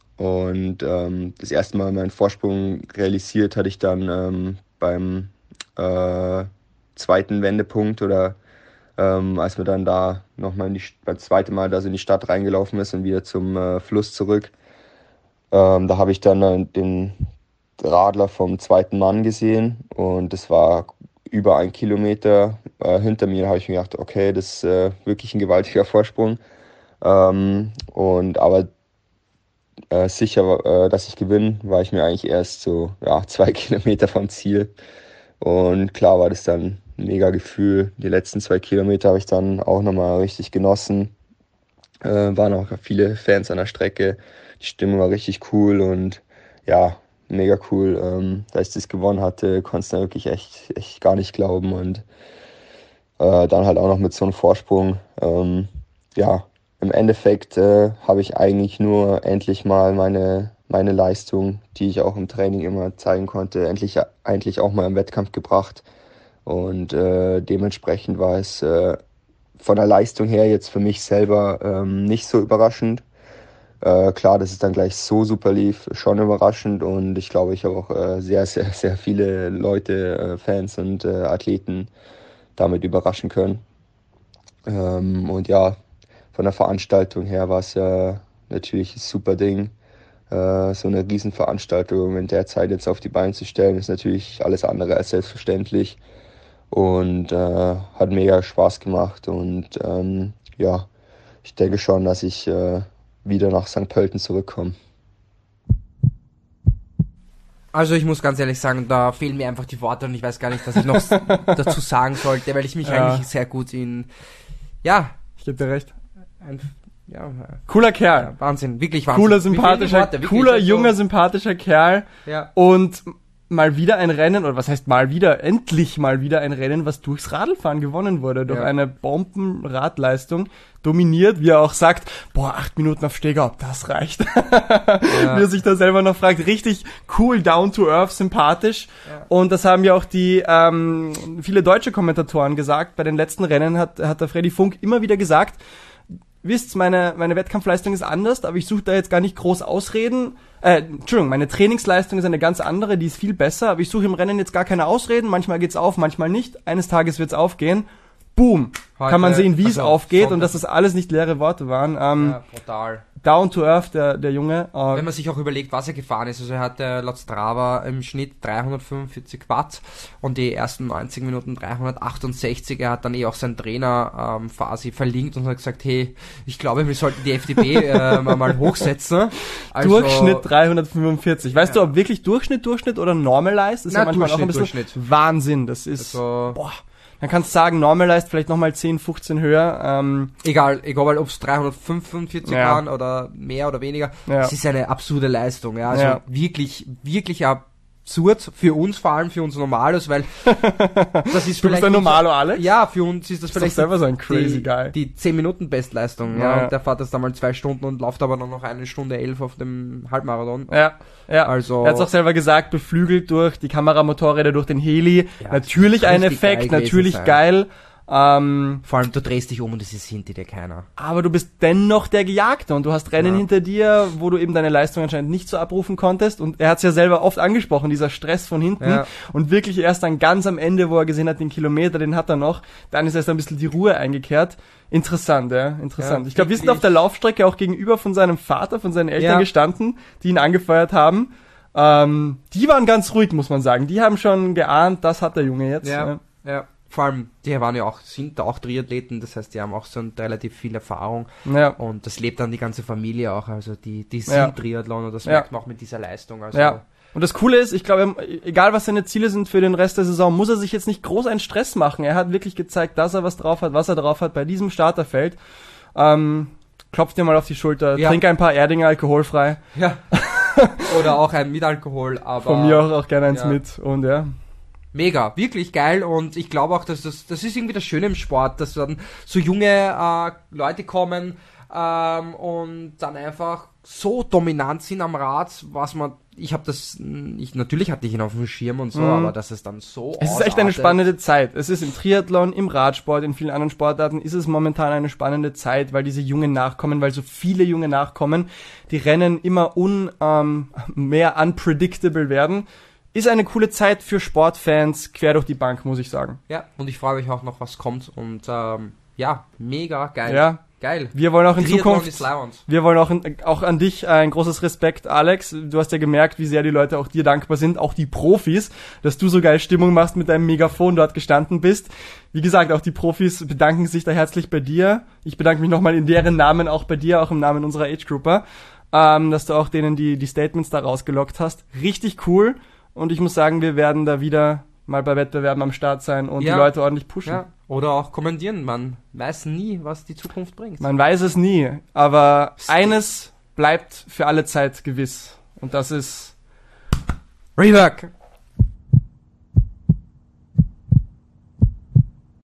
Und ähm, das erste Mal meinen Vorsprung realisiert hatte ich dann ähm, beim äh, zweiten Wendepunkt oder ähm, als wir dann da nochmal in die, das zweite Mal da so in die Stadt reingelaufen ist und wieder zum äh, Fluss zurück. Ähm, da habe ich dann äh, den Radler vom zweiten Mann gesehen und das war über ein Kilometer äh, hinter mir. Da habe ich mir gedacht, okay, das ist äh, wirklich ein gewaltiger Vorsprung. Ähm, und aber äh, sicher, äh, dass ich gewinne, war ich mir eigentlich erst so ja, zwei Kilometer vom Ziel. Und klar war das dann ein mega Gefühl. Die letzten zwei Kilometer habe ich dann auch nochmal richtig genossen. Äh, waren auch viele Fans an der Strecke. Die Stimmung war richtig cool und ja, mega cool. Ähm, da ich das gewonnen hatte, konnte ich wirklich echt, echt gar nicht glauben. Und äh, dann halt auch noch mit so einem Vorsprung. Ähm, ja, im Endeffekt äh, habe ich eigentlich nur endlich mal meine, meine Leistung, die ich auch im Training immer zeigen konnte, endlich eigentlich auch mal im Wettkampf gebracht. Und äh, dementsprechend war es äh, von der Leistung her jetzt für mich selber ähm, nicht so überraschend. Äh, klar, dass es dann gleich so super lief, schon überraschend. Und ich glaube, ich habe auch äh, sehr, sehr, sehr viele Leute, äh, Fans und äh, Athleten damit überraschen können. Ähm, und ja, von der Veranstaltung her war es ja natürlich ein super Ding. Äh, so eine Riesenveranstaltung in der Zeit jetzt auf die Beine zu stellen, ist natürlich alles andere als selbstverständlich. Und äh, hat mega Spaß gemacht. Und ähm, ja, ich denke schon, dass ich äh, wieder nach Sankt Pölten zurückkomme. Also ich muss ganz ehrlich sagen, da fehlen mir einfach die Worte und ich weiß gar nicht, was ich noch dazu sagen sollte, weil ich mich ja. eigentlich sehr gut in... Ja. Ich gebe dir recht. Ein, ja, cooler Kerl. Ja, Wahnsinn, wirklich Wahnsinn. Cooler, sympathischer, Worte, cooler, junger, so. sympathischer Kerl. Ja. Und mal wieder ein Rennen, oder was heißt mal wieder, endlich mal wieder ein Rennen, was durchs Radlfahren gewonnen wurde, durch ja. eine Bombenradleistung, dominiert, wie er auch sagt, boah, acht Minuten auf Stehgau, das reicht. Ja. Wie er sich da selber noch fragt, richtig cool, down to earth, sympathisch. Ja. Und das haben ja auch die ähm, viele deutsche Kommentatoren gesagt. Bei den letzten Rennen hat, hat der Freddy Funk immer wieder gesagt, wisst, meine, meine Wettkampfleistung ist anders, aber ich suche da jetzt gar nicht groß Ausreden. Äh, Entschuldigung, meine Trainingsleistung ist eine ganz andere, die ist viel besser, aber ich suche im Rennen jetzt gar keine Ausreden. Manchmal geht's auf, manchmal nicht. Eines Tages wird's aufgehen. Boom! Heute, kann man sehen, wie es also aufgeht Sonntag. Und dass das alles nicht leere Worte waren. Ähm, ja, brutal. Down to earth, der, der Junge. Äh, Wenn man sich auch überlegt, was er gefahren ist, also er hatte laut Strava im Schnitt dreihundertfünfundvierzig Watt und die ersten neunzig Minuten dreihundertachtundsechzig. Er hat dann eh auch seinen Trainer ähm, quasi verlinkt und hat gesagt, hey, ich glaube, wir sollten die F D B äh, mal hochsetzen. Also, Durchschnitt dreihundertfünfundvierzig. Weißt ja. du, ob wirklich Durchschnitt, Durchschnitt oder Normalized? Das ist Na, ja manchmal Durchschnitt, auch ein bisschen Durchschnitt. Wahnsinn. Das ist, also, boah. Dann kannst du sagen, Normalized vielleicht nochmal zehn, fünfzehn höher. Ähm, egal, egal ob es dreihundertfünfundvierzig ja. waren oder mehr oder weniger. Ja. Das ist eine absurde Leistung. Ja, also ja. wirklich, wirklich absurd für uns, vor allem für uns Normalos, weil das ist du vielleicht... bist ein Normalo, Alex? Ja, für uns ist das, das vielleicht selber so ein crazy die, Guy. die zehn Minuten Bestleistung. Ja. Ja. Und der fährt das dann mal zwei Stunden und läuft aber dann noch eine Stunde elf auf dem Halbmarathon. Ja. Ja, also er hat es auch selber gesagt, beflügelt durch die Kameramotorräder, durch den Heli. Ja, natürlich ein Effekt, geil natürlich sein. geil. Ähm, Vor allem, du drehst dich um und es ist hinter dir keiner. Aber du bist dennoch der Gejagte und du hast Rennen ja. hinter dir, wo du eben deine Leistung anscheinend nicht so abrufen konntest. Und er hat es ja selber oft angesprochen, dieser Stress von hinten. Ja. Und wirklich erst dann ganz am Ende, wo er gesehen hat, den Kilometer, den hat er noch, dann ist erst ein bisschen die Ruhe eingekehrt. Interessant, ja, interessant. Ja, ich glaube, wir sind auf der Laufstrecke auch gegenüber von seinem Vater, von seinen Eltern ja. gestanden, die ihn angefeuert haben. Ähm, die waren ganz ruhig, muss man sagen. Die haben schon geahnt, das hat der Junge jetzt. Ja, ja. ja. Vor allem, die waren ja auch, sind auch Triathleten, das heißt, die haben auch so ein, relativ viel Erfahrung. Ja. Und das lebt dann die ganze Familie auch, also die, die sind ja. Triathlon und das ja. merkt man auch mit dieser Leistung. Also ja. Und das Coole ist, ich glaube, egal was seine Ziele sind für den Rest der Saison, muss er sich jetzt nicht groß einen Stress machen. Er hat wirklich gezeigt, dass er was drauf hat, was er drauf hat bei diesem Starterfeld. Ähm, klopft dir mal auf die Schulter, ja. trink ein paar Erdinger alkoholfrei. Ja. Oder auch ein mit Alkohol, aber... Von mir auch, auch gerne eins ja. mit und ja. Mega, wirklich geil und ich glaube auch, dass das, das ist irgendwie das Schöne im Sport, dass dann so junge äh, Leute kommen ähm, und dann einfach so dominant sind am Rad, was man, ich habe das, ich natürlich hatte ich ihn auf dem Schirm und so, mhm. aber dass es dann so Es ist echt eine spannende Zeit. Es ist im Triathlon, im Radsport, in vielen anderen Sportarten ist es momentan eine spannende Zeit, weil diese Jungen nachkommen, weil so viele Junge nachkommen, die Rennen immer un, ähm, mehr unpredictable werden. ist eine coole Zeit für Sportfans quer durch die Bank, muss ich sagen. Ja, und ich frage mich auch noch, was kommt. Und ähm, ja, mega geil. Ja. Geil. Wir wollen auch in Triathlon Zukunft, ist leibend. wir wollen auch, in, auch an dich ein großes Respekt, Alex. Du hast ja gemerkt, wie sehr die Leute auch dir dankbar sind, auch die Profis, dass du so geil Stimmung machst mit deinem Megafon dort gestanden bist. Wie gesagt, auch die Profis bedanken sich da herzlich bei dir. Ich bedanke mich nochmal in deren Namen auch bei dir, auch im Namen unserer Age-Grupper, ähm, dass du auch denen die, die Statements da rausgelockt hast. Richtig cool. Und ich muss sagen, wir werden da wieder mal bei Wettbewerben am Start sein und Ja. die Leute ordentlich pushen. Ja. Oder auch kommentieren. Man weiß nie, was die Zukunft bringt. Man weiß es nie, aber eines bleibt für alle Zeit gewiss. Und das ist Rework.